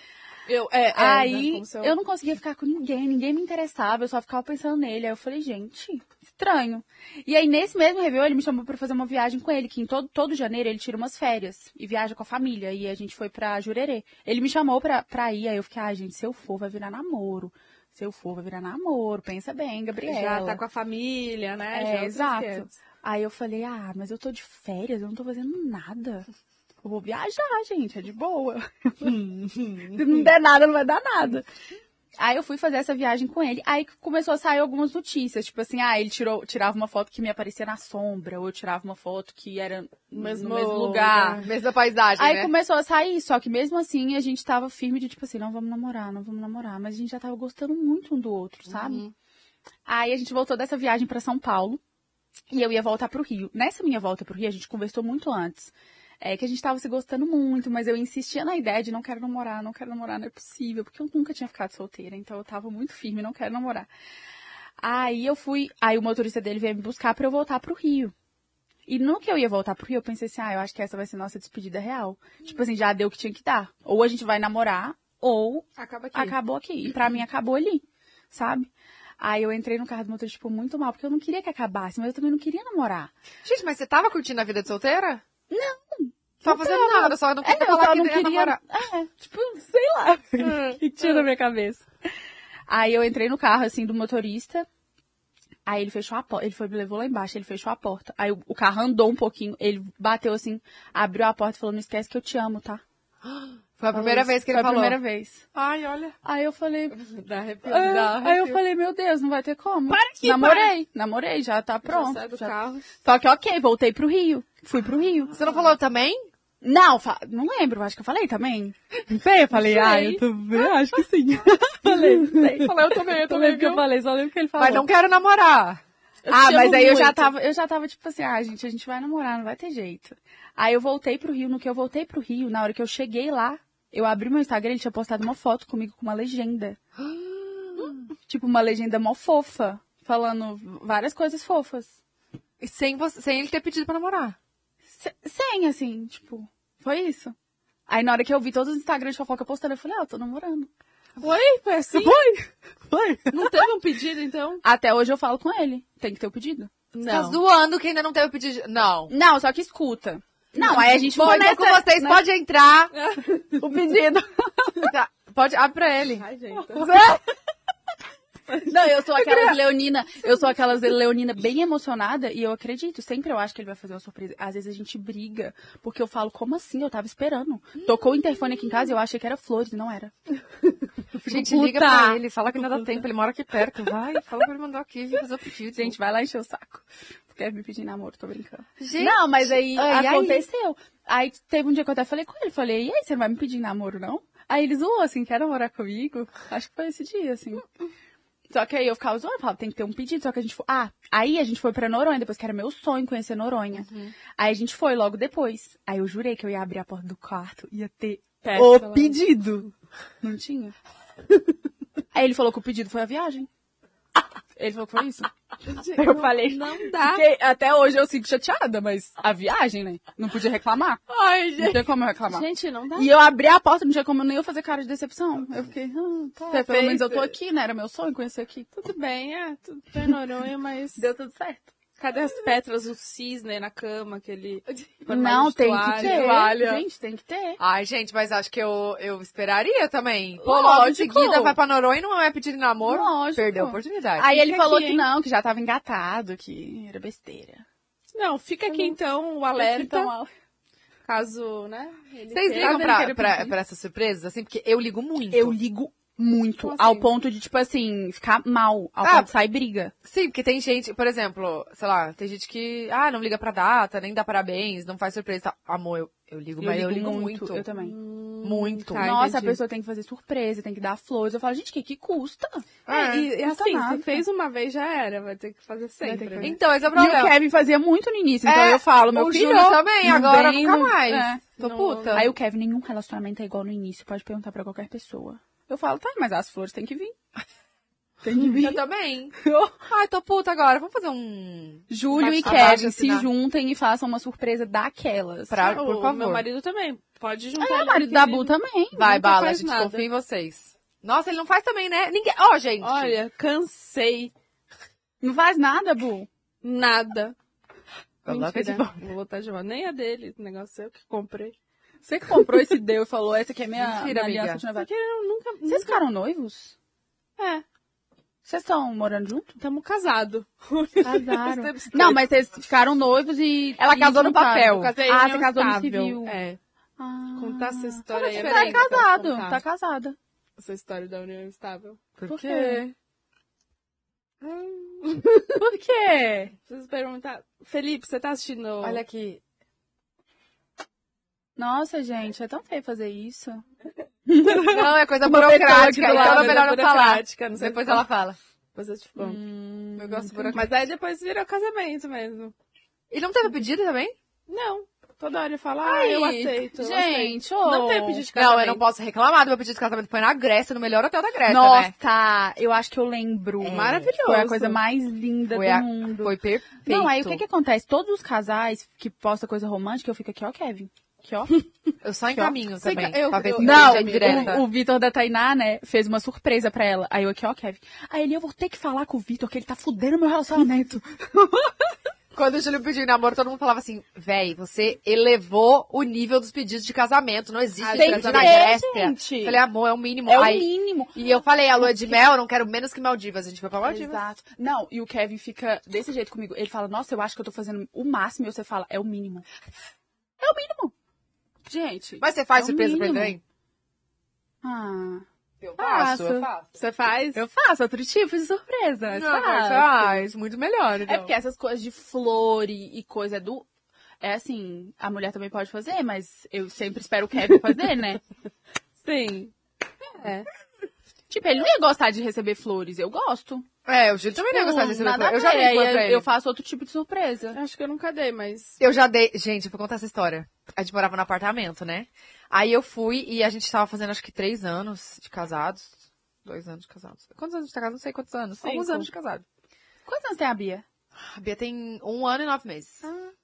Speaker 3: Aí, eu não conseguia ficar com ninguém me interessava, eu só ficava pensando nele. Aí eu falei, gente, estranho. E aí, nesse mesmo Réveillon, ele me chamou pra fazer uma viagem com ele, que em todo janeiro ele tira umas férias e viaja com a família. E a gente foi pra Jurerê. Ele me chamou pra ir, aí eu fiquei, gente, se eu for, vai virar namoro. Se eu for, vai virar namoro. Pensa bem, Gabriela.
Speaker 1: Já tá com a família, né? Já
Speaker 3: Exato. Aí eu falei, mas eu tô de férias, eu não tô fazendo nada. Eu vou viajar, gente, é de boa. Se não der nada, não vai dar nada. Aí eu fui fazer essa viagem com ele. Aí começou a sair algumas notícias. Tipo assim, ele tirava uma foto que me aparecia na sombra. Ou eu tirava uma foto que era no mesmo lugar.
Speaker 2: Mesma paisagem,
Speaker 3: Aí
Speaker 2: né?
Speaker 3: começou a sair. Só que mesmo assim, a gente tava firme de tipo assim, não vamos namorar. Mas a gente já tava gostando muito um do outro, sabe? Aí a gente voltou dessa viagem pra São Paulo. E eu ia voltar pro Rio. Nessa minha volta pro Rio, a gente conversou muito antes. Que a gente tava se gostando muito, mas eu insistia na ideia de não quero namorar, não é possível, porque eu nunca tinha ficado solteira, então eu tava muito firme, não quero namorar. Aí o motorista dele veio me buscar pra eu voltar pro Rio. E no que eu ia voltar pro Rio, eu pensei assim, eu acho que essa vai ser nossa despedida real. Tipo assim, já deu o que tinha que dar. Ou a gente vai namorar, ou acabou aqui. E pra mim acabou ali, sabe? Aí eu entrei no carro do motorista, tipo, muito mal, porque eu não queria que acabasse, mas eu também não queria namorar.
Speaker 2: Gente, mas você tava curtindo a vida de solteira?
Speaker 3: Não.
Speaker 2: Tava fazendo nada, só não queria falar que ia namorar.
Speaker 3: Sei lá. O que tinha na minha cabeça? Aí eu entrei no carro, assim, do motorista. Aí ele fechou a porta. Ele me levou lá embaixo, ele fechou a porta. Aí o carro andou um pouquinho, ele bateu assim, abriu a porta e falou, não esquece que eu te amo, tá?
Speaker 2: Foi a primeira vez que ele falou.
Speaker 3: Foi a primeira vez.
Speaker 2: Ai, olha.
Speaker 3: Aí eu falei...
Speaker 2: Dá arrepio.
Speaker 3: Aí eu falei, meu Deus, não vai ter como. Namorei, já tá pronto.
Speaker 1: Já sai do carro.
Speaker 3: Só que voltei pro Rio. Fui pro Rio.
Speaker 2: Você não falou também?
Speaker 3: Não, não lembro, acho que eu falei também. Não sei, eu falei, eu também, acho que sim. Falei, não sei.
Speaker 2: Falei, eu também.
Speaker 3: Não lembro que eu falei, só lembro que ele falou.
Speaker 2: Mas não quero namorar.
Speaker 3: Mas aí eu já tava tipo assim, gente, a gente vai namorar, não vai ter jeito. Aí eu voltei pro Rio, no que eu voltei pro Rio, na hora que eu cheguei lá, eu abri meu Instagram, ele tinha postado uma foto comigo com uma legenda. Tipo, uma legenda mó fofa, falando várias coisas fofas.
Speaker 2: Sem ele ter pedido pra namorar.
Speaker 3: Sem, assim, tipo, foi isso. Aí na hora que eu vi todos os Instagrams de fofoca postando, eu falei, eu tô namorando.
Speaker 1: Foi assim?
Speaker 3: Foi.
Speaker 1: Não teve um pedido, então?
Speaker 3: Até hoje eu falo com ele. Tem que ter o pedido.
Speaker 2: Tá zoando que ainda não teve o pedido. Não.
Speaker 3: Não, só que escuta. Não, aí a gente
Speaker 2: foi nessa... com vocês, pode entrar.
Speaker 3: O pedido.
Speaker 2: Tá, pode, abre pra ele.
Speaker 1: Ai, gente.
Speaker 3: Não, eu sou aquelas leonina bem emocionada e eu acredito, sempre eu acho que ele vai fazer uma surpresa. Às vezes a gente briga, porque eu falo, como assim? Eu tava esperando. Tocou o interfone aqui em casa e eu achei que era flores, e não era.
Speaker 2: Gente, liga pra ele, fala que ainda dá tempo, ele mora aqui perto, vai, fala pra ele mandar aqui, vem fazer o pedido.
Speaker 3: Gente, vai lá encher o saco. Quer me pedir namoro, tô brincando.
Speaker 2: Gente,
Speaker 3: não, mas aí aconteceu. Aí teve um dia que eu até falei com ele, falei, e aí, você não vai me pedir namoro, não? Aí ele zoou, assim, quer namorar comigo? Acho que foi esse dia, assim. Só que aí eu ficava zoando, falava, tem que ter um pedido, só que a gente foi... aí a gente foi pra Noronha, depois que era meu sonho conhecer Noronha. Aí a gente foi logo depois. Aí eu jurei que eu ia abrir a porta do quarto, ia ter o pedido. Não tinha. Aí ele falou que o pedido foi a viagem. Ele falou que foi isso. Eu falei,
Speaker 1: não dá.
Speaker 3: Até hoje eu fico chateada, mas a viagem, né? Não podia reclamar.
Speaker 1: Ai, gente.
Speaker 3: Não tem como eu reclamar.
Speaker 1: Gente, não dá.
Speaker 3: E eu abri a porta, não tinha como nem eu fazer cara de decepção. Eu fiquei, pelo menos eu tô
Speaker 1: fez?
Speaker 3: aqui, né? Era meu sonho conhecer aqui.
Speaker 1: Tudo bem, tudo bem, Noronha, mas...
Speaker 3: Deu tudo certo.
Speaker 1: Cadê as pétalas do cisne na cama, aquele...
Speaker 3: Não, tem
Speaker 1: toalha,
Speaker 3: que ter.
Speaker 2: Toalha.
Speaker 3: Gente, tem que ter.
Speaker 2: Ai, gente, mas acho que eu esperaria também. Pô,
Speaker 3: Lógico.
Speaker 2: logo em seguida vai pra Noronha e não é pedido de namoro.
Speaker 3: Lógico.
Speaker 2: Perdeu a oportunidade.
Speaker 3: Aí ele
Speaker 1: Fica
Speaker 3: falou
Speaker 1: aqui,
Speaker 3: que
Speaker 1: hein?
Speaker 3: não, que já tava engatado, que era besteira.
Speaker 1: Não, fica aqui então o alerta, caso, né?
Speaker 2: Vocês ligam pra essas surpresas, assim? Porque eu ligo muito.
Speaker 3: Eu ligo muito,
Speaker 1: Como
Speaker 3: ao
Speaker 1: assim?
Speaker 3: ponto de, tipo assim, ficar mal, ao ponto de sair briga.
Speaker 2: Sim, porque tem gente, por exemplo, sei lá, tem gente que, não liga pra data, nem dá parabéns, não faz surpresa. Tá? Amor, Eu ligo, mas eu ligo muito.
Speaker 3: Eu também.
Speaker 2: Muito.
Speaker 1: Tá,
Speaker 3: Nossa,
Speaker 1: entendi.
Speaker 3: a pessoa tem que fazer surpresa, tem que dar flores. Eu falo, gente, que custa?
Speaker 1: E
Speaker 3: custa
Speaker 1: assim,
Speaker 3: nada.
Speaker 1: se fez uma vez já era, vai ter que fazer sempre.
Speaker 3: ter que
Speaker 1: né?
Speaker 3: fazer.
Speaker 2: Então, esse é o
Speaker 3: E
Speaker 2: problema.
Speaker 3: o Kevin fazia muito no início, então eu falo, meu
Speaker 2: o
Speaker 3: filho...
Speaker 2: Júlio também,
Speaker 3: não
Speaker 2: agora
Speaker 3: vem,
Speaker 2: nunca
Speaker 3: não-
Speaker 2: mais.
Speaker 3: é.
Speaker 2: Tô
Speaker 1: Não-
Speaker 2: puta.
Speaker 3: Aí o Kevin, nenhum relacionamento é igual no início, pode perguntar pra qualquer pessoa. Eu falo, tá, mas as flores têm que vir. Tem que vir.
Speaker 2: Eu também. Ai, tô puta agora. Vamos fazer um...
Speaker 3: Júlio e
Speaker 2: Abaixo
Speaker 3: Kevin se
Speaker 2: assinar.
Speaker 3: juntem e façam uma surpresa daquelas.
Speaker 2: Pra,
Speaker 1: Ah,
Speaker 2: por
Speaker 1: o
Speaker 2: favor.
Speaker 1: meu marido também. Pode juntar.
Speaker 3: É,
Speaker 1: ele
Speaker 3: o marido
Speaker 1: aqui,
Speaker 3: da
Speaker 1: ele-
Speaker 3: Bu também.
Speaker 2: Vai,
Speaker 1: Nunca
Speaker 2: Bala, a
Speaker 1: faz
Speaker 2: gente
Speaker 1: nada.
Speaker 2: confia em vocês. Nossa, ele não faz também, né? Ninguém... Ó, gente.
Speaker 1: Olha, cansei.
Speaker 3: Não faz nada, Bu.
Speaker 1: Nada.
Speaker 2: Coloca de
Speaker 1: Mentira,
Speaker 2: volta.
Speaker 1: vou botar de volta. Nem a dele, o negócio eu que comprei.
Speaker 3: Você que comprou esse deu e falou, essa aqui é minha,
Speaker 2: Mentira,
Speaker 3: minha aliança
Speaker 2: amiga.
Speaker 3: de noivado.
Speaker 1: Porque eu nunca...
Speaker 3: Vocês ficaram noivos?
Speaker 1: É,
Speaker 3: Vocês estão morando junto?
Speaker 1: estamos casados.
Speaker 3: Casaram. Não, mas vocês ficaram noivos e...
Speaker 2: Ela
Speaker 3: e
Speaker 2: casou no
Speaker 3: juntaram.
Speaker 2: papel.
Speaker 1: Eu casei
Speaker 3: Ah,
Speaker 1: em
Speaker 3: você casou no
Speaker 1: estável.
Speaker 3: civil.
Speaker 1: É,
Speaker 3: Ah.
Speaker 1: contar essa história aí.
Speaker 2: Qual a
Speaker 3: Tá
Speaker 2: diferença?
Speaker 1: eu posso
Speaker 3: casado,
Speaker 1: contar.
Speaker 3: tá casada.
Speaker 1: Essa história da união estável.
Speaker 3: Por
Speaker 1: quê?
Speaker 3: quê? Por quê?
Speaker 1: Preciso perguntar. Felipe, você tá assistindo...
Speaker 2: Olha aqui.
Speaker 3: Nossa, gente, é tão feio fazer isso.
Speaker 2: Não, é coisa
Speaker 3: Uma pessoa
Speaker 2: burocrática.
Speaker 3: aqui do
Speaker 2: Então
Speaker 3: lado,
Speaker 2: é melhor não falar.
Speaker 1: burocrática, não sei
Speaker 2: Depois
Speaker 1: falar.
Speaker 2: ela fala.
Speaker 1: Depois eu te conto.
Speaker 2: Eu gosto de burocrática.
Speaker 1: Mas aí depois virou casamento mesmo.
Speaker 2: E não teve pedido também?
Speaker 1: Não. Toda hora eu falo, eu aceito. eu
Speaker 3: Gente,
Speaker 1: aceito.
Speaker 3: ô.
Speaker 1: Não tem pedido de casamento.
Speaker 2: Não, eu não posso reclamar do meu pedido de casamento. Foi na Grécia, no melhor hotel da Grécia,
Speaker 3: Nossa,
Speaker 2: né?
Speaker 3: eu acho que eu lembro.
Speaker 2: É.
Speaker 1: Maravilhoso.
Speaker 3: Foi a coisa mais linda
Speaker 2: Foi,
Speaker 3: do mundo.
Speaker 2: foi perfeito.
Speaker 3: Não, aí o que acontece? Todos os casais que postam coisa romântica, eu fico aqui, ó, Kevin. Aqui, ó.
Speaker 2: Eu só encaminho
Speaker 1: Você
Speaker 2: também.
Speaker 1: eu-
Speaker 2: pra ver
Speaker 1: eu-
Speaker 2: se
Speaker 3: Não,
Speaker 2: tem direta.
Speaker 3: o Vitor da Tainá, né, fez uma surpresa pra ela. Aí eu aqui, ó, Kevin. Aí ele, eu vou ter que falar com o Vitor que ele tá fudendo meu relacionamento.
Speaker 2: Quando o Júlio pediu em namoro, todo mundo falava assim, véi, você elevou o nível dos pedidos de casamento. Não existe
Speaker 3: Tem
Speaker 2: isso
Speaker 3: que
Speaker 2: na
Speaker 3: ter,
Speaker 2: Grécia.
Speaker 3: gente.
Speaker 2: Falei, amor, é o mínimo.
Speaker 3: É
Speaker 2: Aí,
Speaker 3: o mínimo.
Speaker 2: E eu falei, a lua de mel, eu não quero menos que Maldivas. A gente foi pra Maldivas.
Speaker 3: Exato. Não, e o Kevin fica desse jeito comigo. Ele fala, nossa, eu acho que eu tô fazendo o máximo. E você fala, é o mínimo. É o mínimo. Gente.
Speaker 2: Mas você faz
Speaker 3: é o
Speaker 2: surpresa pra ele
Speaker 3: mínimo.
Speaker 2: também?
Speaker 3: Ah,
Speaker 2: Eu
Speaker 3: faço.
Speaker 1: Você faz?
Speaker 3: eu faço outro tipo de surpresa. Mas
Speaker 2: Não, mas
Speaker 3: faço.
Speaker 2: faz. Muito melhor, então.
Speaker 3: É porque essas coisas de flor e coisa do... É assim, a mulher também pode fazer, mas eu sempre espero o Kevin fazer, né?
Speaker 1: Sim.
Speaker 3: Tipo, ele não ia gostar de receber flores, eu gosto.
Speaker 2: É, o Júlio também não ia gostar de receber
Speaker 3: Nada
Speaker 2: flor. Eu
Speaker 3: a
Speaker 2: já
Speaker 3: ver,
Speaker 2: dei flor
Speaker 3: aí
Speaker 2: pra ele.
Speaker 3: eu faço outro tipo de surpresa.
Speaker 1: Acho que eu nunca dei, mas...
Speaker 2: Eu já dei. Gente, eu vou contar essa história. A gente morava no apartamento, né? Aí eu fui e a gente tava fazendo acho que 3 anos de casados. 2 anos de casados. Quantos anos de casado? Não sei quantos anos.
Speaker 1: 5.
Speaker 2: Alguns anos de casado.
Speaker 3: Quantos anos tem a Bia?
Speaker 2: A Bia tem 1 ano e 9 meses.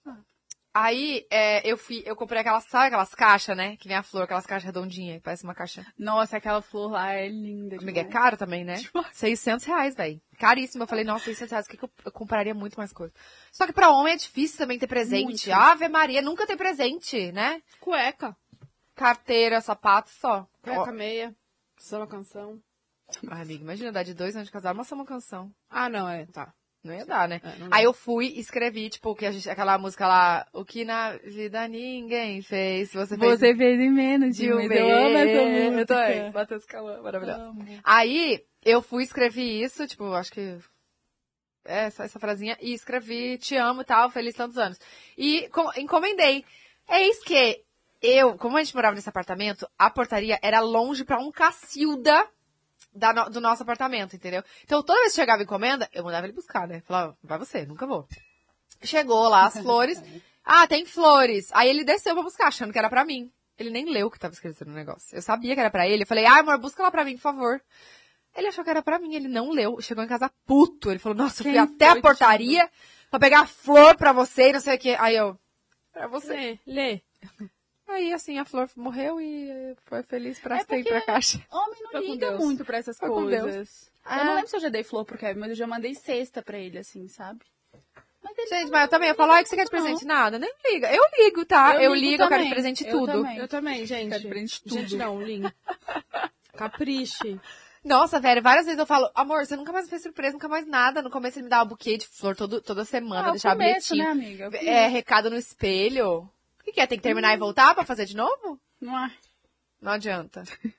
Speaker 2: Aí eu comprei aquelas, sabe aquelas caixas, né? Que vem a flor, aquelas caixas redondinhas, que parece uma caixa.
Speaker 3: Nossa, aquela flor lá é linda
Speaker 2: Amiga, é
Speaker 3: demais.
Speaker 2: caro também, né? R$600, velho. Caríssimo. Eu falei, nossa, R$600, o que eu compraria muito mais coisa. Só que pra homem é difícil também ter presente.
Speaker 3: Muito.
Speaker 2: Ave Maria, nunca tem presente, né?
Speaker 1: Cueca.
Speaker 2: Carteira, sapato, só.
Speaker 1: Cueca meia. Só uma canção.
Speaker 2: Ai, amiga, imagina dar de 2 anos de casado, mas só uma canção.
Speaker 1: Ah, não, tá.
Speaker 2: Não ia dar, né?
Speaker 1: É, não dá.
Speaker 2: Aí eu fui e escrevi, tipo, aquela música lá, o que na vida ninguém fez. Você fez
Speaker 3: Você fez em menos de um mês. Eu amo essa música.
Speaker 2: Eu também. Matheus Calã, maravilhoso.
Speaker 3: Amo.
Speaker 2: Aí eu fui e escrevi isso, tipo, acho que só essa frasinha, e escrevi te amo e tal, feliz tantos anos. E encomendei. Eis que como a gente morava nesse apartamento, a portaria era longe pra um cacilda do nosso apartamento, entendeu? Então toda vez que chegava encomenda, eu mandava ele buscar, né? Falava, vai você, nunca vou. Chegou lá as flores. Ah, tem flores. Aí ele desceu pra buscar, achando que era pra mim. Ele nem leu o que tava escrito no negócio. Eu sabia que era pra ele. Eu falei, amor, busca lá pra mim, por favor. Ele achou que era pra mim, ele não leu. Chegou em casa puto. Ele falou, nossa, eu fui até a portaria pra pegar a flor pra você e não sei o que. Aí eu, pra você.
Speaker 1: Lê.
Speaker 2: Aí, assim, a flor morreu e foi feliz pra sempre
Speaker 3: porque-
Speaker 2: pra caixa.
Speaker 3: Homem não
Speaker 1: Foi com
Speaker 3: liga
Speaker 1: Deus.
Speaker 3: muito pra essas
Speaker 2: Foi com
Speaker 3: coisas.
Speaker 2: Ah.
Speaker 3: Eu não lembro se eu já dei flor pro Kevin, mas eu já mandei cesta pra ele, assim, sabe? Mas ele
Speaker 2: Gente, mas eu também, eu falo, o que você quer de presente? Nada, nem liga. Eu ligo, tá? Eu ligo, eu quero de
Speaker 3: também.
Speaker 2: presente
Speaker 3: Eu
Speaker 2: tudo.
Speaker 3: também.
Speaker 1: Eu também, gente.
Speaker 3: Quero presente tudo.
Speaker 1: Gente, não, Lin. Capriche.
Speaker 2: Nossa, velho, várias vezes eu falo, amor, você nunca mais me fez surpresa, nunca mais nada. No começo ele me dava buquê de flor toda semana,
Speaker 3: Ah, o
Speaker 2: deixava
Speaker 3: começo,
Speaker 2: bilhetinho.
Speaker 3: né, amiga?
Speaker 2: Recado no espelho. O que é? Tem que terminar e voltar pra fazer de novo?
Speaker 3: Não é?
Speaker 2: Não adianta.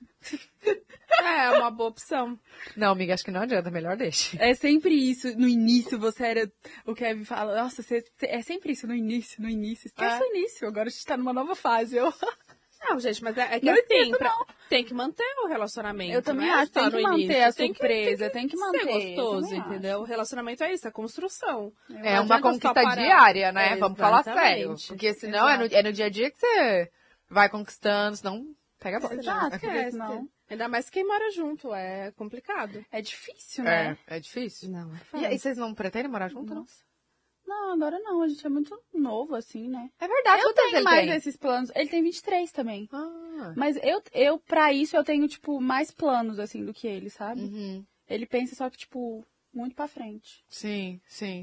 Speaker 1: É uma boa opção.
Speaker 2: Não, amiga, acho que não adianta. Melhor deixe.
Speaker 3: É sempre isso. No início, você era... O Kevin fala, nossa, é sempre isso no início. Esquece o início. Agora a gente tá numa nova fase.
Speaker 1: Não, gente, mas é que
Speaker 3: Não
Speaker 1: assim,
Speaker 3: existe, não.
Speaker 1: tem que manter o relacionamento.
Speaker 3: Eu também
Speaker 1: não é
Speaker 3: acho,
Speaker 1: só
Speaker 3: tem que
Speaker 1: no
Speaker 3: manter
Speaker 1: início.
Speaker 3: a surpresa, tem que manter.
Speaker 1: Ser gostoso,
Speaker 3: eu também
Speaker 1: entendeu? O relacionamento é isso, é construção.
Speaker 2: É
Speaker 1: Não
Speaker 2: uma
Speaker 1: adianta só
Speaker 2: conquista
Speaker 1: parar.
Speaker 2: diária, né?
Speaker 1: É,
Speaker 2: Vamos falar
Speaker 1: exatamente.
Speaker 2: sério. Porque senão é no dia a dia que você vai conquistando, senão pega a bola.
Speaker 3: Exato,
Speaker 1: Porque
Speaker 3: porque senão...
Speaker 1: Ainda mais quem mora junto, é complicado.
Speaker 3: É difícil, né?
Speaker 2: É difícil.
Speaker 1: Não, é
Speaker 2: E
Speaker 1: fácil.
Speaker 2: aí, vocês não pretendem morar junto, não?
Speaker 3: Não, agora não. A gente é muito novo, assim, né?
Speaker 2: É verdade,
Speaker 3: Eu
Speaker 2: quantos anos
Speaker 3: tenho
Speaker 2: ele
Speaker 3: mais
Speaker 2: tem?
Speaker 3: esses planos. Ele tem 23 também.
Speaker 2: Ah.
Speaker 3: Mas eu, pra isso, eu tenho, tipo, mais planos, assim, do que ele, sabe?
Speaker 2: Uhum.
Speaker 3: Ele pensa só que, tipo, muito pra frente.
Speaker 2: Sim.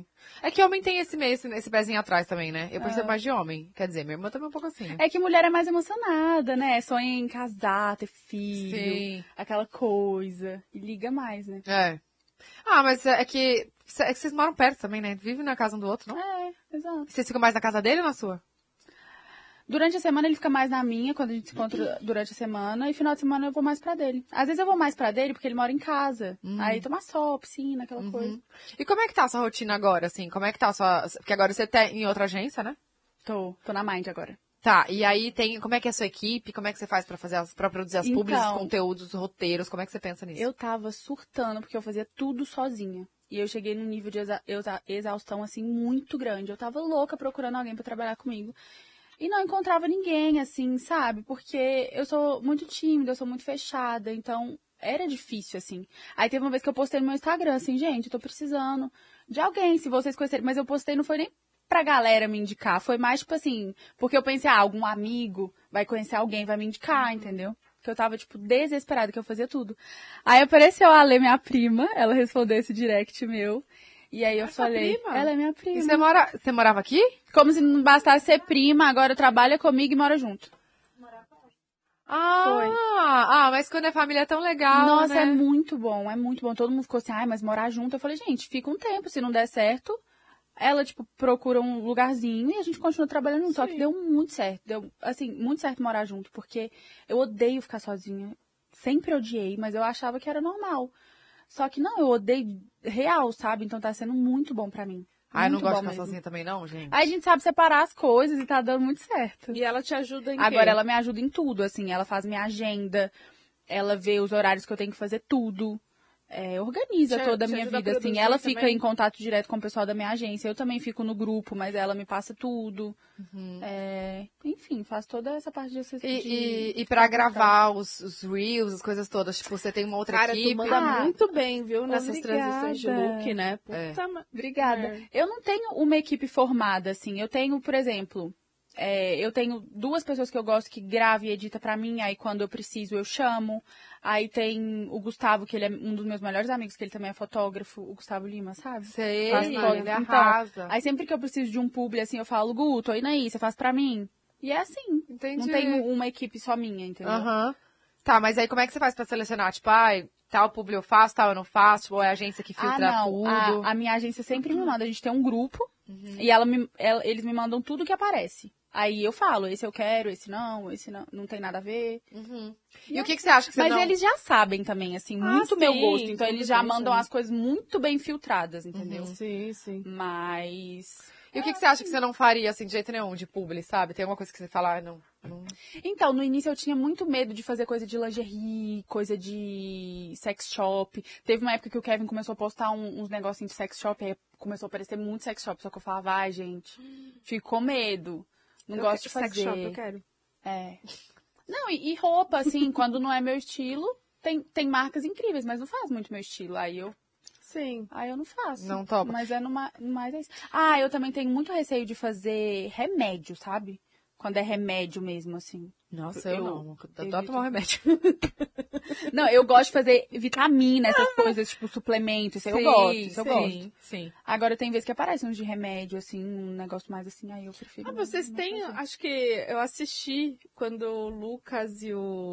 Speaker 2: É que homem tem esse pezinho atrás também, né? Eu percebo mais de homem. Quer dizer, minha irmã também é um pouco assim.
Speaker 3: É que mulher é mais emocionada, né? Sonha em casar, ter filho,
Speaker 2: Sim.
Speaker 3: aquela coisa. E liga mais, né?
Speaker 2: É. Ah, mas é que vocês moram perto também, né? Vivem na casa um do outro, não?
Speaker 3: É, exato.
Speaker 2: Vocês ficam mais na casa dele ou na sua?
Speaker 3: Durante a semana ele fica mais na minha, quando a gente se encontra durante a semana, e final de semana eu vou mais pra dele. Às vezes eu vou mais pra dele porque ele mora em casa. Aí toma sol, piscina, aquela coisa.
Speaker 2: E como é que tá a sua rotina agora, assim? Como é que tá a sua... Porque agora você tá em outra agência, né?
Speaker 3: Tô na Mind agora.
Speaker 2: Tá, e aí como é que é a sua equipe? Como é que você faz pra produzir as publis, os
Speaker 3: Então,
Speaker 2: conteúdos, os roteiros? Como é que você pensa nisso?
Speaker 3: Eu tava surtando porque eu fazia tudo sozinha. E eu cheguei num nível de exaustão, assim, muito grande. Eu tava louca procurando alguém pra trabalhar comigo. E não encontrava ninguém, assim, sabe? Porque eu sou muito tímida, eu sou muito fechada. Então, era difícil, assim. Aí teve uma vez que eu postei no meu Instagram, assim, gente, eu tô precisando de alguém, se vocês conhecerem. Mas eu postei, não foi nem pra galera me indicar. Foi mais, tipo assim, porque eu pensei, algum amigo vai conhecer alguém, vai me indicar, entendeu? Que eu tava, tipo, desesperada, que eu fazia tudo. Aí você a Ale, minha prima, ela respondeu esse direct meu. E aí eu falei,
Speaker 1: prima?
Speaker 3: ela é minha prima.
Speaker 2: E você morava aqui?
Speaker 3: Como se não bastasse ser prima, agora trabalha comigo e mora junto.
Speaker 2: Mas quando é família é tão legal,
Speaker 3: Nossa,
Speaker 2: né?
Speaker 3: é muito bom, é muito bom. Todo mundo ficou assim, mas morar junto. Eu falei, gente, fica um tempo, se não der certo, ela, tipo, procura um lugarzinho e a gente continua trabalhando junto. Só que deu muito certo, deu, assim, muito certo morar junto, porque eu odeio ficar sozinha. Sempre odiei, mas eu achava que era normal. Só que não, eu odeio real, sabe? Então tá sendo muito bom pra mim.
Speaker 2: Eu não
Speaker 3: Muito
Speaker 2: gosto
Speaker 3: bom
Speaker 2: de ficar
Speaker 3: mesmo.
Speaker 2: sozinha também não, gente.
Speaker 3: Aí a gente sabe separar as coisas e tá dando muito certo.
Speaker 1: E ela te ajuda em quê?
Speaker 3: Agora ela me ajuda em tudo, assim, ela faz minha agenda, ela vê os horários que eu tenho que fazer tudo, organiza toda a minha
Speaker 1: ajuda a
Speaker 3: vida, assim.
Speaker 1: produzir
Speaker 3: Ela fica
Speaker 1: também?
Speaker 3: em contato direto com o pessoal da minha agência, eu também fico no grupo, mas ela me passa tudo. Enfim, faz toda essa parte de
Speaker 2: E pra gravar os reels, as coisas todas, tipo, você tem uma outra
Speaker 1: Cara, tu
Speaker 2: equipe?
Speaker 1: manda muito bem, viu? Nessas
Speaker 3: obrigada.
Speaker 1: transições de look, né?
Speaker 2: É.
Speaker 1: Puta,
Speaker 3: Obrigada.
Speaker 1: É.
Speaker 3: Eu não tenho uma equipe formada, assim. Eu tenho, por exemplo, eu tenho 2 pessoas que eu gosto que grava e edita pra mim, aí quando eu preciso eu chamo. Aí tem o Gustavo, que ele é um dos meus melhores amigos, que ele também é fotógrafo, o Gustavo Lima, sabe?
Speaker 2: Sei,
Speaker 3: Faz foto.
Speaker 2: ele
Speaker 3: Então,
Speaker 2: arrasa.
Speaker 3: aí sempre que eu preciso de um publi, assim, eu falo, Gu, tô indo aí, você faz pra mim? E é assim.
Speaker 2: Entendi.
Speaker 3: Não tenho uma equipe só minha, entendeu?
Speaker 2: Aham. Tá, mas aí como é que você faz pra selecionar? Tipo, tal publi eu faço, tal eu não faço, ou é a agência que filtra tudo?
Speaker 3: A minha agência sempre me manda. A gente tem um grupo e eles me mandam tudo que aparece. Aí eu falo, esse eu quero, esse não tem nada a ver.
Speaker 2: E o que você acha que você
Speaker 3: Mas
Speaker 2: não...
Speaker 3: eles já sabem também, assim, muito meu
Speaker 1: sim,
Speaker 3: gosto. Então
Speaker 1: tudo
Speaker 3: eles já
Speaker 1: bem,
Speaker 3: mandam
Speaker 1: sim.
Speaker 3: as coisas muito bem filtradas, entendeu?
Speaker 1: Sim, sim.
Speaker 3: Mas...
Speaker 2: E o que você acha que você não faria, assim, de jeito nenhum, de publi, sabe? Tem alguma coisa que você fala, não...
Speaker 3: Então, no início eu tinha muito medo de fazer coisa de lingerie, coisa de sex shop. Teve uma época que o Kevin começou a postar uns negocinhos de sex shop, aí começou a aparecer muito sex shop, só que eu falava, ai, gente, fico com medo. Não gosto de fazer.
Speaker 1: Sex shop, eu quero.
Speaker 3: Não, e roupa, assim, quando não é meu estilo, tem marcas incríveis, mas não faz muito meu estilo. Aí eu
Speaker 1: Sim.
Speaker 3: não faço.
Speaker 2: Não topa.
Speaker 3: Mas mais é isso. Eu também tenho muito receio de fazer remédio, sabe? Quando é remédio mesmo, assim.
Speaker 2: Nossa, eu não. Eu
Speaker 3: evito.
Speaker 2: adoro tomar um remédio.
Speaker 3: Não, eu gosto de fazer vitamina, essas coisas, tipo, suplemento. Isso eu gosto, isso eu gosto.
Speaker 2: Sim.
Speaker 3: Agora tem vezes que aparecem uns de remédio, assim, um negócio mais assim, aí eu prefiro.
Speaker 1: Vocês
Speaker 3: não
Speaker 1: têm,
Speaker 3: fazer.
Speaker 1: acho que eu assisti quando o Lucas e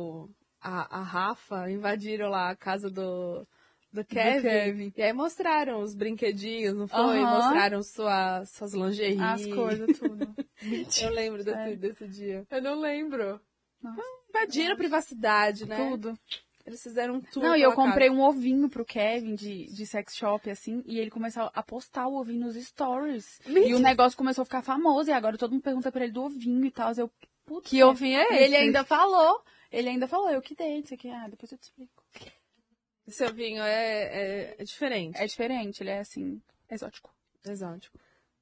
Speaker 1: a Rafa invadiram lá a casa do Kevin. E aí mostraram os brinquedinhos, não foi?
Speaker 3: Aham.
Speaker 1: Mostraram suas lingeries.
Speaker 3: As coisas, tudo.
Speaker 1: Eu lembro desse dia.
Speaker 2: Eu não lembro.
Speaker 3: Nossa.
Speaker 1: Invadiram a privacidade, né?
Speaker 3: Tudo.
Speaker 1: Eles fizeram tudo.
Speaker 3: Não, e eu comprei um ovinho pro Kevin de sex shop, assim, e ele começou a postar o ovinho nos stories. E o negócio começou a ficar famoso, e agora todo mundo pergunta pra ele do ovinho e tal. Eu, putz,
Speaker 2: Que ovinho é
Speaker 3: e
Speaker 2: esse?
Speaker 3: ele ainda falou, eu que dei, isso aqui, depois eu te explico.
Speaker 1: Esse ovinho é diferente.
Speaker 3: É diferente, ele é, assim, exótico.
Speaker 1: Exótico.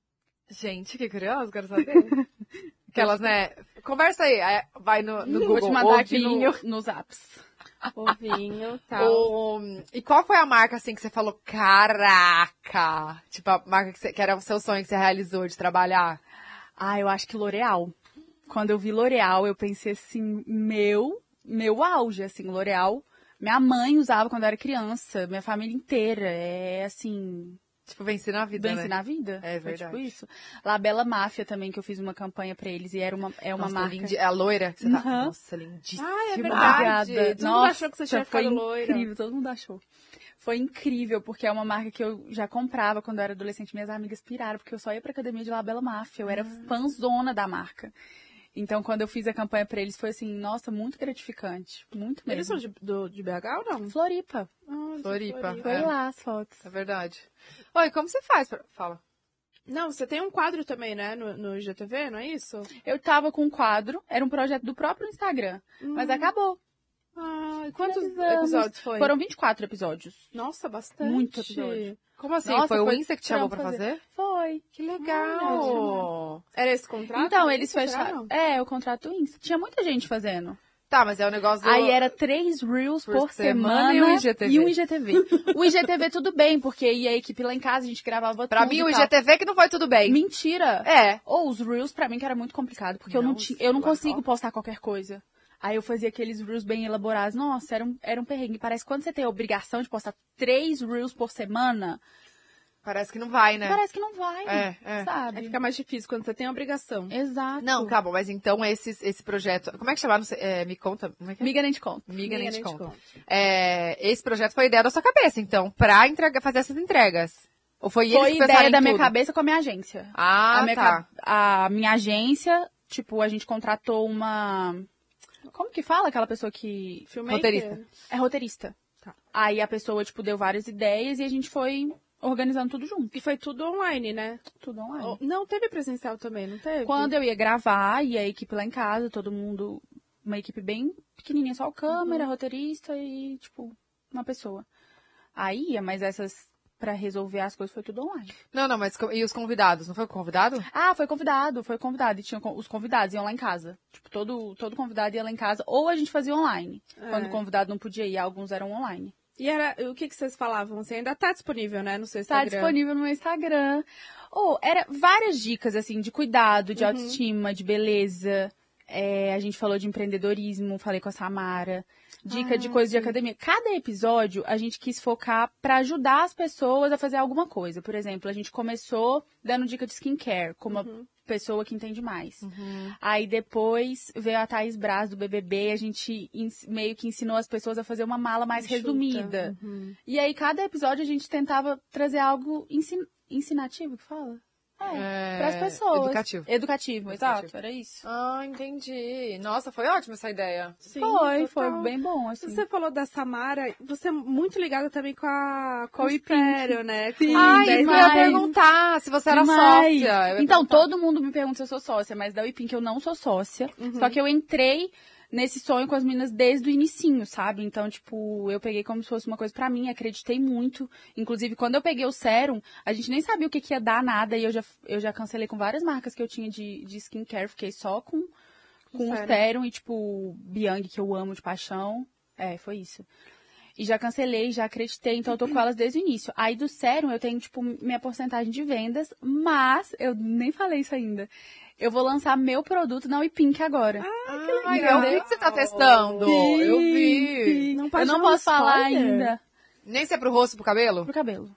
Speaker 2: Gente, que curioso, quero saber. Aquelas, né? Conversa aí, vai no Google.
Speaker 3: Vou te mandar
Speaker 2: ovinho.
Speaker 3: aqui nos apps.
Speaker 1: Ovinho e tal.
Speaker 2: E qual foi a marca, assim, que você falou, caraca? Tipo, a marca que era o seu sonho que você realizou de trabalhar?
Speaker 3: Eu acho que L'Oréal. Quando eu vi L'Oréal, eu pensei assim, meu auge, assim, L'Oréal. Minha mãe usava quando eu era criança, minha família inteira. É assim...
Speaker 2: Tipo, venci na vida,
Speaker 3: Venci
Speaker 2: né?
Speaker 3: na vida.
Speaker 2: É
Speaker 3: Foi
Speaker 2: verdade.
Speaker 3: tipo isso. La Bella Máfia também, que eu fiz uma campanha pra eles. E é uma
Speaker 2: Nossa,
Speaker 3: marca...
Speaker 2: a loira que você tá...
Speaker 3: Uhum.
Speaker 2: Nossa, lindíssima.
Speaker 1: É verdade.
Speaker 3: Obrigada.
Speaker 1: Todo mundo achou que você tinha
Speaker 3: foi
Speaker 1: ficado loira.
Speaker 3: incrível, todo mundo achou. Foi incrível, porque é uma marca que eu já comprava quando eu era adolescente. Minhas amigas piraram, porque eu só ia pra academia de La Bella Máfia. Eu era fãzona da marca. Então, quando eu fiz a campanha pra eles, foi assim, nossa, muito gratificante. Muito mesmo.
Speaker 1: Eles são de BH ou não?
Speaker 3: Floripa.
Speaker 2: Floripa.
Speaker 3: Foi lá as fotos.
Speaker 2: É verdade. Oi, como você faz? Fala.
Speaker 1: Não, você tem um quadro também, né? No IGTV, não é isso?
Speaker 3: Eu tava com um quadro, era um projeto do próprio Instagram, mas acabou.
Speaker 1: E quantos
Speaker 3: Finalizamos.
Speaker 1: episódios foi?
Speaker 3: Foram 24 episódios.
Speaker 1: Nossa, bastante.
Speaker 3: Muito episódio.
Speaker 2: Como assim?
Speaker 3: Nossa,
Speaker 2: foi o
Speaker 3: foi
Speaker 2: Insta que te chamou pra fazer?
Speaker 3: Foi.
Speaker 2: Que legal!
Speaker 1: Era esse contrato?
Speaker 3: Então, eles
Speaker 1: Será,
Speaker 3: fecharam.
Speaker 1: não?
Speaker 3: O contrato Insta. Tinha muita gente fazendo.
Speaker 2: Tá, mas é o negócio do...
Speaker 3: Aí era 3 Reels por
Speaker 2: semana
Speaker 3: semana
Speaker 2: e um
Speaker 3: IGTV. O IGTV tudo bem, porque ia a equipe lá em casa, a gente gravava
Speaker 2: Pra
Speaker 3: tudo
Speaker 2: mim,
Speaker 3: e
Speaker 2: o
Speaker 3: tal.
Speaker 2: IGTV que não foi tudo bem.
Speaker 3: Mentira!
Speaker 2: É.
Speaker 3: Ou os Reels, pra mim, que era muito complicado, porque eu não consigo postar qualquer coisa. Aí eu fazia aqueles Reels bem elaborados. Nossa, era um perrengue. Parece que quando você tem a obrigação de postar 3 Reels por semana...
Speaker 2: Parece que não vai, né?
Speaker 3: Parece que não vai,
Speaker 1: Aí
Speaker 3: sabe?
Speaker 1: fica mais difícil quando você tem a obrigação.
Speaker 3: Exato.
Speaker 2: Não, tá bom, mas então esse projeto... Como é que chama? Não sei, me conta. Como é que é?
Speaker 3: Miga nem te conta.
Speaker 2: Miga nem te conta. Esse projeto foi ideia da sua cabeça, então, pra fazer essas entregas. Ou foi eles
Speaker 3: Foi
Speaker 2: que pensaram
Speaker 3: ideia
Speaker 2: em
Speaker 3: da minha
Speaker 2: tudo?
Speaker 3: cabeça com a minha agência.
Speaker 2: Ah, tá.
Speaker 3: A minha agência, tipo, a gente contratou uma... Como que fala aquela pessoa que...
Speaker 1: Filmmaker?
Speaker 2: Roteirista.
Speaker 3: É roteirista.
Speaker 1: Tá.
Speaker 3: Aí a pessoa, tipo, deu várias ideias e a gente foi organizando tudo junto.
Speaker 1: E foi tudo online, né?
Speaker 3: Tudo online.
Speaker 1: Não teve presencial também, não teve?
Speaker 3: Quando eu ia gravar, ia a equipe lá em casa, todo mundo... Uma equipe bem pequenininha, só o câmera, roteirista e, tipo, uma pessoa. Aí ia, mas essas... Pra resolver as coisas foi tudo online.
Speaker 2: Não, mas e os convidados? Não foi convidado?
Speaker 3: Foi convidado. E tinha os convidados iam lá em casa. Tipo, todo convidado ia lá em casa. Ou a gente fazia online. Quando o convidado não podia ir, alguns eram online.
Speaker 1: E o que vocês falavam? Você ainda tá disponível, né, no seu
Speaker 3: Tá
Speaker 1: Instagram?
Speaker 3: disponível no meu Instagram. Era várias dicas, assim, de cuidado, de autoestima, de beleza. A gente falou de empreendedorismo, falei com a Samara. Dica de coisa de academia. Cada episódio, a gente quis focar pra ajudar as pessoas a fazer alguma coisa. Por exemplo, a gente começou dando dica de skincare, como uma pessoa que entende mais. Aí depois veio a Thaís Braz do BBB, a gente meio que ensinou as pessoas a fazer uma mala mais resumida. E aí cada episódio a gente tentava trazer algo ensinativo, que fala? Pras pessoas. Educativo, exato, era isso.
Speaker 2: Ah, entendi. Nossa, foi ótima essa ideia.
Speaker 1: Sim,
Speaker 3: Foi
Speaker 1: total.
Speaker 3: bem bom, assim.
Speaker 1: Você falou da Samara, você é muito ligada também com o Império, né?
Speaker 3: Sim,
Speaker 2: Ai, eu ia
Speaker 3: demais.
Speaker 2: perguntar se você era
Speaker 3: Demais.
Speaker 2: sócia. Eu ia
Speaker 3: Então,
Speaker 2: perguntar.
Speaker 3: todo mundo me pergunta se eu sou sócia, mas da Wipink eu não sou sócia. Só que eu entrei nesse sonho com as meninas desde o inicinho, sabe? Então, tipo, eu peguei como se fosse uma coisa pra mim, acreditei muito. Inclusive, quando eu peguei o sérum, a gente nem sabia o que ia dar nada, e eu já cancelei com várias marcas que eu tinha de skincare, fiquei só com o sérum e, tipo, Biang, que eu amo de paixão. Foi isso. E já cancelei, já acreditei, então eu tô com elas desde o início. Aí do sérum eu tenho, tipo, minha porcentagem de vendas, mas eu nem falei isso ainda. Eu vou lançar meu produto na Wipink agora.
Speaker 2: Que legal. O que você tá testando?
Speaker 3: Sim,
Speaker 2: Eu vi.
Speaker 3: sim.
Speaker 1: Não
Speaker 3: Eu
Speaker 1: pode
Speaker 3: não
Speaker 1: dar um
Speaker 3: posso falar
Speaker 1: spoiler?
Speaker 3: ainda.
Speaker 2: Nem se é pro rosto, pro cabelo?
Speaker 3: Pro cabelo.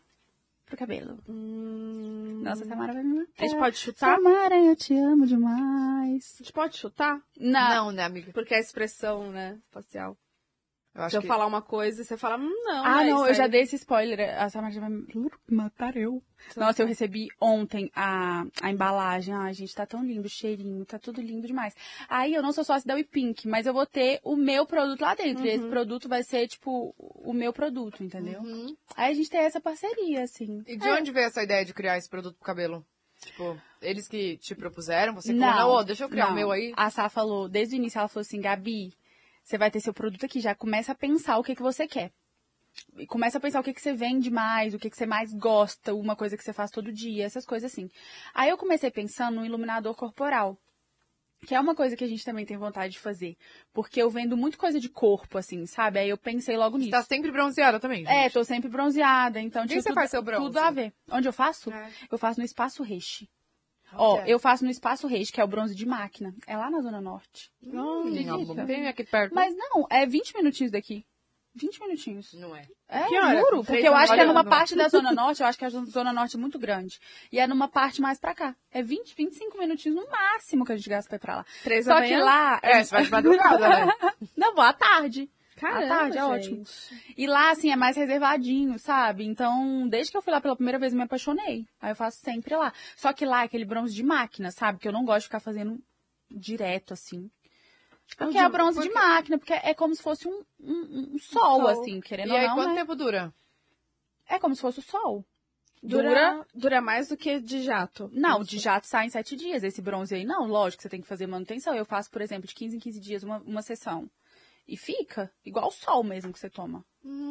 Speaker 3: Nossa, Samara vai me matar.
Speaker 1: A gente pode chutar?
Speaker 3: Samara, eu te amo demais.
Speaker 1: A gente pode chutar?
Speaker 2: Não, né, amiga?
Speaker 1: Porque é a expressão, né, facial. Se eu falar uma coisa, você fala, não.
Speaker 3: Ah, não, eu
Speaker 1: aí...
Speaker 3: já dei esse spoiler. A Samara já vai me matar eu. Nossa, eu recebi ontem a embalagem. Ai, gente, tá tão lindo o cheirinho, tá tudo lindo demais. Aí eu não sou sócia da WePink, mas eu vou ter o meu produto lá dentro. E esse produto vai ser, tipo, o meu produto, entendeu? Aí a gente tem essa parceria, assim.
Speaker 2: E de onde veio essa ideia de criar esse produto pro cabelo? Tipo, eles que te propuseram, você falou, deixa eu criar o meu aí.
Speaker 3: A Sá falou, desde o início, ela falou assim, Gabi, você vai ter seu produto aqui, já começa a pensar o que você quer. E começa a pensar o que você vende mais, o que você mais gosta, uma coisa que você faz todo dia, essas coisas assim. Aí eu comecei pensando no iluminador corporal, que é uma coisa que a gente também tem vontade de fazer. Porque eu vendo muito coisa de corpo, assim, sabe? Aí eu pensei logo nisso.
Speaker 2: Você tá sempre bronzeada também, gente?
Speaker 3: É, tô sempre bronzeada, então
Speaker 2: Onde você faz seu bronze?
Speaker 3: Tudo a ver. Onde eu faço? Eu faço no Espaço Reishi. Ó, eu faço no Espaço Reishi, que é o bronze de máquina. É lá na Zona Norte.
Speaker 2: Tem aqui perto.
Speaker 3: Mas não, é 20 minutinhos daqui. 20 minutinhos.
Speaker 2: Não é.
Speaker 3: É,
Speaker 1: Que hora?
Speaker 3: juro. Porque eu acho que é numa
Speaker 2: olhando.
Speaker 3: parte da Zona Norte, eu acho que a Zona Norte é muito grande. E é numa parte mais pra cá. É 20, 25 minutinhos no máximo que a gente gasta pra ir pra lá.
Speaker 1: 3
Speaker 3: Só
Speaker 1: da
Speaker 3: que
Speaker 1: manhã?
Speaker 3: lá...
Speaker 2: Você vai de madrugada, né?
Speaker 3: Não, vou à tarde.
Speaker 1: Caramba,
Speaker 3: à tarde, é
Speaker 1: gente.
Speaker 3: ótimo. E lá, assim, é mais reservadinho, sabe? Então, desde que eu fui lá pela primeira vez, eu me apaixonei. Aí eu faço sempre lá. Só que lá é aquele bronze de máquina, sabe? Que eu não gosto de ficar fazendo direto, assim. Porque é bronze de máquina, porque é como se fosse um sol, assim, querendo
Speaker 2: E aí,
Speaker 3: ou não,
Speaker 2: quanto
Speaker 3: né?
Speaker 2: tempo dura?
Speaker 3: É como se fosse o sol.
Speaker 1: Dura mais do que de jato.
Speaker 3: Não, de jato sai em 7 dias. Esse bronze aí, não, lógico que você tem que fazer manutenção. Eu faço, por exemplo, de 15 em 15 dias uma sessão. E fica igual o sol mesmo que você toma.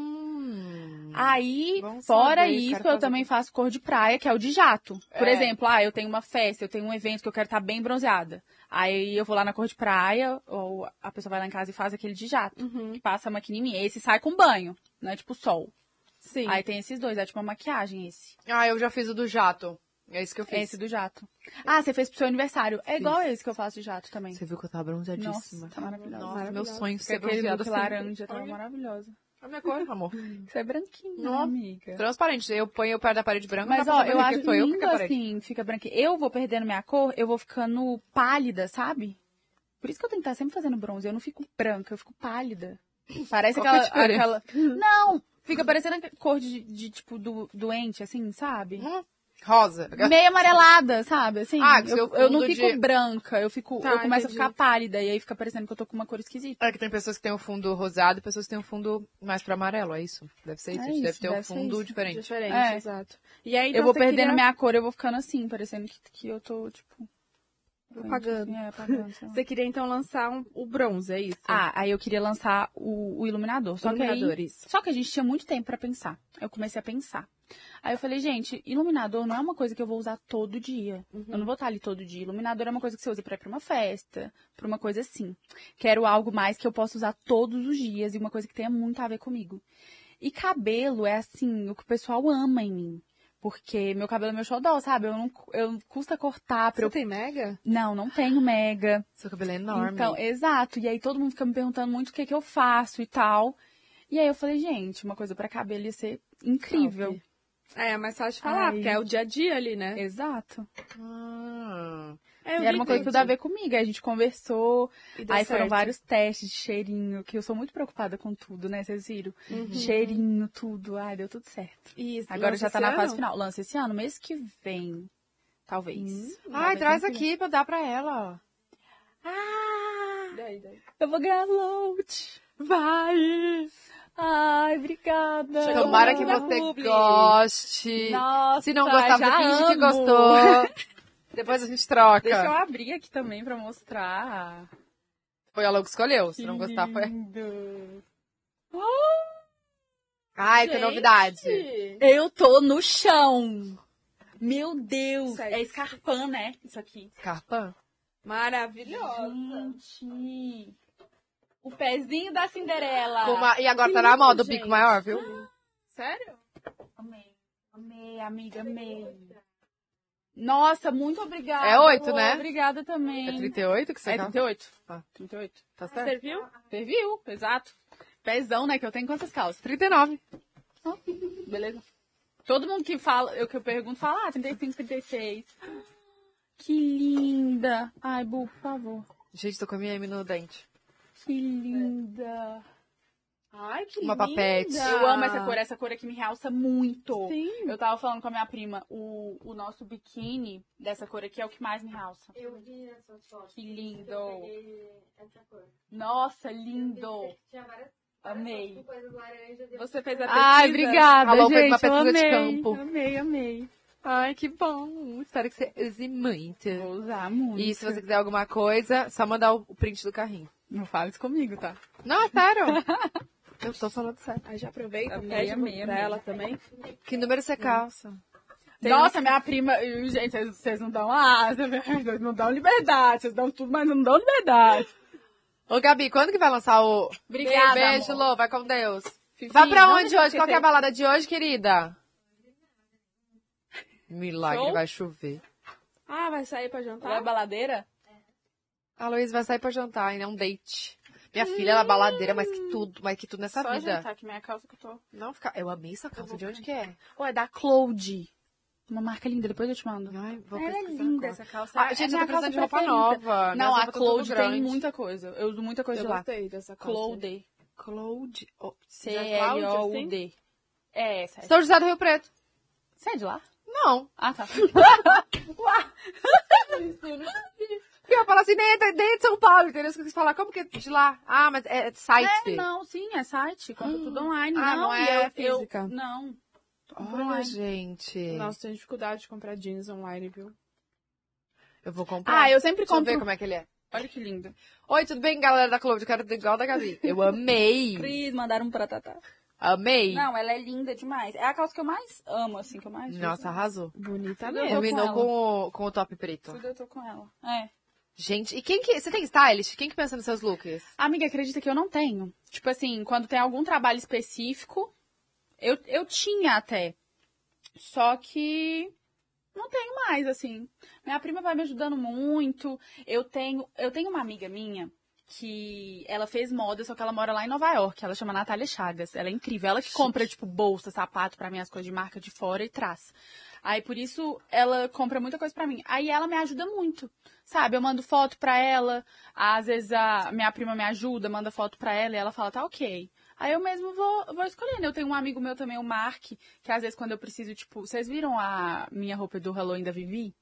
Speaker 3: Aí,
Speaker 2: Bom
Speaker 3: fora
Speaker 2: saber,
Speaker 3: isso,
Speaker 2: quero
Speaker 3: eu
Speaker 2: fazer.
Speaker 3: também faço cor de praia, que é o de jato. Por exemplo, eu tenho uma festa, eu tenho um evento que eu quero estar bem bronzeada. Aí eu vou lá na cor de praia, ou a pessoa vai lá em casa e faz aquele de jato, que passa a maquininha em mim. Esse sai com banho, não é tipo sol.
Speaker 1: Sim.
Speaker 3: Aí tem esses dois, é tipo uma maquiagem esse.
Speaker 2: Eu já fiz o do jato. É isso que eu fiz.
Speaker 3: Esse do jato. Ah, você fez pro seu aniversário. É igual esse que eu faço de jato também.
Speaker 2: Você viu que eu tava bronzeadíssima.
Speaker 3: Nossa, tá maravilhosa.
Speaker 2: Nossa, meu sonho
Speaker 3: Fica
Speaker 2: ser
Speaker 3: aquele
Speaker 2: bronzeada
Speaker 3: look
Speaker 2: assim.
Speaker 3: laranja, tava maravilhosa.
Speaker 2: A minha cor, amor.
Speaker 3: Você é branquinha,
Speaker 2: Não.
Speaker 3: amiga.
Speaker 2: Transparente. Eu ponho o pé da parede branca,
Speaker 3: Mas,
Speaker 2: dá pra
Speaker 3: ó,
Speaker 2: saber
Speaker 3: eu
Speaker 2: que
Speaker 3: acho
Speaker 2: sou eu que
Speaker 3: lindo
Speaker 2: fico a parede.
Speaker 3: assim, fica branquinha. Eu vou perdendo minha cor, eu vou ficando pálida, sabe? Por isso que eu tenho que estar sempre fazendo bronze. Eu não fico branca, eu fico pálida. Parece
Speaker 2: Qual que é a diferença?
Speaker 3: Não, fica parecendo a cor de tipo, doente, assim, sabe?
Speaker 2: Rosa.
Speaker 3: Meio amarelada, sabe? Assim,
Speaker 2: Ah, que seu
Speaker 3: eu não
Speaker 2: fundo
Speaker 3: fico
Speaker 2: de-
Speaker 3: branca, eu começo
Speaker 1: entendi.
Speaker 3: a ficar pálida. E aí fica parecendo que eu tô com uma cor esquisita.
Speaker 2: É que tem pessoas que têm o fundo rosado e pessoas que têm o fundo mais pra amarelo, é isso? Deve ser isso.
Speaker 3: É
Speaker 2: A gente deve
Speaker 3: isso,
Speaker 2: ter um
Speaker 3: deve ser
Speaker 2: fundo
Speaker 3: isso.
Speaker 2: diferente.
Speaker 1: Diferente,
Speaker 3: É.
Speaker 1: exato. E aí,
Speaker 3: Eu
Speaker 1: então,
Speaker 3: vou
Speaker 1: você
Speaker 3: perdendo
Speaker 1: queria-
Speaker 3: minha cor, eu vou ficando assim, parecendo que eu tô, tipo...
Speaker 1: Apagando.
Speaker 3: É, apagando. sei lá.
Speaker 1: Você queria, então, lançar o bronze, é isso?
Speaker 3: Aí eu queria lançar o iluminador. Só
Speaker 1: Iluminador,
Speaker 3: que aí,
Speaker 1: isso.
Speaker 3: Só que a gente tinha muito tempo pra pensar. Eu comecei a pensar. Aí eu falei, gente, iluminador não é uma coisa que eu vou usar todo dia. Eu não vou estar ali todo dia. Iluminador é uma coisa que você usa pra ir pra uma festa, pra uma coisa assim. Quero algo mais que eu possa usar todos os dias e uma coisa que tenha muito a ver comigo. E cabelo é assim, o que o pessoal ama em mim. Porque meu cabelo é meu xodó, sabe? Eu não custa cortar pra
Speaker 1: Você
Speaker 3: eu...
Speaker 1: tem mega?
Speaker 3: Não tenho mega.
Speaker 2: Seu cabelo é enorme.
Speaker 3: Então, exato. E aí todo mundo fica me perguntando muito o que eu faço e tal. E aí eu falei, gente, uma coisa pra cabelo ia ser incrível.
Speaker 1: Top. É mais fácil de falar,
Speaker 3: Ai.
Speaker 1: porque é o dia a dia ali, né?
Speaker 3: Exato.
Speaker 1: É, eu
Speaker 3: E era
Speaker 1: vi
Speaker 3: uma coisa que tudo a ver comigo. Aí a gente conversou.
Speaker 1: E deu
Speaker 3: Aí foram
Speaker 1: certo.
Speaker 3: vários testes de cheirinho, que eu sou muito preocupada com tudo, né? Vocês viram? Cheirinho, tudo. Ai, deu tudo certo.
Speaker 1: Isso,
Speaker 3: Agora
Speaker 1: lança
Speaker 3: já tá
Speaker 1: esse
Speaker 3: na fase
Speaker 1: ano?
Speaker 3: final. Lança esse ano, mês que vem. Talvez.
Speaker 2: Ai, traz aqui pra dar pra ela, ó.
Speaker 1: Daí.
Speaker 3: Eu vou ganhar load.
Speaker 2: Vai!
Speaker 3: Ai, obrigada.
Speaker 2: Tomara que
Speaker 1: na
Speaker 2: você
Speaker 1: publi.
Speaker 2: goste.
Speaker 3: Nossa,
Speaker 2: Se não gostar,
Speaker 3: já
Speaker 2: finge que
Speaker 3: amo.
Speaker 2: gostou. Depois a gente troca.
Speaker 3: Deixa eu abrir aqui também pra mostrar.
Speaker 2: Foi ela que escolheu. Se não gostar, foi...
Speaker 3: Lindo.
Speaker 2: Ai, que novidade.
Speaker 3: Eu tô no chão. Meu Deus.
Speaker 1: Sério.
Speaker 3: É escarpã, né? Isso aqui.
Speaker 2: Escarpã?
Speaker 1: Maravilhosa.
Speaker 3: Gente. O pezinho da Cinderela.
Speaker 2: E agora tá na moda o bico maior, viu?
Speaker 1: Sério?
Speaker 3: Amei. Amei, amiga, amei. Nossa, muito obrigada.
Speaker 2: É 8,
Speaker 3: amor.
Speaker 2: né?
Speaker 3: Obrigada também.
Speaker 2: É 38 que você
Speaker 3: É
Speaker 2: quer?
Speaker 3: 38.
Speaker 2: Ah.
Speaker 3: 38.
Speaker 2: Tá certo?
Speaker 1: Serviu?
Speaker 3: Serviu, exato. Pezão, né? Que eu tenho quantas calças?
Speaker 2: 39.
Speaker 3: Beleza. Todo mundo que fala, que eu pergunto, fala, 35, 36. Que linda. Ai, Bu, por favor.
Speaker 2: Gente, tô com a minha M no dente.
Speaker 3: Que linda.
Speaker 1: Ai, que
Speaker 2: Uma
Speaker 1: linda.
Speaker 2: papete.
Speaker 3: Eu amo essa cor aqui me realça muito.
Speaker 1: Sim.
Speaker 3: Eu tava falando com a minha prima, o nosso biquíni dessa cor aqui é o que mais me realça.
Speaker 4: Eu vi essas fotos.
Speaker 3: Que lindo.
Speaker 4: Eu peguei essa cor.
Speaker 3: Nossa, lindo.
Speaker 4: Tinha várias
Speaker 3: Amei.
Speaker 4: com coisas laranjas.
Speaker 1: Você fez a pesquisa?
Speaker 2: Ai, obrigada,
Speaker 3: Falou,
Speaker 2: gente.
Speaker 3: fez uma
Speaker 2: eu
Speaker 3: pesquisa de
Speaker 2: amei.
Speaker 3: campo.
Speaker 1: Amei.
Speaker 2: Ai, que bom. Espero que você use muito.
Speaker 3: Vou usar muito.
Speaker 2: E se você quiser alguma coisa, só mandar o print do carrinho.
Speaker 3: Não fala isso comigo, tá?
Speaker 2: Não, é sério. Eu tô falando sério.
Speaker 1: Aí já aproveita,
Speaker 3: Amei,
Speaker 1: pede pra
Speaker 3: amei.
Speaker 1: ela também.
Speaker 2: Que número você calça?
Speaker 3: Nossa, minha prima... Gente, vocês não dão asa, vocês não dão liberdade. Vocês dão tudo, mas não dão liberdade.
Speaker 2: Ô, Gabi, quando que vai lançar o...
Speaker 3: Obrigada,
Speaker 2: Beijo,
Speaker 3: amor.
Speaker 2: Lô. Vai com Deus.
Speaker 3: Fifi,
Speaker 2: Vai pra
Speaker 3: não
Speaker 2: onde
Speaker 3: deixa
Speaker 2: hoje?
Speaker 3: de
Speaker 2: Qual que é a
Speaker 3: ter-
Speaker 2: balada de hoje, querida? Milagre,
Speaker 1: Show?
Speaker 2: vai chover.
Speaker 1: Ah, vai sair pra jantar?
Speaker 3: Vai baladeira?
Speaker 2: A Luísa vai sair pra jantar, ainda é um date. Minha filha, ela é baladeira mais que tudo nessa
Speaker 3: Só
Speaker 2: vida.
Speaker 3: jantar, que minha calça que eu tô...
Speaker 2: Não, fica... Eu amei essa calça. De onde que é?
Speaker 3: Ou é da Cloud. Uma marca linda, depois eu te mando.
Speaker 2: Ai, vou
Speaker 3: Ela é
Speaker 2: pesquisar
Speaker 3: linda
Speaker 2: agora.
Speaker 3: essa calça.
Speaker 2: Ah, gente, eu
Speaker 3: minha
Speaker 2: tô precisando de roupa
Speaker 3: preferida.
Speaker 2: nova.
Speaker 3: Não,
Speaker 2: Minhas
Speaker 3: a
Speaker 2: roupas tão
Speaker 3: Cloud
Speaker 2: tudo
Speaker 3: tem
Speaker 2: grande.
Speaker 3: muita coisa. Eu uso muita coisa
Speaker 1: Eu
Speaker 3: de lá.
Speaker 1: gostei dessa calça.
Speaker 3: Cloud.
Speaker 2: Cloud. Oh,
Speaker 3: C-L-O-U-D. É essa.
Speaker 2: São José do Rio Preto.
Speaker 3: Você é de lá?
Speaker 2: Não.
Speaker 3: Ah, tá.
Speaker 2: Eu ia falar assim, nem é de São Paulo, entendeu? Você quis falar, como que é de lá? Ah, mas é site.
Speaker 3: Não, sim, é site. Compra tudo online.
Speaker 2: Ah, não
Speaker 3: e
Speaker 2: é
Speaker 1: física.
Speaker 3: Não. Compro
Speaker 2: Olha,
Speaker 3: online.
Speaker 2: gente.
Speaker 1: Nossa, tenho dificuldade de comprar jeans online, viu?
Speaker 2: Eu vou comprar.
Speaker 3: Ah, eu sempre
Speaker 2: Deixa eu
Speaker 3: compro.
Speaker 2: ver como é que ele é.
Speaker 3: Olha que lindo.
Speaker 2: Oi, tudo bem, galera da Cloud? Eu quero ter igual da Gabi. Eu amei.
Speaker 3: Cris, mandaram pra Tatá.
Speaker 2: Amei.
Speaker 3: Não, ela é linda demais. É a calça que eu mais amo, assim, que eu mais uso.
Speaker 2: Nossa, arrasou.
Speaker 1: Bonita
Speaker 3: Eu
Speaker 1: mesmo.
Speaker 3: tô
Speaker 2: Combinou
Speaker 3: com
Speaker 2: com o top preto.
Speaker 3: Tudo eu tô com ela. É.
Speaker 2: Gente, e quem que... Você tem stylist? Quem que pensa nos seus looks?
Speaker 3: Amiga, acredita que eu não tenho. Tipo assim, quando tem algum trabalho específico, eu tinha até. Só que não tenho mais, assim. Minha prima vai me ajudando muito. Eu tenho uma amiga minha que ela fez moda, só que ela mora lá em Nova York. Ela chama Natália Chagas. Ela é incrível. Ela que compra, tipo, bolsa, sapato pra mim, as coisas de marca de fora e traz. Aí, por isso, ela compra muita coisa pra mim. Aí, ela me ajuda muito, sabe? Eu mando foto pra ela. Às vezes, a minha prima me ajuda, manda foto pra ela e ela fala, tá ok. Aí, eu mesmo vou escolhendo. Eu tenho um amigo meu também, o Mark, que às vezes, quando eu preciso, tipo... Vocês viram a minha roupa do Halloween da Vivi?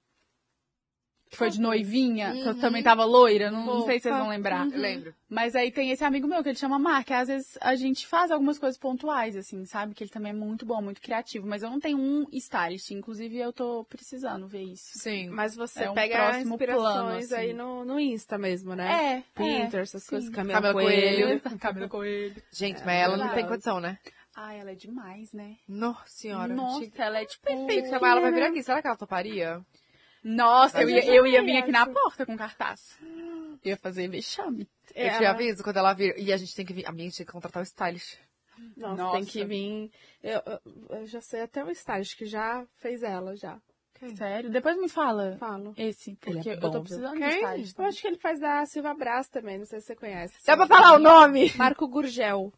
Speaker 3: Que foi de noivinha, que eu também tava loira, não sei se vocês vão lembrar.
Speaker 2: Eu lembro.
Speaker 3: Mas aí tem esse amigo meu que ele chama Mark, às vezes a gente faz algumas coisas pontuais, assim, sabe? Que ele também é muito bom, muito criativo. Mas eu não tenho um stylist, inclusive eu tô precisando ver isso.
Speaker 2: Sim.
Speaker 1: Mas você
Speaker 3: É um
Speaker 1: pega
Speaker 3: próximo
Speaker 1: inspirações
Speaker 3: plano, assim.
Speaker 1: aí no Insta mesmo, né? Pinterest, essas coisas.
Speaker 3: sim.
Speaker 1: Camila
Speaker 2: Camila
Speaker 1: Coelho.
Speaker 3: Camila Coelho.
Speaker 2: Gente, mas ela não
Speaker 3: verdade.
Speaker 2: tem condição, né?
Speaker 3: Ah, ela é demais, né?
Speaker 2: Nossa senhora.
Speaker 3: Nossa,
Speaker 2: Tinha
Speaker 3: ela é tipo...
Speaker 2: que chamar ela pra vir aqui. Será que ela toparia?
Speaker 3: Nossa, eu ia vir
Speaker 1: acho.
Speaker 3: aqui na porta com cartaz. Eu ia fazer vexame.
Speaker 2: Eu te aviso quando ela vir. E a gente tem que vir. A minha gente tem que contratar o stylist.
Speaker 1: Nossa,
Speaker 3: Nossa.
Speaker 1: tem que vir. Eu já sei até o estágio que já fez ela, já.
Speaker 3: Sério? Depois me fala
Speaker 1: Falo.
Speaker 3: esse, porque
Speaker 2: Ele é
Speaker 3: eu
Speaker 2: bom,
Speaker 3: tô
Speaker 2: viu?
Speaker 3: precisando de
Speaker 1: Quem?
Speaker 3: estágio.
Speaker 1: Eu acho que ele faz da Silva Brás também, não sei se você conhece.
Speaker 2: Dá pra falar o nome?
Speaker 1: Marco Gurgel.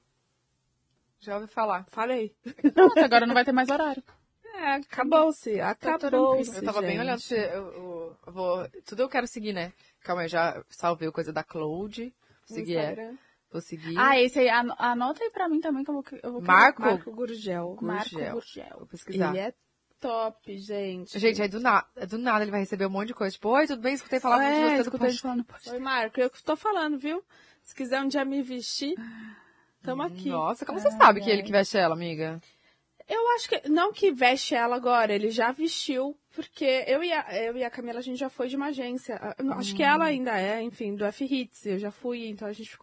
Speaker 2: Já ouvi falar.
Speaker 1: Falei.
Speaker 3: Nossa, agora não vai ter mais horário.
Speaker 1: É, acabou-se. Acabou-se.
Speaker 2: Eu tava bem
Speaker 1: gente.
Speaker 2: olhando se eu vou. Tudo eu quero seguir, né? Calma aí, eu já salvei o coisa da Cloud.
Speaker 1: No
Speaker 2: Segui
Speaker 1: Instagram.
Speaker 2: Vou seguir.
Speaker 3: Ah, esse aí, anota aí pra mim também que eu vou
Speaker 2: Marco?
Speaker 1: Marco Gurgel.
Speaker 3: Marco
Speaker 2: Gurgel.
Speaker 3: Gurgel.
Speaker 2: Vou pesquisar.
Speaker 1: Ele é top, gente.
Speaker 2: Gente, aí do nada ele vai receber um monte de coisa. Tipo, oi, tudo bem? Escutei falar muito de você do
Speaker 3: escutei
Speaker 2: post.
Speaker 3: falando.
Speaker 1: Oi, Marco, eu que tô falando, viu? Se quiser um dia me vestir, tamo aqui.
Speaker 2: Nossa, como você sabe que ele que veste ela, amiga?
Speaker 1: Eu acho que, não que veste ela agora, ele já vestiu, porque eu e a Camila, a gente já foi de uma agência. Eu acho que ela ainda é, enfim, do F-Hits, eu já fui, então a gente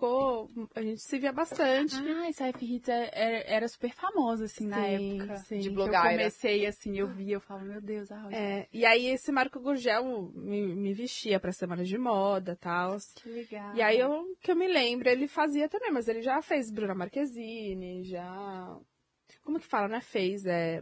Speaker 1: se via bastante.
Speaker 3: Ah, esse F-Hits era super famoso, assim, na
Speaker 1: Sim,
Speaker 3: época.
Speaker 1: sim.
Speaker 2: De
Speaker 3: Que eu
Speaker 2: blogueira.
Speaker 3: comecei, assim, eu vi, eu falo, meu Deus, a Rosa.
Speaker 1: E aí esse Marco Gurgel me vestia pra semana de moda e tal.
Speaker 3: Que legal.
Speaker 1: E aí, que eu me lembro, ele fazia também, mas ele já fez Bruna Marquezine, já... Como que fala, né? Fez,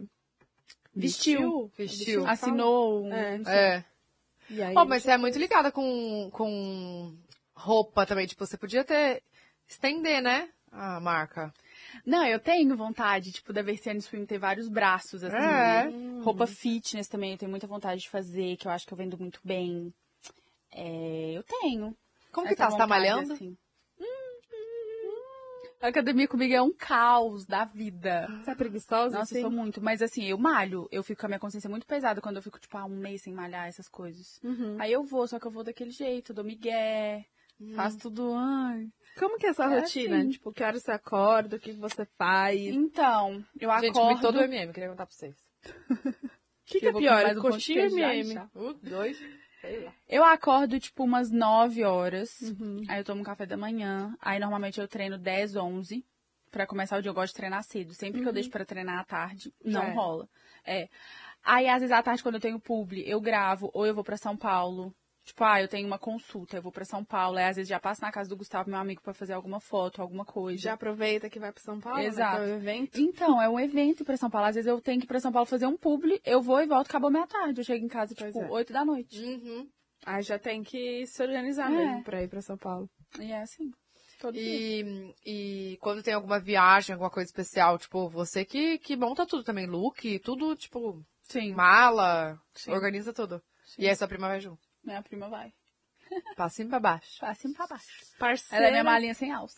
Speaker 1: Vestiu.
Speaker 2: Vestiu.
Speaker 3: Assinou.
Speaker 2: É.
Speaker 1: E aí,
Speaker 2: Mas você é muito ligada com roupa também. Tipo, você podia estender, né? A marca.
Speaker 3: Não, eu tenho vontade, tipo, da Versiane Swim ter vários braços, assim.
Speaker 2: É.
Speaker 3: Roupa fitness também, eu tenho muita vontade de fazer, que eu acho que eu vendo muito bem. Eu tenho.
Speaker 2: Como que
Speaker 3: essa
Speaker 2: tá? Você tá
Speaker 3: vontade,
Speaker 2: malhando?
Speaker 3: assim. A academia comigo é um caos da vida.
Speaker 1: Você é preguiçosa?
Speaker 3: Nossa,
Speaker 1: assim?
Speaker 3: eu sou muito. Mas assim, eu malho. Eu fico com a minha consciência muito pesada quando eu fico, tipo, um mês sem malhar essas coisas. Aí eu vou, só que eu vou daquele jeito, dou migué, faço tudo. Ai.
Speaker 1: Como que é essa rotina?
Speaker 3: assim.
Speaker 1: Tipo, que hora você acorda, o que você faz?
Speaker 3: Então, eu
Speaker 2: Gente,
Speaker 3: acordo...
Speaker 2: comi todo o MM, queria contar pra vocês.
Speaker 1: O que é
Speaker 3: eu vou comer
Speaker 1: pior,
Speaker 3: mais um pão de
Speaker 1: coxinha ou
Speaker 3: queijo já,
Speaker 1: MM?
Speaker 3: já.
Speaker 2: 2, sei lá.
Speaker 3: Eu acordo, tipo, umas 9 horas. Aí eu tomo um café da manhã. Aí, normalmente, eu treino 10, 11. Pra começar o dia, eu gosto de treinar cedo. Sempre que eu deixo pra treinar à tarde, não
Speaker 1: Já é.
Speaker 3: rola. Aí, às vezes, à tarde, quando eu tenho publi, eu gravo. Ou eu vou pra São Paulo. Tipo, eu tenho uma consulta, eu vou pra São Paulo. Aí, às vezes, já passo na casa do Gustavo, meu amigo, pra fazer alguma foto, alguma coisa.
Speaker 1: Já aproveita que vai pra São Paulo,
Speaker 3: Exato.
Speaker 1: né? Que é o evento.
Speaker 3: Então, é um evento ir pra São Paulo. Às vezes, eu tenho que ir pra São Paulo fazer um publi. Eu vou e volto, acabou minha tarde. Eu chego em casa, tipo, 8 da noite.
Speaker 1: Aí já tem que se organizar mesmo pra ir pra São Paulo.
Speaker 3: E é assim. Todo dia.
Speaker 2: E quando tem alguma viagem, alguma coisa especial, tipo, você que monta tudo também, look, tudo, tipo,
Speaker 3: Sim.
Speaker 2: mala,
Speaker 3: Sim.
Speaker 2: organiza tudo. E aí sua prima vai junto.
Speaker 3: Minha prima vai.
Speaker 2: Pra cima e pra baixo.
Speaker 3: Pra cima e pra baixo.
Speaker 1: Parceira.
Speaker 3: Ela é minha malinha sem alça.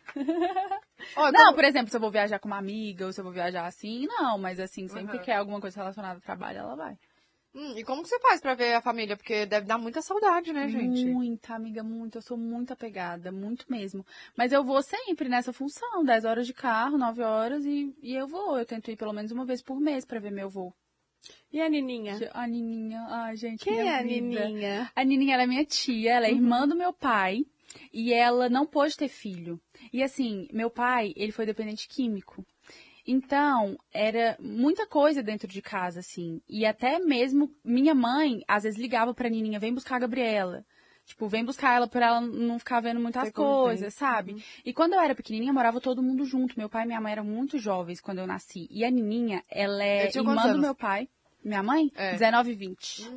Speaker 2: Ó,
Speaker 3: Não,
Speaker 2: como-
Speaker 3: por exemplo, se eu vou viajar com uma amiga, ou se eu vou viajar assim, não. Mas assim, sempre que é alguma coisa relacionada ao trabalho, ela vai.
Speaker 2: E como que você faz pra ver a família? Porque deve dar muita saudade, né, gente?
Speaker 3: Muita, amiga, muito. Eu sou muito apegada, muito mesmo. Mas eu vou sempre nessa função, 10 horas de carro, 9 horas, e eu vou. Eu tento ir pelo menos uma vez por mês pra ver meu voo.
Speaker 1: E a Nininha?
Speaker 3: A Nininha, ai, gente,
Speaker 1: Quem
Speaker 3: minha
Speaker 1: é a
Speaker 3: vida.
Speaker 1: Nininha?
Speaker 3: A Nininha, ela é minha tia, ela é irmã do meu pai, e ela não pôde ter filho. E assim, meu pai, ele foi dependente químico. Então, era muita coisa dentro de casa, assim. E até mesmo minha mãe, às vezes, ligava pra Nininha, vem buscar a Gabriela. Tipo, vem buscar ela pra ela não ficar vendo muitas
Speaker 1: Ter
Speaker 3: coisas, sabe? E quando eu era pequenininha, morava todo mundo junto. Meu pai e minha mãe eram muito jovens quando eu nasci. E a Nininha, ela é
Speaker 2: Eu tinha quantos
Speaker 3: irmã do
Speaker 2: anos?
Speaker 3: meu pai. Minha mãe?
Speaker 2: É.
Speaker 3: 19 e 20.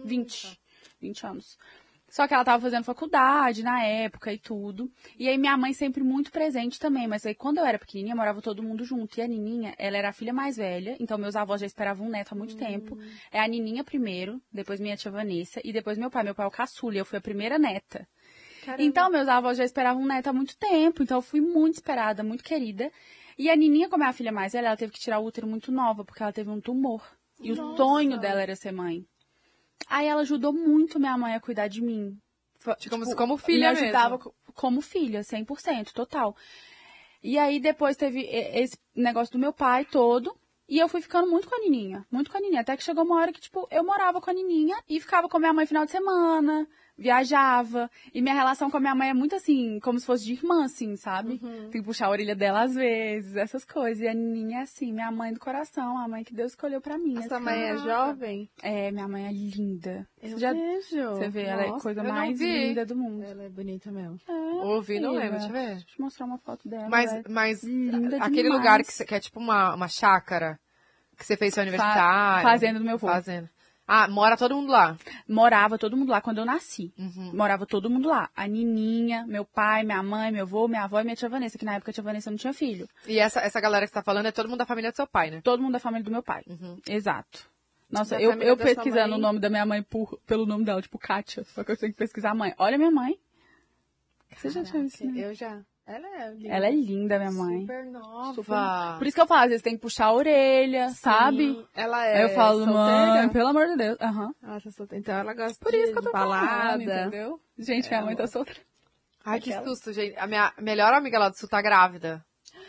Speaker 3: 20 anos. Só que ela tava fazendo faculdade na época e tudo. E aí minha mãe sempre muito presente também. Mas aí quando eu era pequenininha, morava todo mundo junto. E a Nininha, ela era a filha mais velha. Então meus avós já esperavam um neto há muito tempo. É a Nininha primeiro, depois minha tia Vanessa. E depois meu pai. Meu pai é o caçula. Eu fui a primeira neta.
Speaker 1: Caramba.
Speaker 3: Então meus avós já esperavam um neto há muito tempo. Então eu fui muito esperada, muito querida. E a Nininha, como é a filha mais velha, ela teve que tirar o útero muito nova. Porque ela teve um tumor. E o sonho dela era ser mãe. Aí ela ajudou muito minha mãe a cuidar de mim.
Speaker 2: Como filha
Speaker 3: me ajudava
Speaker 2: mesmo.
Speaker 3: como filha, 100%, total. E aí depois teve esse negócio do meu pai todo. E eu fui ficando muito com a Nininha. Muito com a Nininha. Até que chegou uma hora que, tipo, eu morava com a Nininha e ficava com a minha mãe final de semana, viajava. E minha relação com a minha mãe é muito assim, como se fosse de irmã, assim, sabe? Tem que puxar a orelha dela às vezes, essas coisas. E a Nininha é assim, minha mãe do coração, a mãe que Deus escolheu pra mim.
Speaker 1: Sua
Speaker 3: assim.
Speaker 1: mãe é jovem?
Speaker 3: É, minha mãe é linda.
Speaker 1: Eu
Speaker 3: Já-
Speaker 1: vejo.
Speaker 3: Você vê, ela é a
Speaker 1: Nossa,
Speaker 3: coisa
Speaker 2: eu não
Speaker 3: mais
Speaker 2: vi.
Speaker 3: linda do mundo.
Speaker 1: Ela é bonita mesmo.
Speaker 2: Ouvi, não
Speaker 3: Filha,
Speaker 2: lembro, deixa eu ver.
Speaker 3: Deixa eu mostrar uma foto dela.
Speaker 2: Mas
Speaker 3: linda
Speaker 2: aquele
Speaker 3: demais.
Speaker 2: lugar que é tipo uma chácara, que você fez seu aniversário.
Speaker 3: fazenda do meu avô.
Speaker 2: Fazenda. Ah, mora todo mundo lá.
Speaker 3: Morava todo mundo lá quando eu nasci. Morava todo mundo lá. A Nininha, meu pai, minha mãe, meu avô, minha avó e minha tia Vanessa, que na época a tia Vanessa não tinha filho.
Speaker 2: E essa galera que você tá falando é todo mundo da família do seu pai, né?
Speaker 3: Todo mundo da família do meu pai. Exato. Nossa,
Speaker 1: Da
Speaker 3: eu
Speaker 1: família da sua
Speaker 3: pesquisando
Speaker 1: mãe?
Speaker 3: o nome da minha mãe pelo nome dela, tipo Kátia. Só que eu tenho que pesquisar a mãe. Olha minha mãe. Você já tinha visto, né?
Speaker 1: Eu já. Ela é linda.
Speaker 3: Ela é linda, minha mãe.
Speaker 2: Super nova.
Speaker 3: Super. Por isso que eu falo, às vezes tem que puxar a orelha, sabe?
Speaker 1: Ela é
Speaker 3: Aí eu falo,
Speaker 1: solteira?
Speaker 3: mãe, pelo amor de Deus. Aham.
Speaker 1: Ela tá solteira. Então ela gosta
Speaker 3: Por isso que eu
Speaker 1: de
Speaker 3: tô
Speaker 1: balada.
Speaker 3: falando, entendeu? Gente, minha mãe tá solteira.
Speaker 2: Ai, que susto, gente. A minha melhor amiga lá do sul tá grávida.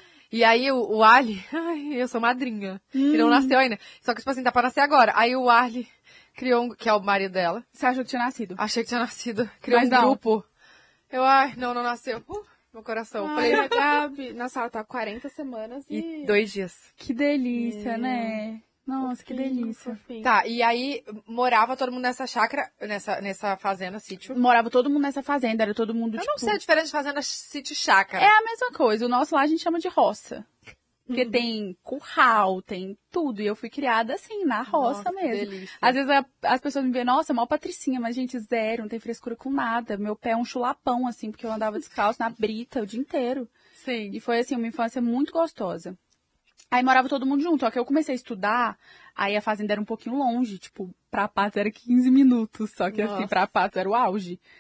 Speaker 2: E aí o Ali, ai, eu sou madrinha. Ele não nasceu ainda. Só que, tipo assim, tá pra nascer agora. Aí o Ali criou que é o marido dela.
Speaker 3: Você achou que tinha nascido?
Speaker 2: Achei que tinha nascido. Criou
Speaker 3: Mas
Speaker 2: um
Speaker 3: não.
Speaker 2: grupo. Eu, ai, não nasceu. Meu coração.
Speaker 1: Ai,
Speaker 2: Falei,
Speaker 1: a Gabi. Nossa, ela tá 40 semanas
Speaker 2: e 2 dias.
Speaker 3: Que delícia, né? Nossa, que delícia.
Speaker 1: Fofinho.
Speaker 2: Tá, e aí morava todo mundo nessa chácara, nessa fazenda, sítio.
Speaker 3: Morava todo mundo nessa fazenda, era todo mundo,
Speaker 2: Eu
Speaker 3: tipo...
Speaker 2: não sei a diferença de fazenda, sítio e chácara.
Speaker 3: É a mesma coisa, o nosso lá a gente chama de roça. Porque tem curral, tem tudo. E eu fui criada assim, na roça
Speaker 2: Nossa, que
Speaker 3: mesmo.
Speaker 2: delícia.
Speaker 3: Às vezes as pessoas me veem, nossa, mal patricinha, mas gente, zero, não tem frescura com nada. Meu pé é um chulapão, assim, porque eu andava descalço na brita o dia inteiro.
Speaker 2: Sim.
Speaker 3: E foi, assim, uma infância muito gostosa. Aí morava todo mundo junto, só que eu comecei a estudar, aí a fazenda era um pouquinho longe, tipo, pra Patos era 15 minutos, só que assim, pra Patos era o auge.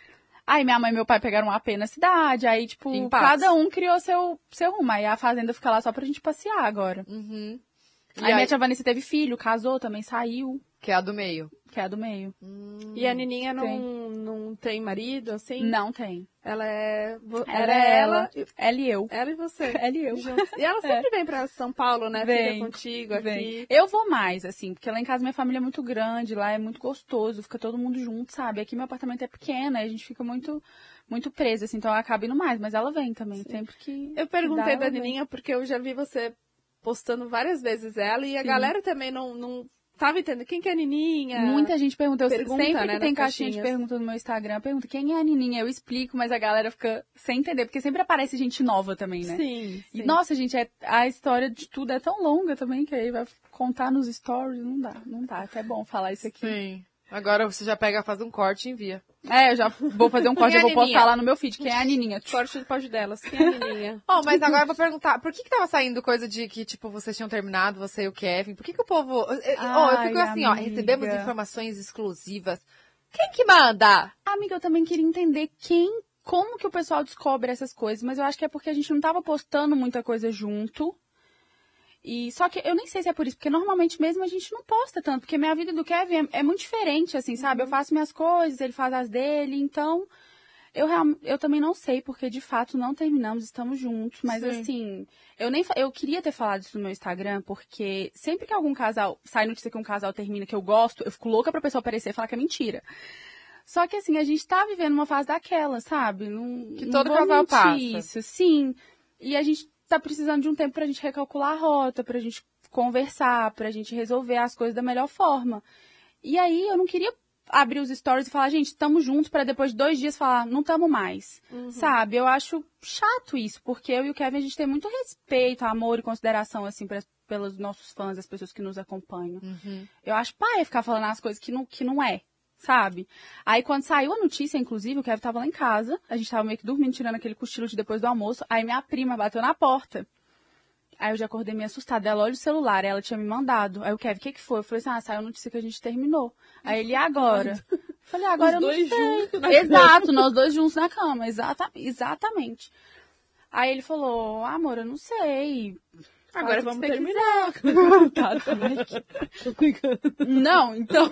Speaker 3: Aí minha mãe e meu pai pegaram um AP na cidade, aí, tipo, cada um criou seu rumo. Aí a fazenda fica lá só pra gente passear agora.
Speaker 2: Uhum.
Speaker 3: Aí minha tia Vanessa teve filho, casou, também saiu.
Speaker 2: Que é a do meio.
Speaker 3: Que é a do meio.
Speaker 1: E a Nininha não tem marido, assim?
Speaker 3: Não tem.
Speaker 1: Ela é...
Speaker 3: Ela e eu.
Speaker 1: Ela e você.
Speaker 3: Ela e eu.
Speaker 1: E ela sempre vem pra São Paulo, né?
Speaker 3: Vem,
Speaker 1: Fica contigo aqui.
Speaker 3: Eu vou mais, assim, porque lá em casa minha família é muito grande, lá é muito gostoso, fica todo mundo junto, sabe? Aqui meu apartamento é pequeno, aí a gente fica muito preso, assim, então eu acabo indo mais, mas ela vem também, sempre que...
Speaker 1: Eu perguntei da
Speaker 3: vem.
Speaker 1: Nininha porque eu já vi você postando várias vezes ela e a galera também não tava entendendo quem que é a Nininha.
Speaker 3: Muita gente pergunta, sempre
Speaker 1: né,
Speaker 3: que tem
Speaker 1: nas
Speaker 3: caixinha de
Speaker 1: caixinhas.
Speaker 3: pergunta no meu Instagram, pergunta quem é a Nininha, eu explico, mas a galera fica sem entender, porque sempre aparece gente nova também, né?
Speaker 1: Sim.
Speaker 3: E, nossa, gente, a história de tudo é tão longa também, que aí vai contar nos stories, não dá, é até bom falar isso aqui.
Speaker 2: Sim. Agora você já faz um corte e envia.
Speaker 3: Eu já vou fazer um corte, eu vou postar lá no meu feed, quem é a Nininha.
Speaker 1: Corte de pós delas, quem é a Nininha?
Speaker 2: Mas agora eu vou perguntar, por que tava saindo coisa de que, tipo, vocês tinham terminado, você e o Kevin? Por que o povo... eu fico assim,
Speaker 3: amiga.
Speaker 2: recebemos informações exclusivas. Quem que manda?
Speaker 3: Amiga, eu também queria entender como que o pessoal descobre essas coisas, mas eu acho que é porque a gente não tava postando muita coisa junto. E só que eu nem sei se é por isso, porque normalmente mesmo a gente não posta tanto, porque minha vida do Kevin é muito diferente, assim, sabe? Eu faço minhas coisas, ele faz as dele, então eu também não sei, porque de fato não terminamos, estamos juntos, mas assim, eu queria ter falado isso no meu Instagram, porque sempre que algum casal, sai notícia que um casal termina que eu gosto, eu fico louca pra pessoa aparecer e falar que é mentira. Só que assim, a gente tá vivendo uma fase daquela, sabe?
Speaker 2: Que todo casal passa.
Speaker 3: Isso, sim. E a gente tá precisando de um tempo pra gente recalcular a rota, pra gente conversar, pra gente resolver as coisas da melhor forma. E aí eu não queria abrir os stories e falar, gente, estamos juntos, pra depois de 2 dias falar, não estamos mais. Sabe? Eu acho chato isso, porque eu e o Kevin, a gente tem muito respeito, amor e consideração, assim, pelos nossos fãs, as pessoas que nos acompanham. Eu acho paia ficar falando as coisas que não é. Sabe? Aí quando saiu a notícia, inclusive, o Kevin tava lá em casa, a gente tava meio que dormindo, tirando aquele cochilo de depois do almoço, aí minha prima bateu na porta. Aí eu já acordei meio assustada, ela olha o celular, ela tinha me mandado. Aí o Kevin, o que foi? Eu falei assim, saiu a notícia que a gente terminou. Aí ele, e agora? Eu falei, agora eu não sei.
Speaker 1: Juntos na
Speaker 3: Exato, nós 2 juntos na cama, exatamente. Aí ele falou, amor, eu não sei.
Speaker 1: Agora vamos terminar.
Speaker 3: Tá, não, então...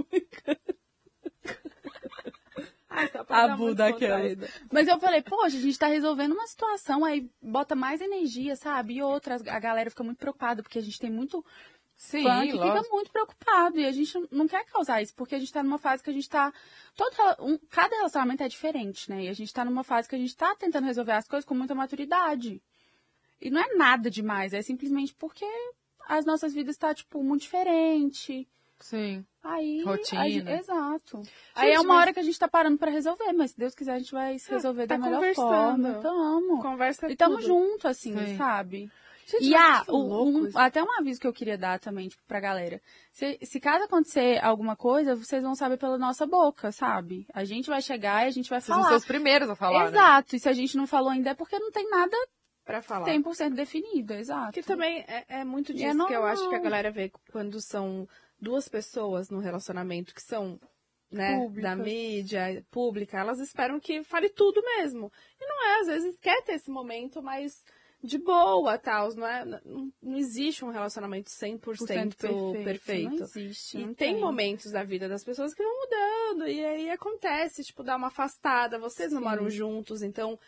Speaker 3: Tabu daquela. Mas eu falei, poxa, a gente tá resolvendo uma situação, aí bota mais energia, sabe? E outras, a galera fica muito preocupada, porque a gente tem muito fã que fica muito preocupado. E a gente não quer causar isso, porque a gente tá numa fase que a gente tá... cada relacionamento é diferente, né? E a gente tá numa fase que a gente tá tentando resolver as coisas com muita maturidade. E não é nada demais, é simplesmente porque as nossas vidas tá, tipo, muito diferente.
Speaker 2: Sim.
Speaker 3: Aí,
Speaker 2: rotina.
Speaker 3: Exato. Aí é uma hora que a gente tá parando pra resolver, mas se Deus quiser a gente vai se resolver da melhor forma. Tamo.
Speaker 1: Conversa
Speaker 3: e tamo
Speaker 1: tudo.
Speaker 3: junto, assim, sabe?
Speaker 2: Gente,
Speaker 3: E
Speaker 2: até
Speaker 3: até um aviso que eu queria dar também, tipo, pra galera. Se caso acontecer alguma coisa, vocês vão saber pela nossa boca, sabe? A gente vai chegar e a gente vai
Speaker 2: Vocês
Speaker 3: falar.
Speaker 2: vão ser os primeiros a falar,
Speaker 3: Exato. E se a gente não falou ainda é porque não tem nada
Speaker 1: pra falar.
Speaker 3: 100% definido, exato.
Speaker 1: Que também é muito disso que eu acho que a galera vê quando são 2 pessoas no relacionamento que são, né,
Speaker 3: Públicas.
Speaker 1: da mídia, pública, elas esperam que fale tudo mesmo. E não é, às vezes quer ter esse momento mais de boa, tal, não existe um relacionamento 100% perfeito.
Speaker 3: Não existe.
Speaker 1: E tem momentos da vida das pessoas que vão mudando, e aí acontece, tipo, dar uma afastada, vocês não moram juntos, então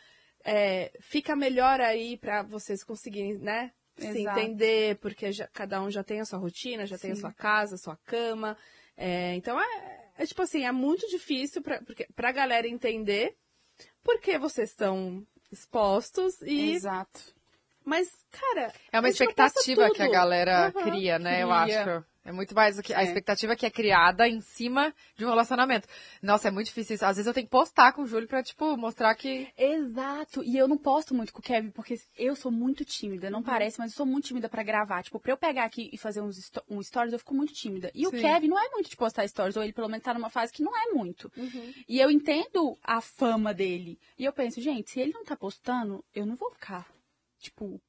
Speaker 1: fica melhor aí pra vocês conseguirem, né, se entender, porque cada um já tem a sua rotina, já tem a sua casa, a sua cama. Então, tipo assim, é muito difícil pra galera entender porque vocês estão expostos e...
Speaker 3: Exato.
Speaker 1: Mas, cara...
Speaker 2: É uma expectativa que a galera cria, né? Eu acho. É muito mais do que a expectativa que é criada em cima de um relacionamento. Nossa, é muito difícil isso. Às vezes eu tenho que postar com o Júlio pra, tipo, mostrar que...
Speaker 3: Exato. E eu não posto muito com o Kevin, porque eu sou muito tímida. Não parece, mas eu sou muito tímida pra gravar. Tipo, pra eu pegar aqui e fazer um stories, eu fico muito tímida. E o Kevin não é muito de postar stories, ou ele pelo menos tá numa fase que não é muito. E eu entendo a fama dele. E eu penso, gente, se ele não tá postando, eu não vou ficar, tipo...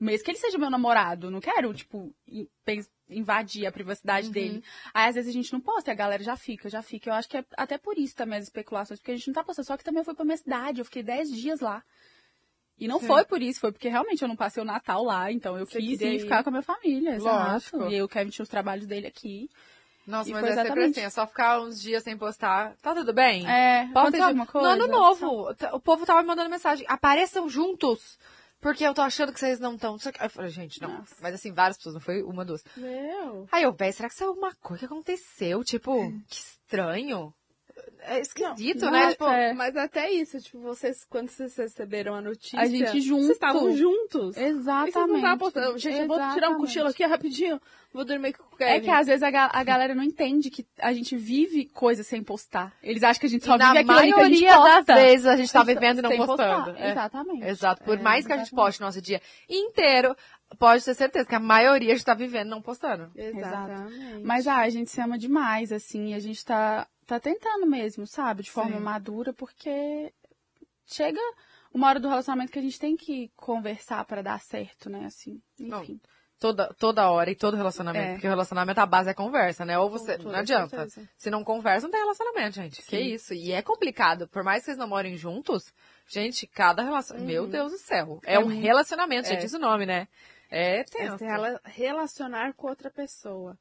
Speaker 3: Mesmo que ele seja meu namorado, não quero, tipo, invadir a privacidade dele. Aí, às vezes, a gente não posta e a galera já fica. Eu acho que é até por isso também as especulações, porque a gente não tá postando. Só que também eu fui pra minha cidade, eu fiquei 10 dias lá. E não foi por isso, foi porque realmente eu não passei o Natal lá, então eu quis ir ficar com a minha família, exato. E aí o Kevin tinha os trabalhos dele aqui.
Speaker 2: Nossa, mas é sempre assim, é só ficar uns dias sem postar. Tá tudo bem?
Speaker 3: Pode ter alguma coisa?
Speaker 2: No ano novo, o povo tava me mandando mensagem, apareçam juntos, porque eu tô achando que vocês não estão. Eu falei, gente, não. Nossa. Mas assim, várias pessoas, não foi uma, duas. Aí eu, véi, será que isso é alguma coisa que aconteceu? Tipo, que estranho. É esquisito,
Speaker 1: não,
Speaker 2: né?
Speaker 1: Tipo, mas até isso, tipo, vocês, quando vocês receberam a notícia,
Speaker 3: a gente junto.
Speaker 1: Vocês estavam juntos.
Speaker 3: Exatamente.
Speaker 1: E vocês não estavam postando, gente, eu vou tirar um cochilo aqui rapidinho, vou dormir com o Kevin.
Speaker 3: É que às vezes a galera não entende que a gente vive coisas sem postar. Eles acham que a gente só vive aquilo ali que a gente posta.
Speaker 2: Na maioria das vezes a gente tá vivendo e não postando.
Speaker 3: Exatamente.
Speaker 2: Exato. Por mais que a gente poste nosso dia inteiro, pode ter certeza que a maioria a gente tá vivendo e não postando.
Speaker 1: Exatamente.
Speaker 3: Mas a gente se ama demais, assim, a gente tá tentando mesmo, sabe? De forma madura, porque chega uma hora do relacionamento que a gente tem que conversar pra dar certo, né? Assim, enfim.
Speaker 2: Toda hora e todo relacionamento. Porque o relacionamento, a base é conversa, né? Ou você... Não adianta. Se não conversa, não tem relacionamento, gente. Sim. Que isso. E é complicado. Por mais que vocês não morem juntos, gente, cada relacionamento... Meu Deus do céu. É um relacionamento, gente. Diz o nome, né? É tenso.
Speaker 1: Relacionar com outra pessoa.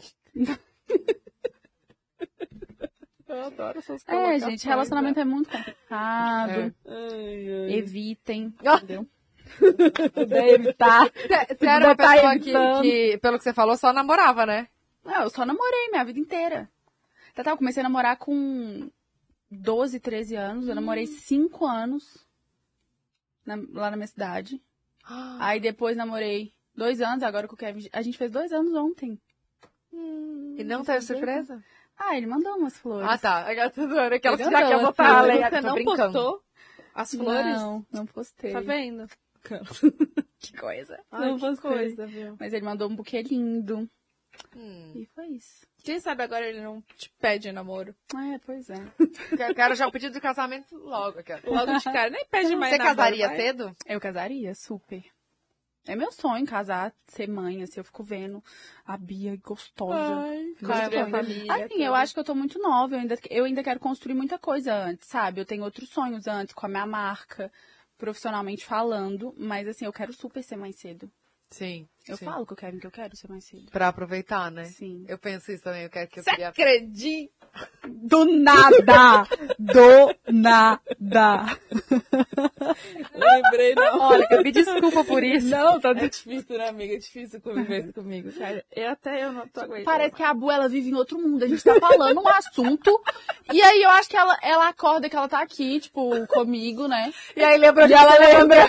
Speaker 1: Eu adoro essas coisas.
Speaker 3: Gente, relacionamento é muito complicado. Evitem. Entendeu?
Speaker 2: Evitar. Você era uma pessoa que, pelo que você falou, só namorava, né?
Speaker 3: Não, eu só namorei minha vida inteira. Eu comecei a namorar com 12, 13 anos. Eu namorei 5 anos lá na minha cidade. Aí depois namorei 2 anos, agora com o Kevin. A gente fez 2 anos ontem.
Speaker 2: E não teve surpresa?
Speaker 3: Ele mandou umas flores.
Speaker 2: Ah, tá. Aquela que já quer botar a lenha.
Speaker 1: Você não postou as flores?
Speaker 3: Não postei.
Speaker 1: Tá vendo?
Speaker 3: Que coisa.
Speaker 1: Não postei. Viu?
Speaker 3: Mas ele mandou um buquê lindo. E foi isso.
Speaker 1: Quem sabe agora ele não te pede namoro?
Speaker 3: Pois é.
Speaker 2: Quero já o pedido de casamento logo.
Speaker 1: Logo de cara. Nem pede mais
Speaker 2: nada. Você casaria cedo?
Speaker 3: Eu casaria, super. É meu sonho casar, ser mãe, assim, eu fico vendo a Bia gostosa.
Speaker 1: Construir a família.
Speaker 3: Assim, eu acho que eu tô muito nova, eu ainda quero construir muita coisa antes, sabe? Eu tenho outros sonhos antes, com a minha marca, profissionalmente falando, mas assim, eu quero super ser mais cedo.
Speaker 2: Sim.
Speaker 3: Eu falo que eu quero ser mais cedo.
Speaker 2: Pra aproveitar, né?
Speaker 3: Sim.
Speaker 2: Eu penso isso também, eu quero que eu
Speaker 1: queria... acredita?
Speaker 3: Do nada! Do nada!
Speaker 1: Lembrei, não.
Speaker 3: Olha, eu me desculpa por isso.
Speaker 1: Não, tá muito difícil, né, amiga? É difícil conviver comigo, cara. Eu não tô aguentando.
Speaker 3: Parece que a Bu, ela vive em outro mundo. A gente tá falando um assunto, e aí eu acho que ela acorda que ela tá aqui, tipo, comigo, né?
Speaker 2: E aí lembrou de
Speaker 3: ela lembra.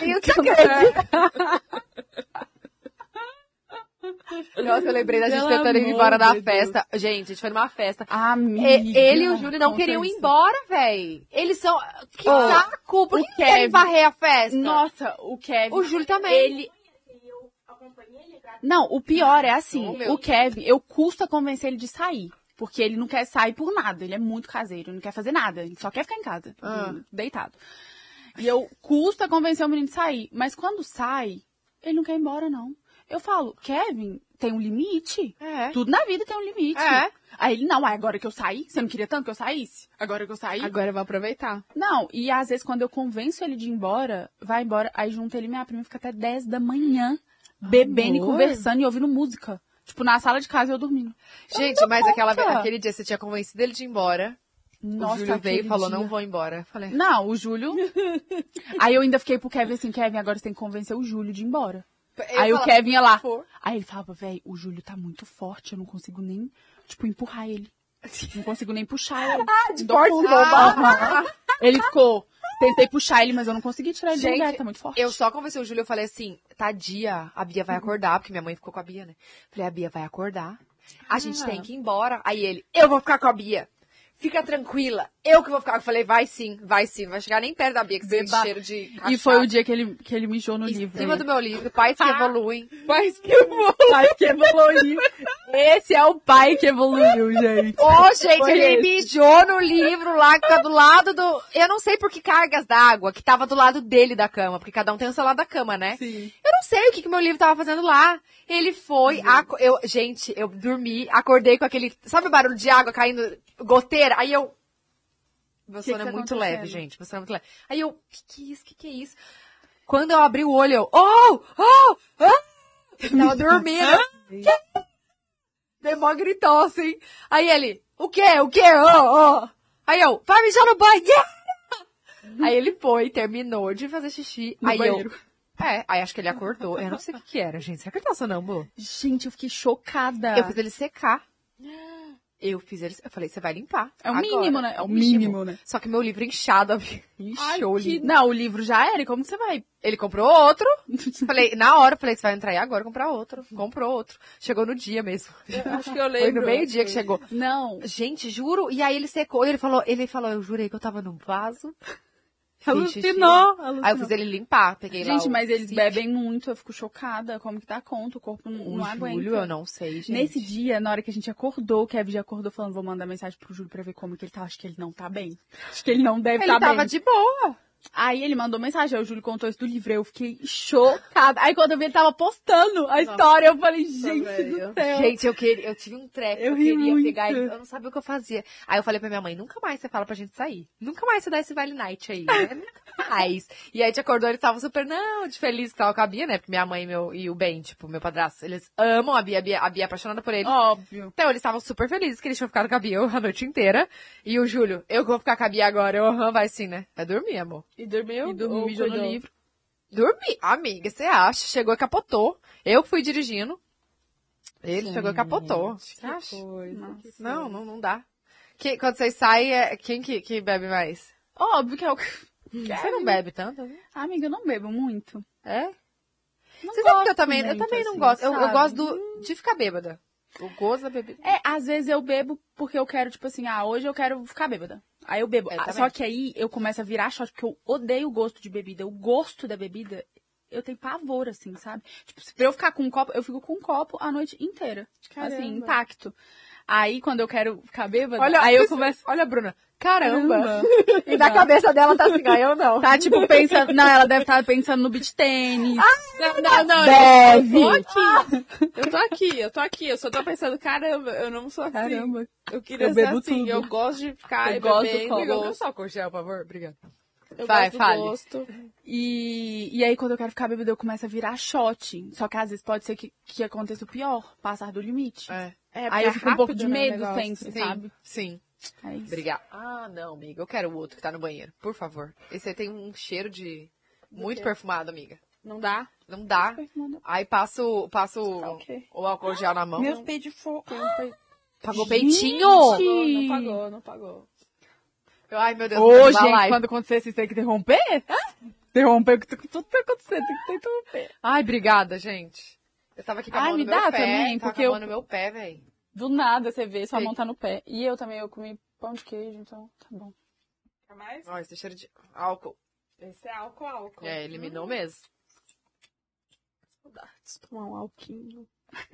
Speaker 2: Nossa, eu lembrei da gente tentando ir embora da festa. Gente, a gente foi numa festa.
Speaker 3: Amiga,
Speaker 2: ele e o Júlio não queriam ir embora, véi. Eles são... Que saco! Por que querem varrer a festa?
Speaker 3: Nossa, o Kevin...
Speaker 2: O Júlio também.
Speaker 3: Não, o pior é assim, o Kevin, eu custo a convencer ele de sair. Porque ele não quer sair por nada. Ele é muito caseiro, não quer fazer nada. Ele só quer ficar em casa, deitado. E eu custo a convencer o menino de sair. Mas quando sai, ele não quer ir embora, não. Eu falo, Kevin, tem um limite. Tudo na vida tem um limite. Aí ele, não, agora que eu saí, você não queria tanto que eu saísse? Agora que eu saí?
Speaker 1: Agora eu vou aproveitar.
Speaker 3: Não, e às vezes quando eu convenço ele de ir embora, vai embora, aí junto ele e minha prima fica até 10 da manhã, bebendo e conversando e ouvindo música. Tipo, na sala de casa eu dormindo.
Speaker 2: Gente, mas aquele dia você tinha convencido ele de ir embora.
Speaker 3: Nossa,
Speaker 2: o Júlio veio e falou,
Speaker 3: dia...
Speaker 2: não vou embora. Falei,
Speaker 3: não, o Júlio... Aí eu ainda fiquei pro Kevin assim, Kevin, agora você tem que convencer o Júlio de ir embora. Aí o Kevin ia lá. Aí ele falava, velho, o Júlio tá muito forte, eu não consigo nem, tipo, empurrar ele. Não consigo nem puxar ele.
Speaker 2: De forte,
Speaker 3: Ele ficou, tentei puxar ele, mas eu não consegui tirar ele do lugar, tá muito forte.
Speaker 2: Eu só conversei o Júlio, eu falei assim, Tadia, a Bia vai acordar, porque minha mãe ficou com a Bia, né? Falei, a Bia vai acordar, a gente tem que ir embora. Aí ele, eu vou ficar com a Bia. Fica tranquila, eu que vou ficar. Eu falei, vai sim, não vai chegar nem perto da Bia, que você tem cheiro de cachaça.
Speaker 3: E foi o dia que ele mijou no livro.
Speaker 2: Em cima do meu livro, Pais que Evoluem.
Speaker 3: Pais que evoluem. Esse é o pai que evoluiu, gente.
Speaker 2: Gente, foi ele mijou no livro lá, que tá do lado do... Eu não sei por que cargas d'água, que tava do lado dele da cama, porque cada um tem o seu lado da cama, né?
Speaker 3: Sim.
Speaker 2: Eu não sei o que meu livro tava fazendo lá. Ele foi, gente, eu dormi, acordei com aquele, sabe o barulho de água caindo, goteira? Aí eu, meu sono é muito leve, gente, meu sono é muito leve. Aí eu, que é isso? Quando eu abri o olho, eu, tava dormindo. Demó gritou assim. Aí ele, o quê? Aí eu, vai mijar no banheiro! Aí ele foi, terminou de fazer xixi.
Speaker 3: No banheiro.
Speaker 2: Aí acho que ele acordou. Eu não sei o que era, gente. Será que ele tá sonâmbulo?
Speaker 3: Gente, eu fiquei chocada.
Speaker 2: Eu fiz ele secar. Eu falei, você vai limpar.
Speaker 3: É o
Speaker 2: agora.
Speaker 3: mínimo, né?
Speaker 2: É o mínimo, né? Só que meu livro inchado, inchou.
Speaker 3: Não, o livro já era. E como você vai?
Speaker 2: Ele comprou outro. Na hora, você vai entrar aí agora comprar outro. Comprou outro. Chegou no dia mesmo.
Speaker 1: Acho que eu lembro.
Speaker 2: Foi no meio-dia que chegou.
Speaker 3: Não.
Speaker 2: Gente, juro. E aí ele secou. Ele falou, eu jurei que eu tava num vaso.
Speaker 1: Alucinou.
Speaker 2: Aí eu fiz ele limpar, peguei lá.
Speaker 3: Gente, mas eles bebem muito, eu fico chocada. Como que dá conta? O corpo não aguenta.
Speaker 2: Júlio, eu não sei, gente.
Speaker 3: Nesse dia, na hora que a gente acordou, o Kevin já acordou falando, vou mandar mensagem pro Júlio pra ver como que ele tá. Acho que ele não tá bem. Acho que ele não deve estar bem.
Speaker 2: Ele tava de boa.
Speaker 3: Aí ele mandou mensagem, aí o Júlio contou isso do livro, eu fiquei chocada. Aí quando eu vi, ele tava postando a história, eu falei, gente do céu.
Speaker 2: Gente, eu tive um treco, eu queria pegar, eu não sabia o que eu fazia. Aí eu falei pra minha mãe, nunca mais você fala pra gente sair. Nunca mais você dá esse Vale Night aí, né? Nunca mais. E aí a gente acordou, ele tava super, de feliz que tava com a Bia, né? Porque minha mãe e o Ben, tipo, meu padrasto, eles amam a Bia é apaixonada por ele.
Speaker 3: Óbvio.
Speaker 2: Então eles estavam super felizes que eles tinham ficado com a Bia a noite inteira. E o Júlio, eu que vou ficar com a Bia agora, vai sim, né? Vai dormir, amor.
Speaker 1: E dormiu?
Speaker 3: E dormiu, mijou no livro.
Speaker 2: Dormi. Amiga, você acha? Chegou e capotou. Eu fui dirigindo. Ele chegou e capotou. Você acha? Não dá. Quando vocês saem, quem que bebe mais?
Speaker 3: Óbvio que é o que...
Speaker 2: Você não bebe tanto? Né?
Speaker 3: Amiga, eu não bebo muito.
Speaker 2: É?
Speaker 3: Não
Speaker 2: Você sabe que eu
Speaker 3: gosto
Speaker 2: também
Speaker 3: muito,
Speaker 2: não
Speaker 3: assim,
Speaker 2: gosto. Eu
Speaker 3: sabe?
Speaker 2: gosto de ficar bêbada. O gosto da bebida.
Speaker 3: Às vezes eu bebo porque eu quero, tipo assim, hoje eu quero ficar bêbada. Aí eu bebo. Só que aí eu começo a virar shot, porque eu odeio o gosto de bebida. O gosto da bebida, eu tenho pavor, assim, sabe? Tipo, pra eu ficar com um copo, eu fico com um copo a noite inteira.
Speaker 1: Caramba.
Speaker 3: Assim, intacto. Aí, quando eu quero ficar bêbada,
Speaker 2: eu começo... Olha, Bruna. Caramba. E na cabeça dela tá assim, eu não.
Speaker 3: Tá, tipo, pensando... Não, ela deve estar pensando no beach tênis.
Speaker 1: Não.
Speaker 2: Deve.
Speaker 1: Eu tô aqui. Eu só tô pensando, caramba, eu não sou assim.
Speaker 3: Caramba.
Speaker 1: Eu queria
Speaker 3: Eu
Speaker 1: ser
Speaker 3: bebo
Speaker 1: assim.
Speaker 3: tudo.
Speaker 1: Eu gosto de ficar
Speaker 3: Eu gosto do
Speaker 1: bebendo.
Speaker 3: copo.
Speaker 1: Eu
Speaker 2: Não
Speaker 1: gosto,
Speaker 2: só com gel, por favor. Obrigada.
Speaker 1: eu
Speaker 2: Vai,
Speaker 1: gosto do
Speaker 2: fale.
Speaker 1: gosto.
Speaker 3: E aí, quando eu quero ficar bêbada, eu começo a virar shot. Só que às vezes pode ser que aconteça o pior, passar do limite. Aí eu fico um pouco de medo sempre, sabe?
Speaker 2: Sim.
Speaker 3: É isso.
Speaker 2: Obrigada. Não, amiga. Eu quero o outro que tá no banheiro. Por favor. Esse aí tem um cheiro de... Muito perfumado, amiga.
Speaker 1: Não dá?
Speaker 2: Não dá. Aí passo
Speaker 1: Ok.
Speaker 2: o álcool gel na mão.
Speaker 1: Meus peitos de fogo.
Speaker 2: Pagou
Speaker 3: Gente!
Speaker 2: peitinho?
Speaker 1: Não pagou.
Speaker 2: Ai, meu Deus.
Speaker 3: Ô,
Speaker 2: vai
Speaker 3: gente,
Speaker 2: lá.
Speaker 3: quando acontecer isso, tem que interromper? Interromper, porque tudo tá acontecendo, tem que interromper.
Speaker 2: Ai, obrigada, gente. Eu tava aqui com a mão
Speaker 3: me
Speaker 2: no meu
Speaker 3: dá
Speaker 2: pé.
Speaker 3: também,
Speaker 2: Tava
Speaker 3: porque
Speaker 2: com a mão no meu pé, velho.
Speaker 3: Do nada, você vê, sua
Speaker 2: Sei.
Speaker 3: mão tá no pé. E eu também, eu comi pão de queijo, então tá bom.
Speaker 1: Quer mais?
Speaker 2: Olha, esse cheiro de álcool.
Speaker 1: Esse é álcool.
Speaker 2: Eliminou mesmo.
Speaker 1: Saudades. Tomar um alquinho.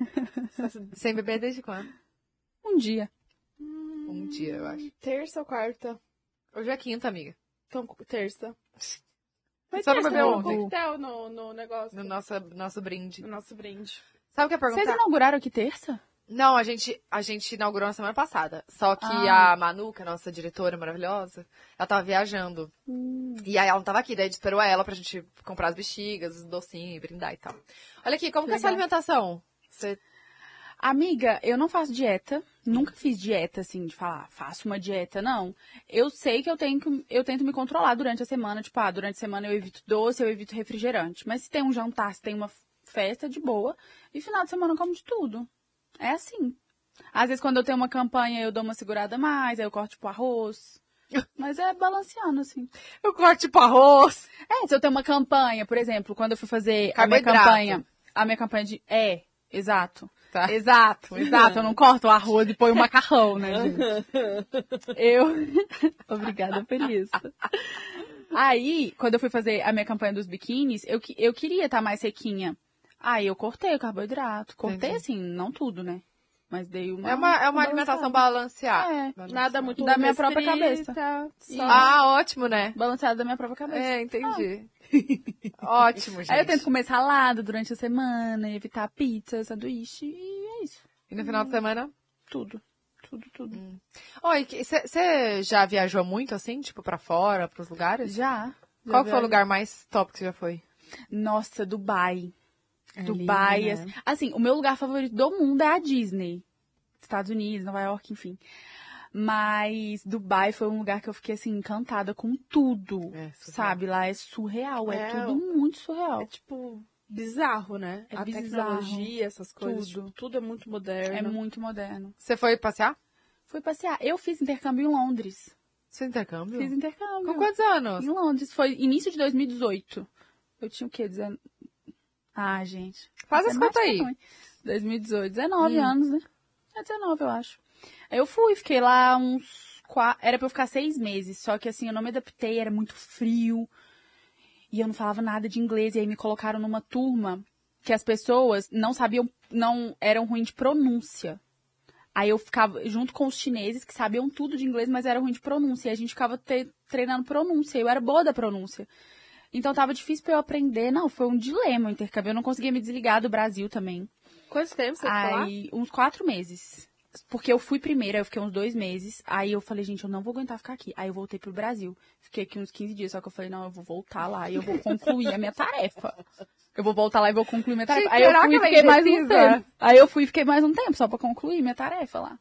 Speaker 2: Sem beber desde quando?
Speaker 3: Um dia.
Speaker 2: Um dia, eu acho.
Speaker 1: Terça ou quarta?
Speaker 2: Hoje é quinta, amiga.
Speaker 1: Então, terça. Mas
Speaker 2: Só não
Speaker 1: terça
Speaker 2: bebeu
Speaker 1: tem um
Speaker 2: ontem.
Speaker 1: coquetel no negócio.
Speaker 2: No nosso brinde.
Speaker 1: No nosso brinde.
Speaker 2: Sabe o que eu ia perguntar?
Speaker 3: Vocês inauguraram aqui terça?
Speaker 2: Não, a gente inaugurou na semana passada. Só que
Speaker 3: Ah.
Speaker 2: a Manu, que é a nossa diretora maravilhosa, ela tava viajando. E aí ela não tava aqui, daí a gente esperou ela pra gente comprar as bexigas, os docinhos, brindar e tal. Olha aqui, como que é essa alimentação? Você...
Speaker 3: Amiga, eu não faço dieta. Nunca fiz dieta, assim, de falar, faço uma dieta, não. Eu sei que eu tento me controlar durante a semana. Tipo, durante a semana eu evito doce, eu evito refrigerante. Mas se tem um jantar, se tem uma festa, de boa. E final de semana eu como de tudo. É assim. Às vezes, quando eu tenho uma campanha, eu dou uma segurada a mais, aí eu corto, tipo, arroz. Mas é balanceando, assim.
Speaker 2: Eu corto tipo arroz.
Speaker 3: Se eu tenho uma campanha, por exemplo, quando eu fui fazer a minha campanha de... Exato.
Speaker 2: Tá.
Speaker 3: Exato. Eu não corto o arroz e ponho o macarrão, né, gente? Obrigada por isso. Aí, quando eu fui fazer a minha campanha dos biquínis, eu queria estar mais sequinha. Aí eu cortei o carboidrato. Cortei,
Speaker 2: Entendi.
Speaker 3: assim, não tudo, né? Mas dei uma...
Speaker 2: É uma alimentação balanceada.
Speaker 1: Nada muito
Speaker 3: da minha própria cabeça.
Speaker 2: Ótimo, né?
Speaker 3: Balanceada da minha própria cabeça.
Speaker 2: Entendi. Ótimo, gente.
Speaker 3: Aí eu tento comer salada durante a semana, evitar pizza, sanduíche, e é isso.
Speaker 2: E no final de semana?
Speaker 3: Tudo.
Speaker 2: Oi, você já viajou muito, assim, tipo, pra fora, pros lugares?
Speaker 3: Já.
Speaker 2: Qual foi o lugar mais top que você já foi?
Speaker 3: Nossa, Dubai.
Speaker 2: Dubai,
Speaker 3: Dubai. Assim, o meu lugar favorito do mundo é a Disney. Estados Unidos, Nova York, enfim. Mas Dubai foi um lugar que eu fiquei, assim, encantada com tudo. Sabe? Lá é surreal. É tudo muito surreal.
Speaker 1: É tipo bizarro, né?
Speaker 3: É
Speaker 1: a
Speaker 3: bizarro.
Speaker 1: Tecnologia, essas coisas.
Speaker 3: Tudo.
Speaker 1: Tudo é muito moderno.
Speaker 3: É muito moderno.
Speaker 2: Você foi passear?
Speaker 3: Fui passear. Eu fiz intercâmbio em Londres.
Speaker 2: Você intercâmbio?
Speaker 3: Fiz intercâmbio.
Speaker 2: Com quantos anos?
Speaker 3: Em Londres. Foi início de 2018. Eu tinha o quê? Gente.
Speaker 2: Faz as contas aí.
Speaker 3: 2018. 19 anos, né? 19, eu acho. Aí eu fui, fiquei lá uns 4... Era pra eu ficar 6 meses. Só que assim, eu não me adaptei, era muito frio. E eu não falava nada de inglês. E aí me colocaram numa turma que as pessoas não sabiam, não eram ruins de pronúncia. Aí eu ficava junto com os chineses que sabiam tudo de inglês, mas eram ruins de pronúncia. E a gente ficava treinando pronúncia. Eu era boa da pronúncia. Então tava difícil pra eu aprender. Não, foi um dilema o intercâmbio. Eu não conseguia me desligar do Brasil também.
Speaker 1: Quanto tempo você ficou lá?
Speaker 3: Aí, uns 4 meses. Porque eu fui primeiro, aí eu fiquei uns 2 meses. Aí eu falei, gente, eu não vou aguentar ficar aqui. Aí eu voltei pro Brasil. Fiquei aqui uns 15 dias, só que eu falei, não, eu vou voltar lá e eu vou concluir a minha tarefa. Eu vou voltar lá e vou concluir minha tarefa. Aí eu fui e fiquei mais um tempo. Aí eu fui e fiquei mais um tempo, só pra concluir minha tarefa lá.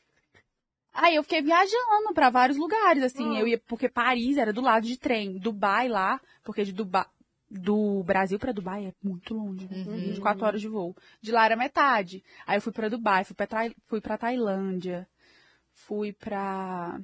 Speaker 3: Aí eu fiquei viajando pra vários lugares, assim. Eu ia, porque Paris era do lado de trem. Dubai lá, porque do Brasil pra Dubai é muito longe, né? 24 horas de voo. De lá era metade. Aí eu fui pra Dubai, fui pra Tailândia, fui pra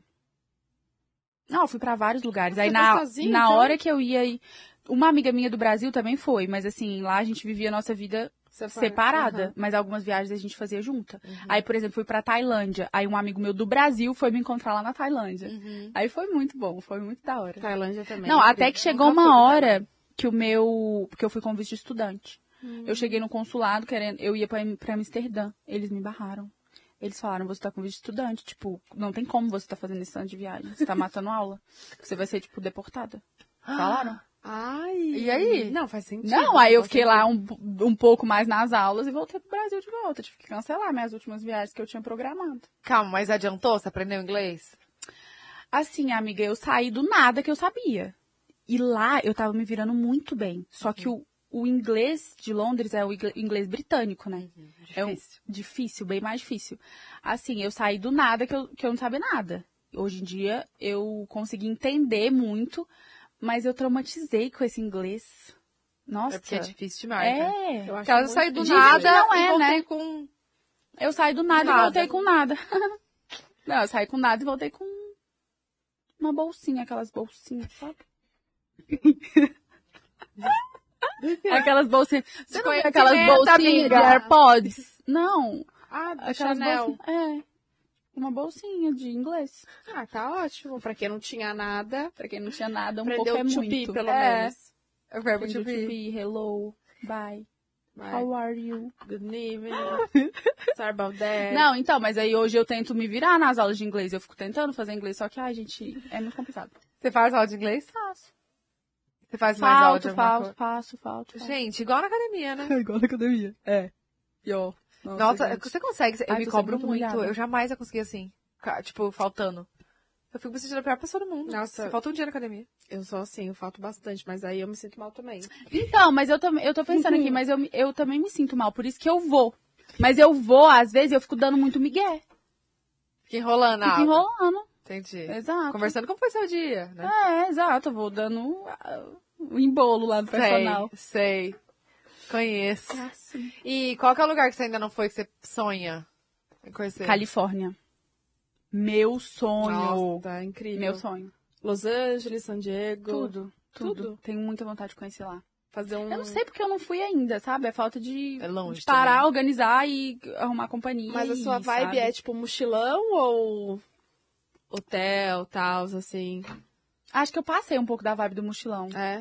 Speaker 3: vários lugares. Aí na hora que eu ia... Uma amiga minha do Brasil também foi, mas assim, lá a gente vivia a nossa vida separada. Mas algumas viagens a gente fazia junta. Aí, por exemplo, fui pra Tailândia. Aí um amigo meu do Brasil foi me encontrar lá na Tailândia. Aí foi muito bom, foi muito da hora.
Speaker 1: Tailândia também.
Speaker 3: Não, até que chegou uma hora que porque eu fui com visto de estudante. Eu cheguei no consulado eu ia pra Amsterdã. Eles me barraram. Eles falaram, você tá com visto de estudante. Tipo, não tem como você tá fazendo esse ano de viagem. Você tá matando aula. Você vai ser, tipo, deportada. Falaram.
Speaker 1: Ai.
Speaker 2: E aí?
Speaker 1: Não, faz sentido.
Speaker 3: Não, aí eu fiquei lá um pouco mais nas aulas e voltei pro Brasil de volta. Tive que cancelar minhas últimas viagens que eu tinha programado.
Speaker 2: Calma, mas adiantou? Você aprendeu inglês?
Speaker 3: Assim, amiga, eu saí do nada que eu sabia. E lá eu tava me virando muito bem. Só que o inglês de Londres é o inglês britânico, né?
Speaker 2: Difícil.
Speaker 3: Difícil, bem mais difícil. Assim, eu saí do nada que eu não sabia nada. Hoje em dia eu consegui entender muito, mas eu traumatizei com esse inglês. Nossa.
Speaker 2: É porque é difícil demais, né?
Speaker 3: É.
Speaker 2: Eu acho que eu saí do
Speaker 3: Dizem
Speaker 2: nada
Speaker 3: que não
Speaker 2: e voltei
Speaker 3: né?
Speaker 2: com...
Speaker 3: Eu saí do nada e voltei com nada. Não, eu saí com nada e voltei com uma bolsinha, aquelas bolsinhas, sabe? Aquelas bolsinhas. Você não viu aquelas bolsinhas de AirPods? Não.
Speaker 1: Da Chanel.
Speaker 3: Uma bolsinha de inglês.
Speaker 1: Ah, tá ótimo. Pra quem não tinha nada.
Speaker 3: Pra quem não tinha nada,
Speaker 1: aprendeu
Speaker 3: pouco é
Speaker 1: to
Speaker 3: muito.
Speaker 1: Be, pelo menos.
Speaker 2: É o verbo
Speaker 3: to be. Hello. Bye. How are you?
Speaker 1: Good evening. Sorry about that.
Speaker 3: Não, então, mas aí hoje eu tento me virar nas aulas de inglês. Eu fico tentando fazer inglês, só que, gente, é muito complicado.
Speaker 2: Você faz aula de inglês?
Speaker 3: Faço.
Speaker 2: Você faz mais aula de
Speaker 3: Faço.
Speaker 2: Gente, igual na academia, né?
Speaker 3: Igual na academia. Pior.
Speaker 2: Nossa, você consegue. Eu me cobro muito.
Speaker 3: Humilhada.
Speaker 2: Eu jamais ia conseguir assim. Tipo, faltando. Eu fico me sentindo a pior pessoa do mundo.
Speaker 1: Nossa.
Speaker 2: Falta um dia na academia.
Speaker 1: Eu sou assim, eu falto bastante, mas aí eu me sinto mal também.
Speaker 3: Então, mas eu tô pensando aqui, mas eu também me sinto mal, por isso que eu vou. Mas eu vou, às vezes, eu fico dando muito migué.
Speaker 2: Fica enrolando.
Speaker 3: Fica enrolando.
Speaker 2: Entendi.
Speaker 3: Exato.
Speaker 2: Conversando como foi seu dia, né?
Speaker 3: Exato. Eu vou dando um embolo lá no personal.
Speaker 2: Sei. Conheço. E qual que é o lugar que você ainda não foi, que você sonha em conhecer?
Speaker 3: Califórnia. Meu sonho.
Speaker 1: Nossa, incrível.
Speaker 3: Meu sonho.
Speaker 1: Los Angeles, San Diego.
Speaker 3: Tudo. Tenho muita vontade de conhecer lá.
Speaker 1: Fazer um...
Speaker 3: Eu não sei porque eu não fui ainda, sabe? É falta de,
Speaker 2: longe
Speaker 3: de parar,
Speaker 2: também.
Speaker 3: Organizar e arrumar companhia.
Speaker 1: Mas a sua vibe
Speaker 3: sabe?
Speaker 1: é tipo mochilão ou hotel, tal, assim?
Speaker 3: Acho que eu passei um pouco da vibe do mochilão.
Speaker 1: É.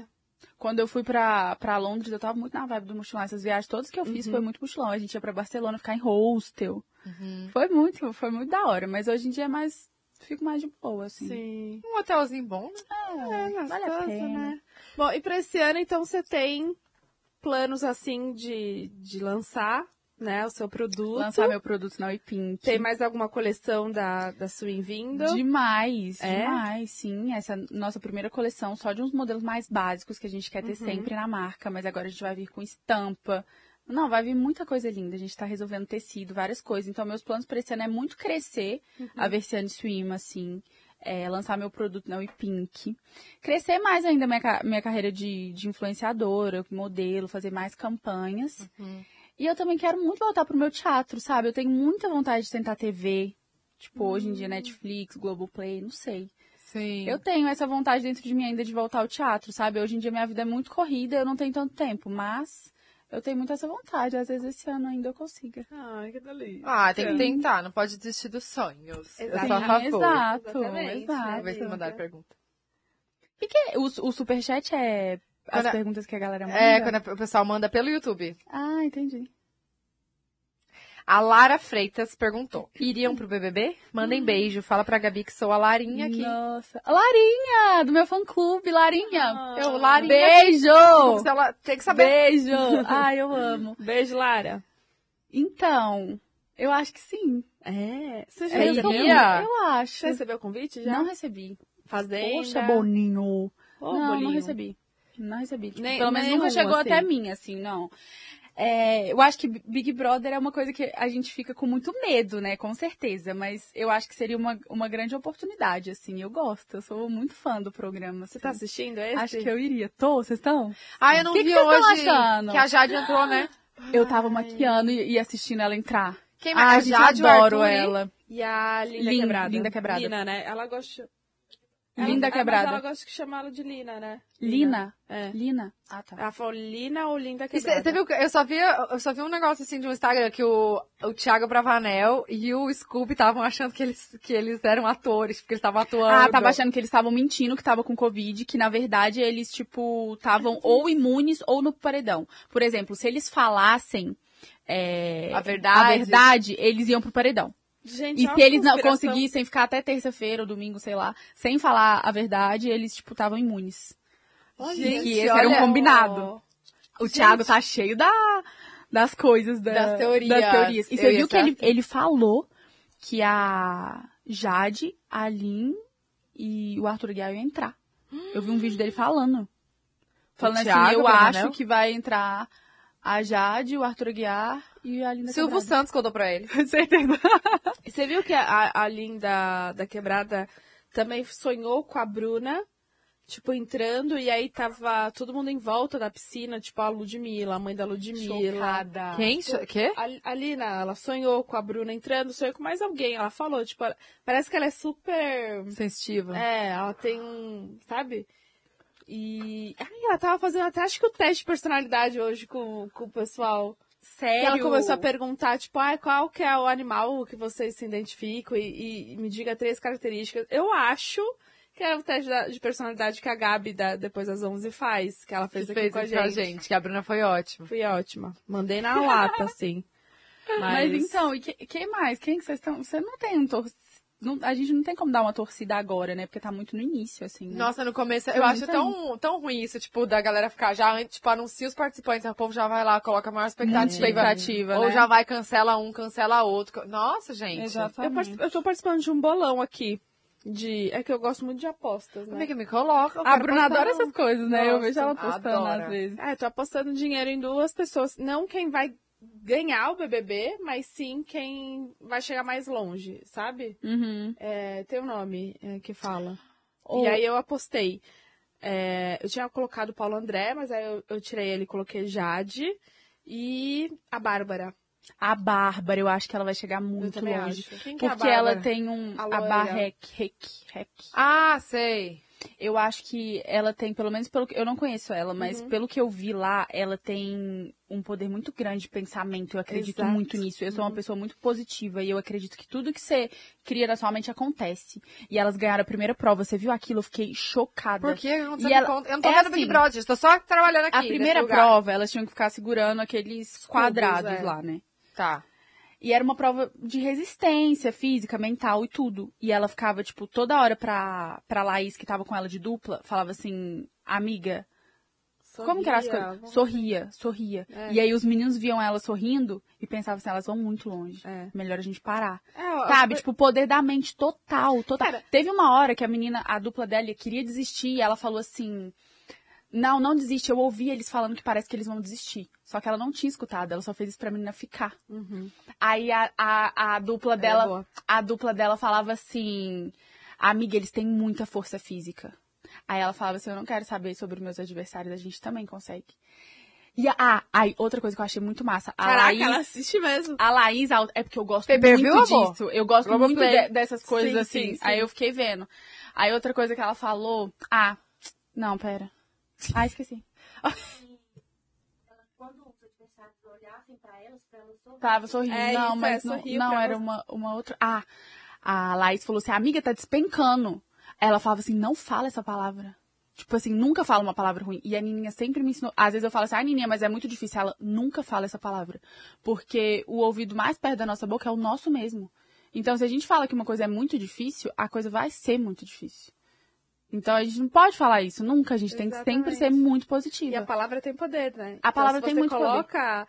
Speaker 3: Quando eu fui pra Londres, eu tava muito na vibe do mochilão. Essas viagens todas que eu fiz foi muito mochilão. A gente ia pra Barcelona ficar em hostel. Foi muito da hora. Mas hoje em dia fico mais de boa, assim.
Speaker 5: Sim.
Speaker 2: Um hotelzinho bom, né?
Speaker 3: Vale a pena.
Speaker 5: Né? Bom, e pra esse ano, então, você tem planos, assim, de lançar, né, o seu produto?
Speaker 3: Lançar meu produto na Pink.
Speaker 5: Tem mais alguma coleção da Swim vindo?
Speaker 3: Demais, sim. Essa nossa primeira coleção, só de uns modelos mais básicos que a gente quer ter sempre na marca, mas agora a gente vai vir com estampa. Não, vai vir muita coisa linda. A gente tá resolvendo tecido, várias coisas. Então, meus planos para esse ano é muito crescer a Versiane Swim, assim. Lançar meu produto na Pink. Crescer mais ainda minha carreira de influenciadora, modelo, fazer mais campanhas. E eu também quero muito voltar pro meu teatro, sabe? Eu tenho muita vontade de tentar TV. Tipo, hoje em dia, Netflix, Globoplay, não sei.
Speaker 2: Sim.
Speaker 3: Eu tenho essa vontade dentro de mim ainda de voltar ao teatro, sabe? Hoje em dia minha vida é muito corrida, eu não tenho tanto tempo, mas eu tenho muito essa vontade. Às vezes esse ano ainda eu consiga.
Speaker 5: Ai, que delícia.
Speaker 2: Tem que tentar, não pode desistir dos sonhos. Eu sou a
Speaker 5: Exatamente.
Speaker 2: favor.
Speaker 3: Exato.
Speaker 2: Vamos ver se mandaram pergunta.
Speaker 3: O superchat é as
Speaker 2: Quando
Speaker 3: perguntas que a galera manda?
Speaker 2: Quando o pessoal manda pelo YouTube.
Speaker 3: Ah, entendi.
Speaker 2: A Lara Freitas perguntou: iriam pro BBB? Mandem beijo. Fala pra Gabi que sou a Larinha aqui.
Speaker 3: Nossa. Larinha, do meu fã-clube, Larinha.
Speaker 2: Larinha.
Speaker 3: Beijo!
Speaker 2: Ela tem que saber.
Speaker 3: Beijo! Ai, eu amo.
Speaker 5: Beijo, Lara.
Speaker 3: Então, eu acho que sim.
Speaker 5: Você já recebeu?
Speaker 2: iria?
Speaker 3: Eu acho.
Speaker 5: Você recebeu o convite já?
Speaker 3: Não recebi.
Speaker 5: Fazenda.
Speaker 3: Poxa, Boninho.
Speaker 5: Ô,
Speaker 3: Não
Speaker 5: Boninho.
Speaker 3: recebi. Não recebi. Tipo,
Speaker 5: Nem-
Speaker 3: pelo menos
Speaker 5: nenhum,
Speaker 3: nunca chegou
Speaker 5: assim.
Speaker 3: até mim, assim, não. Eu acho que Big Brother é uma coisa que a gente fica com muito medo, né? Com certeza. Mas eu acho que seria uma grande oportunidade, assim. Eu gosto. Eu sou muito fã do programa.
Speaker 5: Você tá assistindo esse?
Speaker 3: Acho que eu iria. Vocês estão?
Speaker 2: Eu não
Speaker 3: Que
Speaker 2: vi
Speaker 3: vocês estão
Speaker 2: hoje
Speaker 3: achando?
Speaker 2: que a Jade entrou, né?
Speaker 3: Eu tava maquiando e assistindo ela entrar.
Speaker 2: Quem
Speaker 3: Ah,
Speaker 2: mais?
Speaker 3: gente,
Speaker 2: A Jade, o
Speaker 3: adoro
Speaker 2: Arthur e-
Speaker 3: ela.
Speaker 5: E a Linda
Speaker 3: Lin-
Speaker 5: Quebrada.
Speaker 3: Linda Quebrada.
Speaker 5: Lina, né? Ela gosta...
Speaker 3: Linda
Speaker 5: Mas
Speaker 3: Quebrada.
Speaker 5: ela gosta de chamá-la de Lina, né?
Speaker 3: Lina?
Speaker 5: É.
Speaker 3: Lina? Ah, tá.
Speaker 5: Ela falou Lina ou Linda
Speaker 2: E
Speaker 5: Quebrada.
Speaker 2: você viu que eu só vi um negócio assim de um Instagram que o Thiago Bravanel e o Scooby estavam achando que eles eram atores, porque eles estavam atuando.
Speaker 3: Ah, tava achando que eles estavam mentindo, que tava com Covid, que na verdade eles, tipo, estavam ou imunes ou no paredão. Por exemplo, se eles falassem
Speaker 2: A verdade?
Speaker 3: eles iam pro paredão.
Speaker 5: Gente,
Speaker 3: E
Speaker 5: é uma
Speaker 3: se eles não
Speaker 5: conspiração.
Speaker 3: conseguissem ficar até terça-feira ou domingo, sei lá, sem falar a verdade, eles, tipo, estavam imunes.
Speaker 2: Gente,
Speaker 3: que esse era um
Speaker 2: olha,
Speaker 3: combinado. O Thiago tá cheio das coisas,
Speaker 2: Das teorias.
Speaker 3: E
Speaker 2: Eu
Speaker 3: você
Speaker 2: ia
Speaker 3: viu que
Speaker 2: ser assim.
Speaker 3: ele falou que a Jade, a Lin e o Arthur Aguiar iam entrar. Eu vi um vídeo dele falando. Falando assim,
Speaker 2: Thiago
Speaker 3: eu
Speaker 2: Bravanel?
Speaker 3: acho que vai entrar a Jade, o Arthur Aguiar e a Linda
Speaker 2: Silvio
Speaker 3: Quebrada.
Speaker 2: Santos contou pra ele.
Speaker 3: Certeza.
Speaker 5: E você viu que a Linda da Quebrada também sonhou com a Bruna, tipo, entrando, e aí tava todo mundo em volta da piscina, tipo, a Ludmilla, a mãe da Ludmilla.
Speaker 3: Chocada.
Speaker 2: Quem? Quê?
Speaker 5: A Lina, ela sonhou com a Bruna entrando, sonhou com mais alguém. Ela falou, tipo, parece que ela é super...
Speaker 2: Sensitiva.
Speaker 5: ela tem sabe? E ela tava fazendo até, acho que o teste de personalidade hoje com o pessoal.
Speaker 3: Sério?
Speaker 5: E ela começou a perguntar, tipo, qual que é o animal que vocês se identificam e me diga 3 características. Eu acho que é o teste de personalidade que a Gabi, depois das 11, faz, que ela fez aqui com a gente.
Speaker 2: Que a Bruna foi ótima.
Speaker 5: Fui ótima. Mandei na lata, assim.
Speaker 3: Mas então, e quem mais? Quem que vocês estão... Você não tem a gente não tem como dar uma torcida agora, né? Porque tá muito no início, assim. Né?
Speaker 2: Nossa, no começo, eu
Speaker 3: Não
Speaker 2: acho
Speaker 3: tem.
Speaker 2: tão ruim isso, tipo, da galera ficar já, tipo, anuncia os participantes, o povo já vai lá, coloca a maior expectativa. Ou
Speaker 3: né?
Speaker 2: já vai, cancela um, cancela outro. Nossa, gente.
Speaker 3: Exatamente.
Speaker 5: Eu tô participando de um bolão aqui. É que eu gosto muito de apostas,
Speaker 2: Como
Speaker 5: né?
Speaker 2: é que me coloca? Eu
Speaker 3: A
Speaker 2: quero
Speaker 3: Bruna
Speaker 2: postar,
Speaker 3: adora
Speaker 2: não.
Speaker 3: essas coisas, né? Eu
Speaker 2: Nossa,
Speaker 3: vejo ela postando
Speaker 2: adora.
Speaker 3: às vezes.
Speaker 5: Eu tô apostando dinheiro em 2 pessoas. Não quem vai ganhar o BBB, mas sim quem vai chegar mais longe, sabe?
Speaker 3: Uhum.
Speaker 5: Tem um nome que fala.
Speaker 3: Oh.
Speaker 5: E aí eu apostei. Eu tinha colocado o Paulo André, mas aí eu tirei ele e coloquei Jade e a Bárbara.
Speaker 3: A Bárbara, eu acho que ela vai chegar
Speaker 5: Eu
Speaker 3: muito
Speaker 5: também
Speaker 3: longe.
Speaker 5: acho.
Speaker 2: Quem que é a
Speaker 3: Porque ela
Speaker 2: Bárbara?
Speaker 3: tem
Speaker 5: A
Speaker 3: a
Speaker 5: loira.
Speaker 3: Barrec.
Speaker 2: Ah, sei.
Speaker 3: Eu acho que ela tem, pelo menos pelo que eu não conheço ela, mas pelo que eu vi lá, ela tem um poder muito grande de pensamento. Eu acredito
Speaker 5: Exato.
Speaker 3: muito nisso. Eu sou uma pessoa muito positiva e eu acredito que tudo que você cria na sua mente acontece. E elas ganharam a primeira prova. Você viu aquilo? Eu fiquei chocada.
Speaker 2: Por quê? Eu não tô
Speaker 3: E ela-
Speaker 2: vendo
Speaker 3: é
Speaker 2: Big
Speaker 3: assim,
Speaker 2: Brother, tô só trabalhando aqui.
Speaker 3: A primeira
Speaker 2: nesse lugar.
Speaker 3: prova, elas tinham que ficar segurando aqueles quadrados
Speaker 5: é.
Speaker 3: lá, né?
Speaker 2: Tá.
Speaker 3: E era uma prova de resistência física, mental e tudo. E ela ficava, tipo, toda hora pra Laís, que tava com ela de dupla, falava assim, amiga, como que era as coisas? Sorria.
Speaker 5: É.
Speaker 3: E aí os meninos viam ela sorrindo e pensavam assim, elas vão muito longe.
Speaker 5: É.
Speaker 3: Melhor a gente parar.
Speaker 5: É,
Speaker 3: Sabe? Tipo, o poder da mente total.
Speaker 5: Cara,
Speaker 3: Teve uma hora que a menina, a dupla dela, queria desistir e ela falou assim, não desiste. Eu ouvi eles falando que parece que eles vão desistir. Só que ela não tinha escutado, ela só fez isso pra menina ficar. Aí a dupla dela,
Speaker 5: boa.
Speaker 3: a dupla dela falava assim, amiga, eles têm muita força física. Aí ela falava assim, eu não quero saber sobre os meus adversários, a gente também consegue. E aí, outra coisa que eu achei muito massa.
Speaker 5: Caraca, ela assiste mesmo.
Speaker 3: A Laís, é porque eu gosto
Speaker 2: Pay-per-view,
Speaker 3: muito
Speaker 2: amor?
Speaker 3: disso. Eu gosto muito
Speaker 2: Globoplay.
Speaker 3: dessas coisas
Speaker 5: Sim,
Speaker 3: assim.
Speaker 5: sim, sim.
Speaker 3: Aí eu fiquei vendo. Aí outra coisa que ela falou, não, pera. Esqueci.
Speaker 4: Quando os adversários olhassem pra elas sorrirem.
Speaker 3: Tava sorrindo.
Speaker 5: É
Speaker 3: não,
Speaker 5: isso,
Speaker 3: mas
Speaker 5: sorriu
Speaker 3: não
Speaker 5: pra
Speaker 3: era
Speaker 5: elas.
Speaker 3: uma outra. A Laís falou assim, amiga, tá despencando. Ela falava assim, não fala essa palavra. Tipo assim, nunca fala uma palavra ruim. E a Nininha sempre me ensinou. Às vezes eu falo assim, Nininha, mas é muito difícil. Ela nunca fala essa palavra. Porque o ouvido mais perto da nossa boca é o nosso mesmo. Então, se a gente fala que uma coisa é muito difícil, a coisa vai ser muito difícil. Então, a gente não pode falar isso nunca. A gente tem que sempre ser muito positiva.
Speaker 5: E a palavra tem poder, né?
Speaker 3: A palavra
Speaker 5: então,
Speaker 3: tem muito poder.
Speaker 5: Se você coloca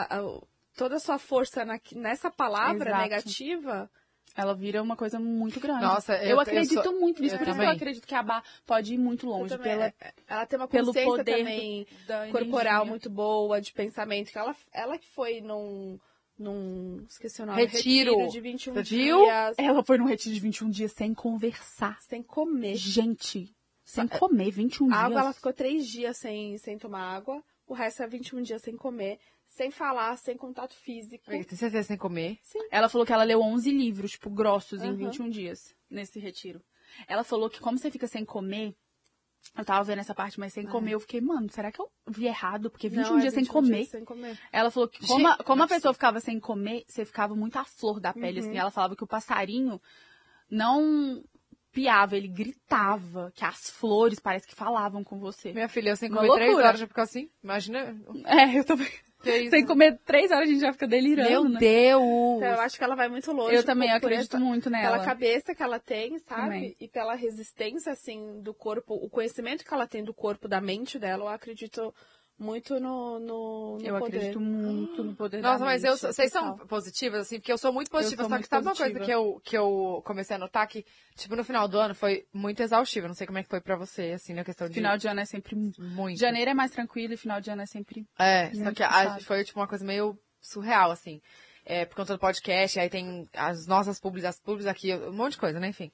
Speaker 5: toda a sua força nessa palavra
Speaker 3: Exato.
Speaker 5: negativa...
Speaker 3: Ela vira uma coisa muito grande.
Speaker 2: Nossa,
Speaker 3: eu acredito muito nisso.
Speaker 2: eu
Speaker 3: Por isso que
Speaker 2: também.
Speaker 3: eu acredito que a Bar pode ir muito longe.
Speaker 5: Ela tem uma
Speaker 3: pelo
Speaker 5: consciência
Speaker 3: poder
Speaker 5: também
Speaker 3: da
Speaker 5: corporal
Speaker 3: energia.
Speaker 5: muito boa, de pensamento. Que ela que foi num esqueci o nome,
Speaker 2: Retiro.
Speaker 5: de 21
Speaker 2: Você viu?
Speaker 5: dias,
Speaker 3: Ela foi num retiro de 21 dias sem conversar.
Speaker 5: sem comer.
Speaker 3: Gente, sem comer 21
Speaker 5: A
Speaker 3: dias.
Speaker 5: água, ela ficou 3 dias sem tomar água. O resto é 21 dias sem comer, sem falar, sem contato físico.
Speaker 2: Tem certeza sem comer?
Speaker 3: Ela falou que ela leu 11 livros, tipo, grossos em 21 dias, nesse retiro. Ela falou que como você fica sem comer, eu tava vendo essa parte, mas sem comer, eu fiquei, mano, será que eu vi errado? Porque 21
Speaker 5: Não,
Speaker 3: dias sem
Speaker 5: 21
Speaker 3: comer.
Speaker 5: dias sem comer.
Speaker 3: Ela falou que como a pessoa ficava sem comer, você ficava muito à flor da pele, assim. Ela falava que o passarinho não piava, ele gritava, que as flores parece que falavam com você.
Speaker 2: Minha filha, eu sem
Speaker 3: Uma
Speaker 2: comer 3
Speaker 3: loucura.
Speaker 2: horas já ficou assim? Imagina.
Speaker 3: Eu também.
Speaker 2: Que isso?
Speaker 3: Sem comer 3 horas a gente já fica delirando,
Speaker 2: Meu
Speaker 3: né?
Speaker 2: Deus!
Speaker 5: Então, eu acho que ela vai muito longe.
Speaker 3: Eu também
Speaker 5: por
Speaker 3: acredito
Speaker 5: essa-
Speaker 3: muito nela.
Speaker 5: Pela cabeça que ela tem, sabe?
Speaker 3: Também.
Speaker 5: E pela resistência, do corpo, o conhecimento que ela tem do corpo, da mente dela, eu acredito muito no
Speaker 3: Eu
Speaker 5: poder.
Speaker 3: acredito muito no poder
Speaker 2: Nossa,
Speaker 3: da
Speaker 2: mas
Speaker 3: mente.
Speaker 2: vocês são positivas, assim, porque eu sou muito positiva.
Speaker 3: sou
Speaker 2: Só
Speaker 3: muito
Speaker 2: que sabe uma
Speaker 3: positiva.
Speaker 2: coisa que eu comecei a notar que, tipo, no final do ano foi muito exaustivo. Não sei como é que foi pra você, assim, na questão de...
Speaker 3: Final de ano é sempre...
Speaker 2: Muito.
Speaker 3: Janeiro é mais tranquilo e final de ano é sempre...
Speaker 2: Só
Speaker 3: muito
Speaker 2: que
Speaker 3: puxado.
Speaker 2: foi, tipo, uma coisa meio surreal, assim. Por conta do podcast, aí tem as nossas publis, as publis aqui, um monte de coisa, né, enfim.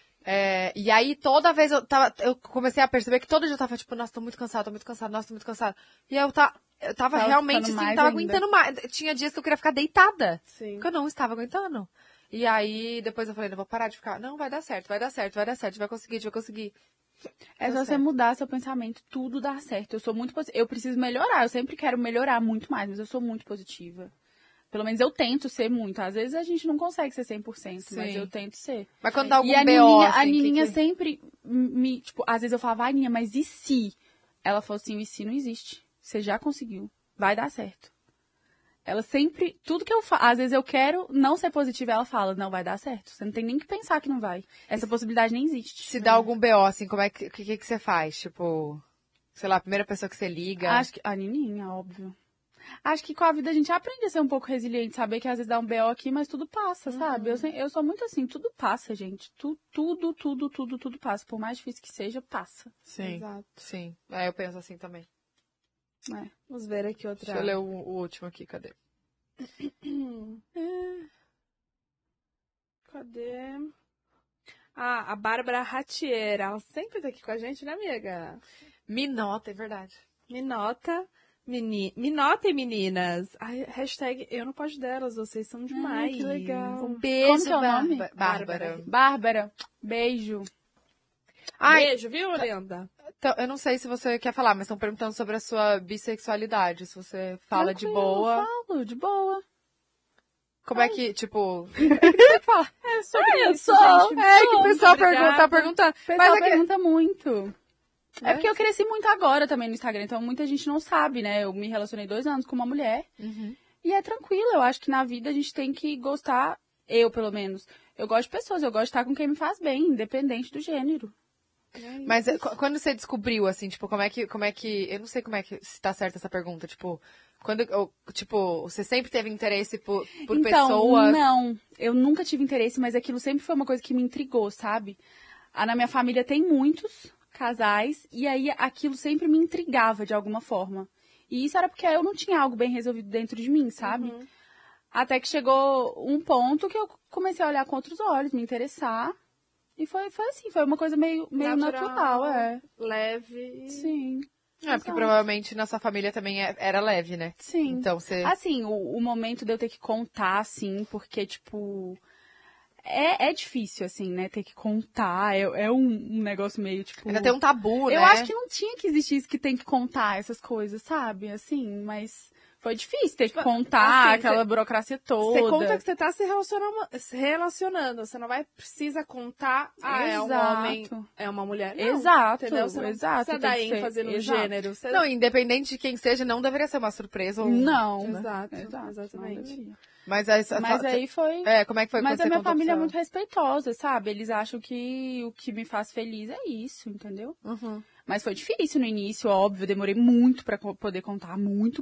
Speaker 2: E aí, toda vez eu comecei a perceber que todo dia eu tava, tipo, nossa, tô muito cansada, nossa, tô muito cansada. E aí eu tava realmente,
Speaker 3: ficando
Speaker 2: assim,
Speaker 3: mais
Speaker 2: tava
Speaker 3: ainda.
Speaker 2: aguentando mais. Tinha dias que eu queria ficar deitada.
Speaker 5: Sim.
Speaker 2: Porque eu não estava aguentando. E aí, depois eu falei, não vou parar de ficar. Não, vai dar certo, vai conseguir.
Speaker 3: É só você mudar seu pensamento, tudo dá certo. Eu sou muito positiva. Eu preciso melhorar, eu sempre quero melhorar muito mais, mas eu sou muito positiva. Pelo menos eu tento ser muito. Às vezes a gente não consegue ser 100%, mas
Speaker 2: Sim.
Speaker 3: eu tento ser.
Speaker 2: Mas quando dá algum
Speaker 3: E a
Speaker 2: BO,
Speaker 3: Nininha,
Speaker 2: assim,
Speaker 3: a Nininha
Speaker 2: que-
Speaker 3: sempre me... Tipo, às vezes eu falava, Nininha, mas e se? Ela falou assim, o e se não existe. Você já conseguiu. Vai dar certo. Ela sempre... Tudo que eu faço... Às vezes eu quero não ser positiva, ela fala, não, vai dar certo. Você não tem nem que pensar que não vai. Essa possibilidade nem existe.
Speaker 2: Se dá algum BO, assim, como é que você faz? Tipo, sei lá, a primeira pessoa que você liga.
Speaker 3: Acho que... A Nininha, óbvio. Acho que com a vida a gente aprende a ser um pouco resiliente, saber que às vezes dá um BO aqui, mas tudo passa, sabe? Eu sou muito assim, tudo passa, gente. Tudo passa. Por mais difícil que seja, passa.
Speaker 2: Sim,
Speaker 5: Exato.
Speaker 2: sim. Eu penso assim também.
Speaker 3: É.
Speaker 5: Vamos ver aqui outra.
Speaker 2: Deixa eu ler o último aqui, cadê?
Speaker 5: Cadê? A Bárbara Ratier. Ela sempre tá aqui com a gente, né, amiga?
Speaker 2: Minota, é verdade.
Speaker 5: Minota e meninas. Ai, hashtag eu não posso delas, vocês são demais.
Speaker 3: que legal.
Speaker 2: Um beijo,
Speaker 3: Como que é o nome?
Speaker 2: Bárbara.
Speaker 3: Bárbara, beijo.
Speaker 2: Ai,
Speaker 5: Beijo, viu, linda?
Speaker 2: então, eu não sei se você quer falar, mas estão perguntando sobre a sua bissexualidade. Se você fala de
Speaker 3: Tranquilo,
Speaker 2: boa.
Speaker 3: eu falo, de boa.
Speaker 2: Como é que, tipo... Você fala.
Speaker 5: É sobre isso,
Speaker 3: sou.
Speaker 5: gente.
Speaker 2: É que o pessoal
Speaker 5: obrigada.
Speaker 2: tá perguntando.
Speaker 3: O pessoal
Speaker 2: Mas é que...
Speaker 3: pergunta muito.
Speaker 2: É?
Speaker 3: É porque eu cresci muito agora também no Instagram, então muita gente não sabe, né? Eu me relacionei 2 anos com uma mulher.
Speaker 2: Uhum.
Speaker 3: E é tranquilo, eu acho que na vida a gente tem que gostar, eu pelo menos. Eu gosto de pessoas, eu gosto de estar com quem me faz bem, independente do gênero.
Speaker 2: Mas quando você descobriu, assim, tipo, como é que... Eu não sei como é que... Se tá certa essa pergunta, tipo... Tipo, você sempre teve interesse por
Speaker 3: Então,
Speaker 2: pessoas...
Speaker 3: não, eu nunca tive interesse, mas aquilo sempre foi uma coisa que me intrigou, sabe? Na minha família tem muitos casais, e aí aquilo sempre me intrigava de alguma forma. E isso era porque eu não tinha algo bem resolvido dentro de mim, sabe? Até que chegou um ponto que eu comecei a olhar com outros olhos, me interessar. E foi assim, foi uma coisa meio natural, é.
Speaker 5: Leve.
Speaker 3: Sim.
Speaker 2: É, porque provavelmente na sua família também era leve, né?
Speaker 3: Sim.
Speaker 2: Então você...
Speaker 3: Assim, o momento de eu ter que contar, assim, porque, tipo... É difícil, assim, né? Ter que contar. É um negócio meio, tipo...
Speaker 2: Ainda tem um tabu, né?
Speaker 3: Eu acho que não tinha que existir isso que tem que contar essas coisas, sabe? Assim, mas... Foi difícil ter que contar
Speaker 5: assim,
Speaker 3: aquela burocracia toda.
Speaker 5: Você conta que você tá se relacionando. Você não precisa contar, é um
Speaker 3: Exato.
Speaker 5: homem, é uma mulher. Não,
Speaker 3: Exato,
Speaker 5: entendeu? Você não
Speaker 3: exato,
Speaker 5: precisa dar
Speaker 3: tem que ser-
Speaker 5: ênfase no
Speaker 3: exato.
Speaker 5: gênero. Você...
Speaker 2: Não, independente de quem seja, não deveria ser uma surpresa ou...
Speaker 3: Não.
Speaker 5: Exato,
Speaker 3: Exato,
Speaker 5: exatamente.
Speaker 3: não deveria.
Speaker 2: Mas aí,
Speaker 3: Mas aí foi...
Speaker 2: como é que foi
Speaker 3: Mas
Speaker 2: quando
Speaker 3: a
Speaker 2: você
Speaker 3: minha
Speaker 2: contou
Speaker 3: família é
Speaker 2: pra
Speaker 3: muito respeitosa, sabe? Eles acham que o que me faz feliz é isso, entendeu?
Speaker 2: Uhum.
Speaker 3: Mas foi difícil no início, óbvio. Demorei muito pra poder contar. Muito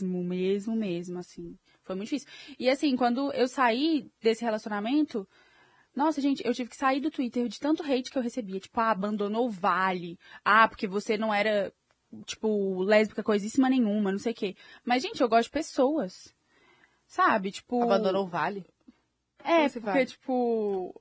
Speaker 3: mesmo, assim. Foi muito difícil. E assim, quando eu saí desse relacionamento... Nossa, gente, eu tive que sair do Twitter de tanto hate que eu recebia. Tipo, abandonou o Vale. Porque você não era, tipo, lésbica coisíssima nenhuma, não sei o quê. Mas, gente, eu gosto de pessoas. Sabe? Tipo...
Speaker 2: Abandonou o Vale?
Speaker 3: É,
Speaker 2: Esse
Speaker 3: porque,
Speaker 2: Vale?
Speaker 3: tipo...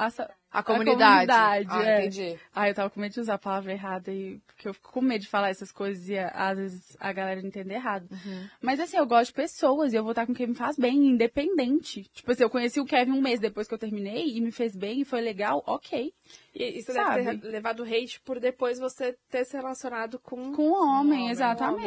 Speaker 2: A comunidade.
Speaker 3: é.
Speaker 2: Entendi.
Speaker 3: Eu tava com medo de usar a palavra errada, porque eu fico com medo de falar essas coisas e às vezes a galera entender errado. Mas assim, eu gosto de pessoas e eu vou estar com quem me faz bem, independente. Tipo assim, eu conheci o Kevin um mês depois que eu terminei e me fez bem e foi legal, ok.
Speaker 5: E você
Speaker 3: Sabe?
Speaker 5: deve ter levado hate por depois você ter se relacionado com...
Speaker 3: Com o homem,
Speaker 5: homem.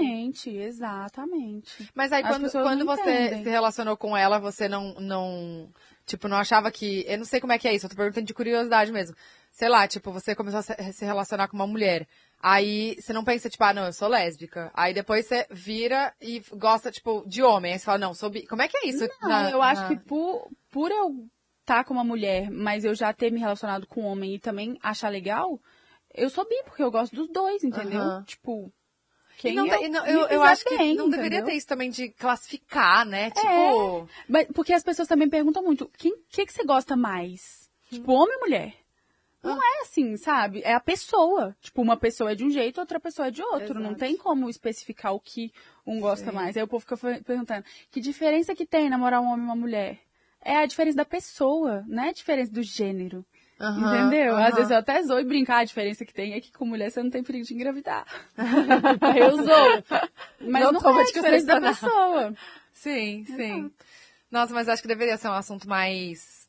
Speaker 3: exatamente.
Speaker 2: Mas aí,
Speaker 3: As pessoas
Speaker 2: quando
Speaker 3: não
Speaker 2: você
Speaker 3: entendem.
Speaker 2: se relacionou com ela, você não... Tipo, não achava que... Eu não sei como é que é isso, eu tô perguntando de curiosidade mesmo. Sei lá, tipo, você começou a se relacionar com uma mulher. Aí, você não pensa, tipo, não, eu sou lésbica. Aí, depois você vira e gosta, tipo, de homem. Aí você fala, não, sou bi... Como é que é isso?
Speaker 3: Não, eu acho que por eu estar com uma mulher, mas eu já ter me relacionado com um homem e também achar legal, eu sou bi, porque eu gosto dos dois, entendeu?
Speaker 2: Aham.
Speaker 3: Tipo...
Speaker 2: E não,
Speaker 3: Quem
Speaker 2: eu acho que
Speaker 3: bem,
Speaker 2: não deveria
Speaker 3: entendeu?
Speaker 2: ter isso também de classificar, né? Tipo...
Speaker 3: Mas, porque as pessoas também perguntam muito, que você gosta mais? Tipo, homem ou mulher? Não é assim, sabe? É a pessoa. Tipo, uma pessoa é de um jeito, outra pessoa é de outro. Não
Speaker 5: Exato.
Speaker 3: tem como especificar o que um gosta mais. Aí o povo fica perguntando, que diferença que tem namorar um homem e uma mulher? É a diferença da pessoa, não é a diferença do gênero. Entendeu? Às vezes eu até zoo e brincar, a diferença que tem é que com mulher você não tem perigo de engravidar. Eu zoo. Mas não é a diferença da pessoa.
Speaker 2: Sim, sim. Nossa, mas acho que deveria ser um assunto mais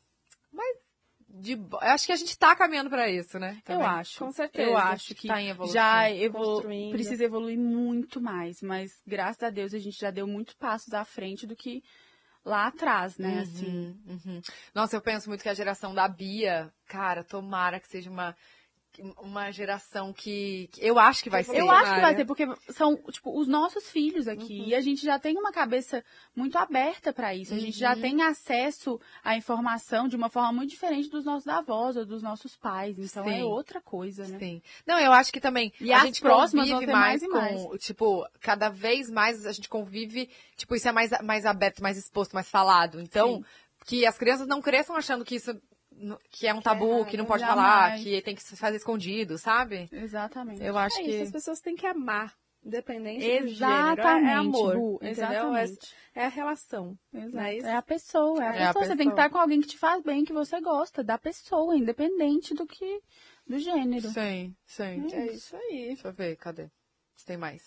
Speaker 2: eu acho que a gente tá caminhando pra isso, né?
Speaker 3: Eu
Speaker 2: Também.
Speaker 3: acho.
Speaker 5: Com certeza.
Speaker 3: Eu acho que
Speaker 2: Tá em evolução.
Speaker 3: já
Speaker 5: Construindo.
Speaker 3: precisa evoluir muito mais. Mas, graças a Deus, a gente já deu muitos passos à frente do que lá atrás, né? Assim.
Speaker 2: Nossa, eu penso muito que a geração da Bia, cara, tomara que seja uma geração que eu acho que vai ser.
Speaker 3: Eu acho que vai ser, porque são, tipo, os nossos filhos aqui. E a gente já tem uma cabeça muito aberta pra isso. A gente já tem acesso à informação de uma forma muito diferente dos nossos avós ou dos nossos pais. Então
Speaker 2: Sim.
Speaker 3: é outra coisa, né?
Speaker 2: Sim. Não, eu acho que também
Speaker 3: E
Speaker 2: a
Speaker 3: as
Speaker 2: gente
Speaker 3: próximas
Speaker 2: convive
Speaker 3: vão ter mais e
Speaker 2: com,
Speaker 3: mais.
Speaker 2: tipo, cada vez mais a gente convive, tipo, isso é mais aberto, mais exposto, mais falado. Então,
Speaker 3: Sim.
Speaker 2: que as crianças não cresçam achando que isso que é um tabu, que não pode
Speaker 3: jamais.
Speaker 2: falar, que tem que se fazer escondido, sabe?
Speaker 3: Exatamente.
Speaker 2: Eu acho
Speaker 5: É
Speaker 2: que
Speaker 5: isso, as pessoas têm que amar, independente do
Speaker 3: Exatamente,
Speaker 5: gênero. É amor,
Speaker 3: Bu,
Speaker 5: entendeu?
Speaker 3: exatamente.
Speaker 5: É a relação.
Speaker 3: Exato.
Speaker 5: Não é isso?
Speaker 3: É a pessoa,
Speaker 2: É a
Speaker 3: Você tem que
Speaker 2: pessoa.
Speaker 3: estar com alguém que te faz bem, que você gosta, da pessoa, independente do gênero.
Speaker 2: Sim, sim.
Speaker 5: É isso aí.
Speaker 2: Deixa eu ver, cadê? Se tem mais.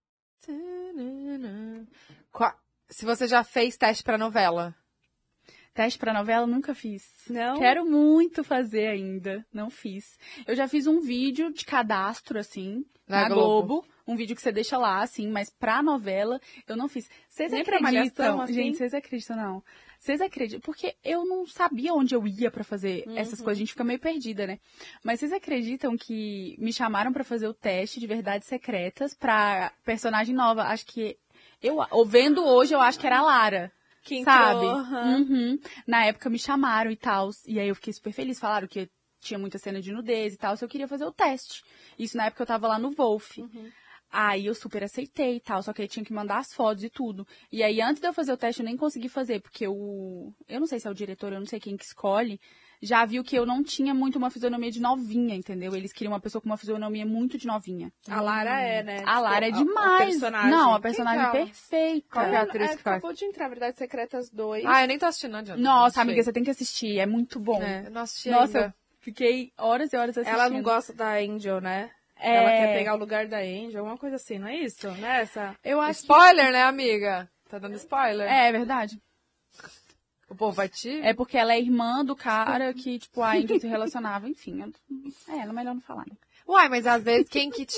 Speaker 2: Se você já fez teste pra novela.
Speaker 3: Teste pra novela, nunca fiz.
Speaker 1: Não?
Speaker 3: Quero muito fazer ainda. Não fiz. Eu já fiz um vídeo de cadastro, assim,
Speaker 2: Na
Speaker 3: na
Speaker 2: Globo.
Speaker 3: Globo. Um vídeo que você deixa lá, assim, mas pra novela, eu não fiz. Vocês
Speaker 1: Nem pra
Speaker 3: acreditam?
Speaker 1: Malhação, assim?
Speaker 3: Gente, vocês acreditam, não? Vocês acreditam? Porque eu não sabia onde eu ia pra fazer essas coisas. A gente fica meio perdida, né? Mas vocês acreditam que me chamaram pra fazer o teste de Verdades Secretas pra personagem nova? Acho que... vendo hoje, eu acho que era a Lara.
Speaker 1: Que entrou,
Speaker 3: sabe?
Speaker 1: aham.
Speaker 3: Uhum. Na época me chamaram e tal. E aí eu fiquei super feliz. Falaram que tinha muita cena de nudez e tal. Se eu queria fazer o teste. Isso na época eu tava lá no Wolf. Aí eu super aceitei e tal. Só que aí tinha que mandar as fotos e tudo. E aí antes de eu fazer o teste eu nem consegui fazer. Porque eu não sei se é o diretor, eu não sei quem que escolhe. Já viu que eu não tinha muito uma fisionomia de novinha, entendeu? Eles queriam uma pessoa com uma fisionomia muito de novinha.
Speaker 1: A Lara é, né?
Speaker 3: A Lara é
Speaker 1: Tipo,
Speaker 3: demais.
Speaker 1: A personagem.
Speaker 3: Não, a personagem
Speaker 2: Quem que é ela?
Speaker 3: perfeita.
Speaker 2: Qual que é a atriz que faz?
Speaker 5: Acabou de entrar, Verdades Secretas 2.
Speaker 2: Ah, eu nem tô assistindo, não adianta.
Speaker 3: Nossa, amiga, você tem que assistir. É muito bom.
Speaker 2: Eu não assisti
Speaker 3: Nossa,
Speaker 2: ainda.
Speaker 3: eu fiquei horas e horas assistindo.
Speaker 1: Ela não gosta da Angel, né?
Speaker 3: É.
Speaker 1: Ela quer pegar o lugar da Angel, alguma coisa assim, não é isso? Né? Essa...
Speaker 3: Eu acho
Speaker 2: Spoiler, né, amiga? Tá dando spoiler?
Speaker 3: que... É verdade.
Speaker 2: O povo vai te...
Speaker 3: É porque ela é irmã do cara que, tipo, a Índia se relacionava. Enfim, é melhor não falar. Né?
Speaker 2: Uai, mas às vezes quem que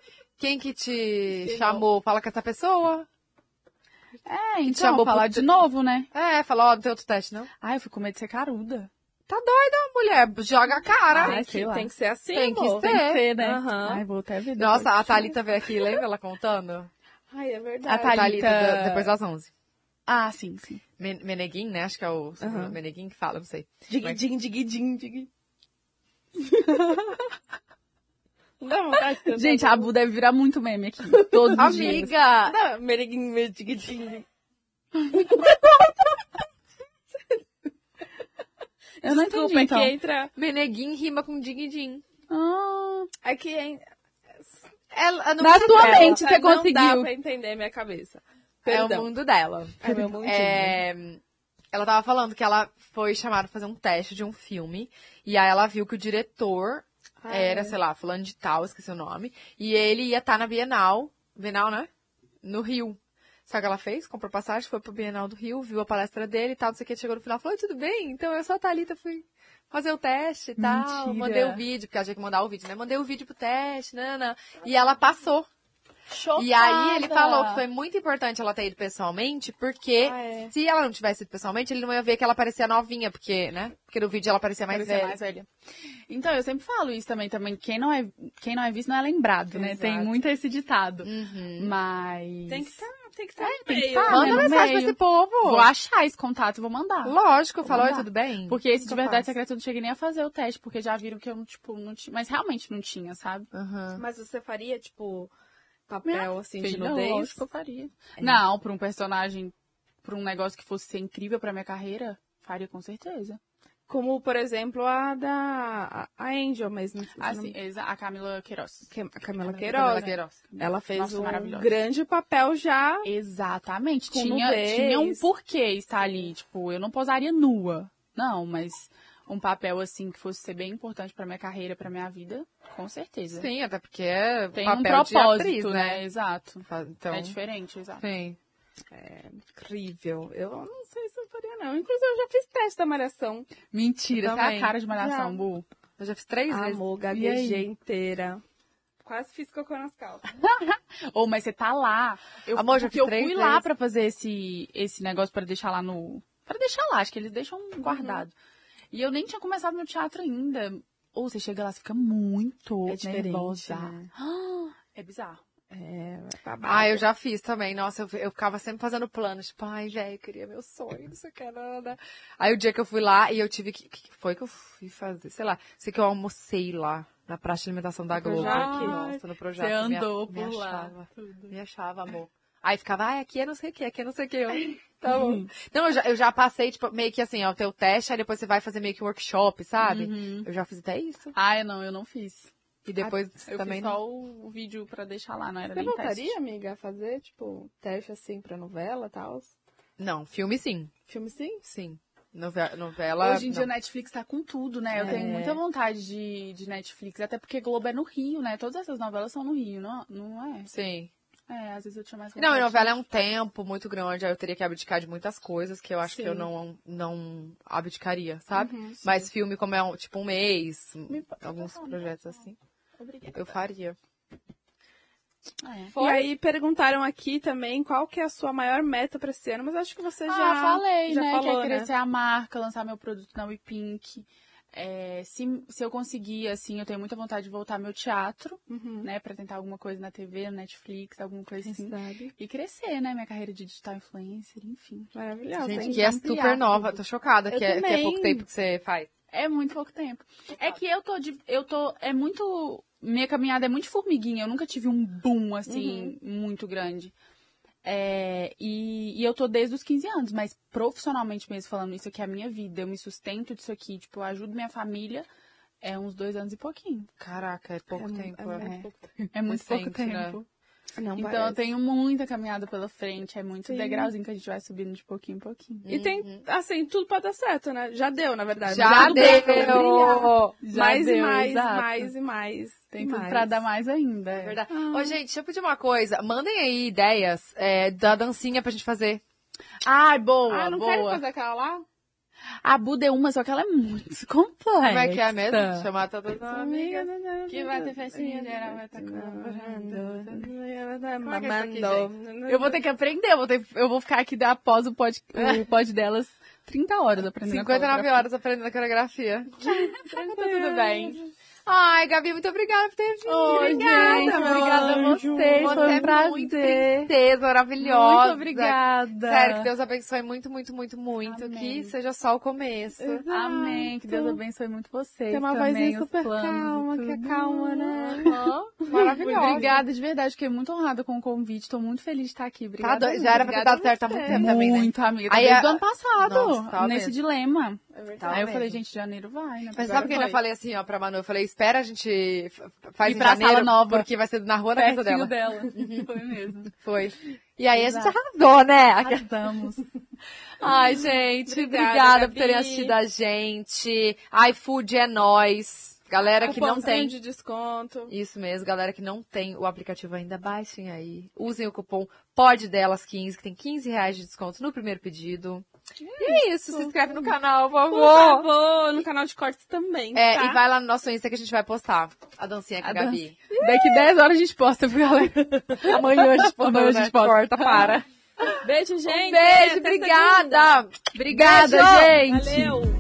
Speaker 2: te chamou fala com essa pessoa?
Speaker 3: É, então,
Speaker 2: chamou
Speaker 3: falar
Speaker 2: pro-
Speaker 3: de novo, né?
Speaker 2: Fala, ó, não tem outro teste, não?
Speaker 3: Ai, eu fui com medo de ser caruda.
Speaker 2: Tá doida, mulher. Joga a cara.
Speaker 3: Ai, sei lá.
Speaker 1: Tem que ser assim,
Speaker 2: Tem que
Speaker 1: amor.
Speaker 2: ser.
Speaker 3: Tem que ser, né?
Speaker 1: Aham.
Speaker 3: Ai, vou até ver.
Speaker 2: Nossa,
Speaker 3: depois.
Speaker 2: a Thalita veio aqui, lembra ela contando?
Speaker 1: Ai, é
Speaker 3: A
Speaker 1: verdade.
Speaker 3: Thalita-
Speaker 2: depois das 11.
Speaker 3: Ah, sim, sim.
Speaker 2: Meneguin, né? Acho que é o Meneguin que fala, não sei.
Speaker 1: Dig. Dá vontade de cantar.
Speaker 3: Gente, a Bu deve virar muito meme aqui. Todos os dias.
Speaker 2: Amiga!
Speaker 1: Dá, mereguinho, dig.
Speaker 3: Eu não
Speaker 1: Desculpa,
Speaker 3: entendi, então.
Speaker 1: que entra...
Speaker 2: Meneguin rima com Dig.
Speaker 3: Ah,
Speaker 1: Aqui é...
Speaker 2: Ela, no
Speaker 3: Na
Speaker 2: mundo
Speaker 3: sua
Speaker 2: dela.
Speaker 3: mente, você
Speaker 1: Não dá
Speaker 3: conseguiu.
Speaker 1: pra entender minha cabeça.
Speaker 2: É o
Speaker 1: Perdão.
Speaker 2: mundo dela.
Speaker 1: É meu mundinho.
Speaker 2: Ela tava falando que ela foi chamada pra fazer um teste de um filme. E aí ela viu que o diretor era, sei lá, fulano de tal, esqueci o nome. E ele ia estar na Bienal, né? No Rio. Sabe o que ela fez? Comprou passagem, foi pro Bienal do Rio, viu a palestra dele e tal, não sei o que, chegou no final, falou, tudo bem, então eu sou a Thalita, fui fazer o teste e tal.
Speaker 3: Mentira.
Speaker 2: Mandei o vídeo, porque ela tinha que mandar o vídeo, né? Mandei o vídeo pro teste, não. E ela passou.
Speaker 3: chocada.
Speaker 2: E aí ele falou que foi muito importante ela ter ido pessoalmente, porque
Speaker 1: é.
Speaker 2: se ela não tivesse ido pessoalmente, ele não ia ver que ela parecia novinha, porque, né? Porque no vídeo ela parecia mais
Speaker 3: Parecer
Speaker 2: velha.
Speaker 3: mais velha. Então, eu sempre falo isso também. Quem não é visto não é lembrado, né?
Speaker 1: Exato.
Speaker 3: Tem muito esse ditado.
Speaker 2: Uhum.
Speaker 3: Mas...
Speaker 1: Tem que estar no
Speaker 3: tem que
Speaker 1: meio.
Speaker 3: tá,
Speaker 2: Manda
Speaker 3: né, no
Speaker 2: mensagem pra
Speaker 3: meio.
Speaker 2: esse povo.
Speaker 3: Vou achar esse contato e vou mandar.
Speaker 2: Lógico,
Speaker 3: Vou
Speaker 2: falou,
Speaker 3: mandar.
Speaker 2: tudo bem?
Speaker 3: Porque esse de
Speaker 2: Nunca
Speaker 3: Verdade
Speaker 2: faço.
Speaker 3: Secreta eu não cheguei nem a fazer o teste, porque já viram que eu, tipo, não tinha. Mas realmente não tinha, sabe?
Speaker 2: Uhum.
Speaker 1: Mas você faria, tipo, papel, assim, de
Speaker 3: Filha,
Speaker 1: nudez?
Speaker 3: lógico que eu faria. Não, pra um personagem, pra um negócio que fosse ser incrível pra minha carreira, faria com certeza.
Speaker 1: Como, por exemplo, a Angel mesmo.
Speaker 3: Assim, a Camila Queiroz.
Speaker 1: A Camila
Speaker 2: Queiroz.
Speaker 1: Queiroz. Ela fez
Speaker 3: Nossa,
Speaker 1: um
Speaker 3: maravilhosa.
Speaker 1: grande papel já.
Speaker 3: Exatamente.
Speaker 1: Com
Speaker 3: Tinha
Speaker 1: nudez.
Speaker 3: um porquê estar ali. Tipo, eu não posaria nua. Não, mas um papel assim que fosse ser bem importante pra minha carreira, pra minha vida, com certeza.
Speaker 2: Sim, até porque é
Speaker 3: Tem
Speaker 2: papel
Speaker 3: um propósito,
Speaker 2: de atriz,
Speaker 3: né? Exato.
Speaker 2: Então,
Speaker 3: É diferente, exato.
Speaker 2: sim.
Speaker 1: Incrível. Eu não sei se eu faria, não. Inclusive, eu já fiz teste da malhação.
Speaker 3: Mentira,
Speaker 2: Eu
Speaker 3: você é
Speaker 2: também.
Speaker 3: a cara de malhação,
Speaker 1: Já.
Speaker 3: Bu.
Speaker 2: Eu já fiz 3 vezes.
Speaker 1: Amor,
Speaker 3: E
Speaker 1: gaguejei
Speaker 3: aí?
Speaker 1: inteira. Quase fiz cocô nas calças.
Speaker 3: Ou, mas você tá lá.
Speaker 2: Amor, já
Speaker 3: porque
Speaker 2: fiz
Speaker 3: eu
Speaker 2: 3
Speaker 3: fui lá
Speaker 2: vezes.
Speaker 3: pra fazer esse negócio pra deixar lá no... Pra deixar lá, acho que eles deixam guardado. E eu nem tinha começado no teatro ainda. Ou você chega lá, você fica muito
Speaker 1: É diferente,
Speaker 3: nervosa.
Speaker 1: né?
Speaker 3: É bizarro.
Speaker 2: Ah, eu já fiz também. Nossa, eu ficava sempre fazendo planos. Tipo, ai, velho, eu queria meu sonho, não sei o que, nada. Aí o dia que eu fui lá e eu tive que... O que foi que eu fui fazer? Sei lá. Sei que eu almocei lá, na praça de alimentação da Globo.
Speaker 1: Projac?
Speaker 2: Nossa, no Projac.
Speaker 3: Você andou
Speaker 2: me
Speaker 3: por lá.
Speaker 2: achava, me achava, amor. Aí ficava, ai, aqui é não sei o que, aqui é não sei o que. Tá bom. Não, eu já passei, tipo, meio que assim, ó, o teu teste, aí depois você vai fazer meio que um workshop, sabe? Eu já fiz até isso.
Speaker 3: Ah, não, eu não fiz.
Speaker 2: E depois
Speaker 3: Eu
Speaker 2: também
Speaker 3: fiz só o vídeo pra deixar lá, não era
Speaker 1: Você
Speaker 3: nem
Speaker 1: voltaria,
Speaker 3: teste.
Speaker 1: amiga, a fazer, tipo, teste assim pra novela e tal?
Speaker 2: Não, filme sim.
Speaker 1: Filme sim?
Speaker 2: Sim. Novela.
Speaker 3: Hoje em dia a Netflix tá com tudo, né? Eu tenho muita vontade de Netflix, até porque Globo é no Rio, né? Todas essas novelas são no Rio, não é?
Speaker 2: Sim.
Speaker 3: Às vezes eu tinha mais
Speaker 2: Não, e
Speaker 3: vontade.
Speaker 2: novela é um tempo muito grande, aí eu teria que abdicar de muitas coisas que eu acho
Speaker 5: Sim.
Speaker 2: que eu não abdicaria, sabe? Mas filme, como é um mês, alguns projetos assim,
Speaker 3: Obrigada.
Speaker 2: eu faria.
Speaker 5: E aí perguntaram aqui também qual que é a sua maior meta pra esse ano, mas acho que você já
Speaker 3: falei,
Speaker 5: já
Speaker 3: né?
Speaker 5: falou,
Speaker 3: Que é crescer a marca, lançar meu produto na WePink. Se eu conseguir, assim, eu tenho muita vontade de voltar ao meu teatro, né? Pra tentar alguma coisa na TV, no Netflix, alguma coisa assim.
Speaker 5: Sabe?
Speaker 3: E crescer, né? Minha carreira de digital influencer, enfim.
Speaker 5: Maravilhosa.
Speaker 2: Gente,
Speaker 5: hein?
Speaker 2: que é
Speaker 3: ampliar
Speaker 2: super nova,
Speaker 3: tudo.
Speaker 2: tô chocada que é
Speaker 5: também.
Speaker 2: pouco tempo que você faz.
Speaker 3: É muito pouco tempo. É que minha caminhada é muito formiguinha, eu nunca tive um boom, assim, muito grande. E eu tô desde os 15 anos, mas profissionalmente mesmo falando, isso aqui é a minha vida, eu me sustento disso aqui, tipo, eu ajudo minha família, uns 2 anos e pouquinho.
Speaker 2: Caraca, é pouco tempo.
Speaker 3: É muito pouco
Speaker 2: Recente, né?
Speaker 3: tempo.
Speaker 5: Não
Speaker 3: Então
Speaker 5: parece.
Speaker 3: eu tenho muita caminhada pela frente, é muito
Speaker 5: Sim.
Speaker 3: degrauzinho que a gente vai subindo de pouquinho em pouquinho.
Speaker 5: E tem, assim, tudo pra dar certo, né? Já deu, na verdade.
Speaker 2: Já
Speaker 5: Tudo pra brilhar.
Speaker 2: deu!
Speaker 3: Já
Speaker 5: Mais e
Speaker 3: deu,
Speaker 5: mais,
Speaker 3: exato.
Speaker 5: mais e mais.
Speaker 3: Tem
Speaker 5: e
Speaker 3: tudo
Speaker 5: mais.
Speaker 3: pra dar mais ainda.
Speaker 2: É verdade. Ô, gente, deixa eu pedir uma coisa. Mandem aí ideias da dancinha pra gente fazer.
Speaker 3: Ai, boa,
Speaker 5: Ah, não
Speaker 3: boa.
Speaker 5: quero fazer aquela lá?
Speaker 3: A Buda é uma, só que ela é muito complexa.
Speaker 2: Como é que é mesmo? Chamar todas as amigas.
Speaker 3: Que vai ter festinha geral, vai estar
Speaker 2: Como é que é isso aqui, gente?
Speaker 3: Eu vou ter que aprender, eu vou ficar aqui após o pod delas 30 horas aprendendo.
Speaker 2: 59 horas aprendendo a coreografia.
Speaker 3: Tá tudo bem.
Speaker 2: Ai, Gabi, muito obrigada por ter vindo.
Speaker 3: Gente, obrigada a vocês,
Speaker 2: Você
Speaker 3: foi um
Speaker 2: é
Speaker 3: prazer.
Speaker 2: muito princesa, maravilhosa.
Speaker 3: Muito obrigada.
Speaker 2: Sério, que Deus abençoe muito, muito, muito, muito.
Speaker 3: Amém.
Speaker 2: Que seja só o começo.
Speaker 3: Amém, que Deus abençoe muito vocês.
Speaker 5: Tem uma
Speaker 3: também,
Speaker 5: vozinha
Speaker 3: os
Speaker 5: super
Speaker 3: planos e
Speaker 5: calma, que é
Speaker 3: tudo.
Speaker 5: calma, né?
Speaker 2: Maravilhosa.
Speaker 3: Obrigada, de verdade, fiquei muito honrada com o convite, tô muito feliz de estar aqui.
Speaker 2: Tá
Speaker 3: Obrigada.
Speaker 2: doido, já era pra ter
Speaker 3: Obrigada
Speaker 2: dado certo há
Speaker 3: a
Speaker 2: muito
Speaker 3: você.
Speaker 2: tempo também, né?
Speaker 3: Muito, amiga.
Speaker 2: Aí
Speaker 3: Desde
Speaker 2: a-
Speaker 3: o ano passado,
Speaker 2: Nossa, tava
Speaker 3: nesse
Speaker 2: mesmo.
Speaker 3: dilema.
Speaker 2: Tava
Speaker 3: Aí eu falei,
Speaker 2: mesmo.
Speaker 3: gente, janeiro vai, né?
Speaker 2: Mas
Speaker 3: Agora
Speaker 2: sabe que eu ainda
Speaker 3: foi.
Speaker 2: falei assim, ó, pra Manu? Eu falei, espera a gente faz
Speaker 3: Ir
Speaker 2: em
Speaker 3: pra
Speaker 2: janeiro,
Speaker 3: sala nova.
Speaker 2: porque vai ser na rua da casa
Speaker 3: Pertinho
Speaker 2: dela.
Speaker 3: dela. Foi mesmo.
Speaker 2: Foi. E aí a gente
Speaker 3: Exato.
Speaker 2: arrasou, né?
Speaker 3: Arrasamos.
Speaker 2: Ai, gente,
Speaker 5: Obrigada,
Speaker 2: obrigada por
Speaker 5: Gabi.
Speaker 2: terem assistido a gente. iFood é nóis. Galera que não
Speaker 5: Cupomzinho
Speaker 2: tem.
Speaker 5: de desconto.
Speaker 2: Isso mesmo, galera que não tem o aplicativo ainda, baixem aí. Usem o cupom PODDELAS15, que tem R$15 de desconto no primeiro pedido. E é isso, se inscreve no canal, por
Speaker 5: Por
Speaker 2: favor.
Speaker 5: favor, no canal de cortes também, tá?
Speaker 2: E vai lá no nosso Insta que a gente vai postar a dancinha com a
Speaker 3: A
Speaker 2: Gabi.
Speaker 3: Daqui 10 horas a gente posta, viu, galera?
Speaker 2: Amanhã a gente posta,
Speaker 3: Amanhã a gente posta.
Speaker 2: Corta, para.
Speaker 5: Beijo, gente.
Speaker 2: Beijo,
Speaker 5: Até
Speaker 2: obrigada.
Speaker 3: Obrigada,
Speaker 2: Beijo.
Speaker 3: gente.
Speaker 5: Valeu.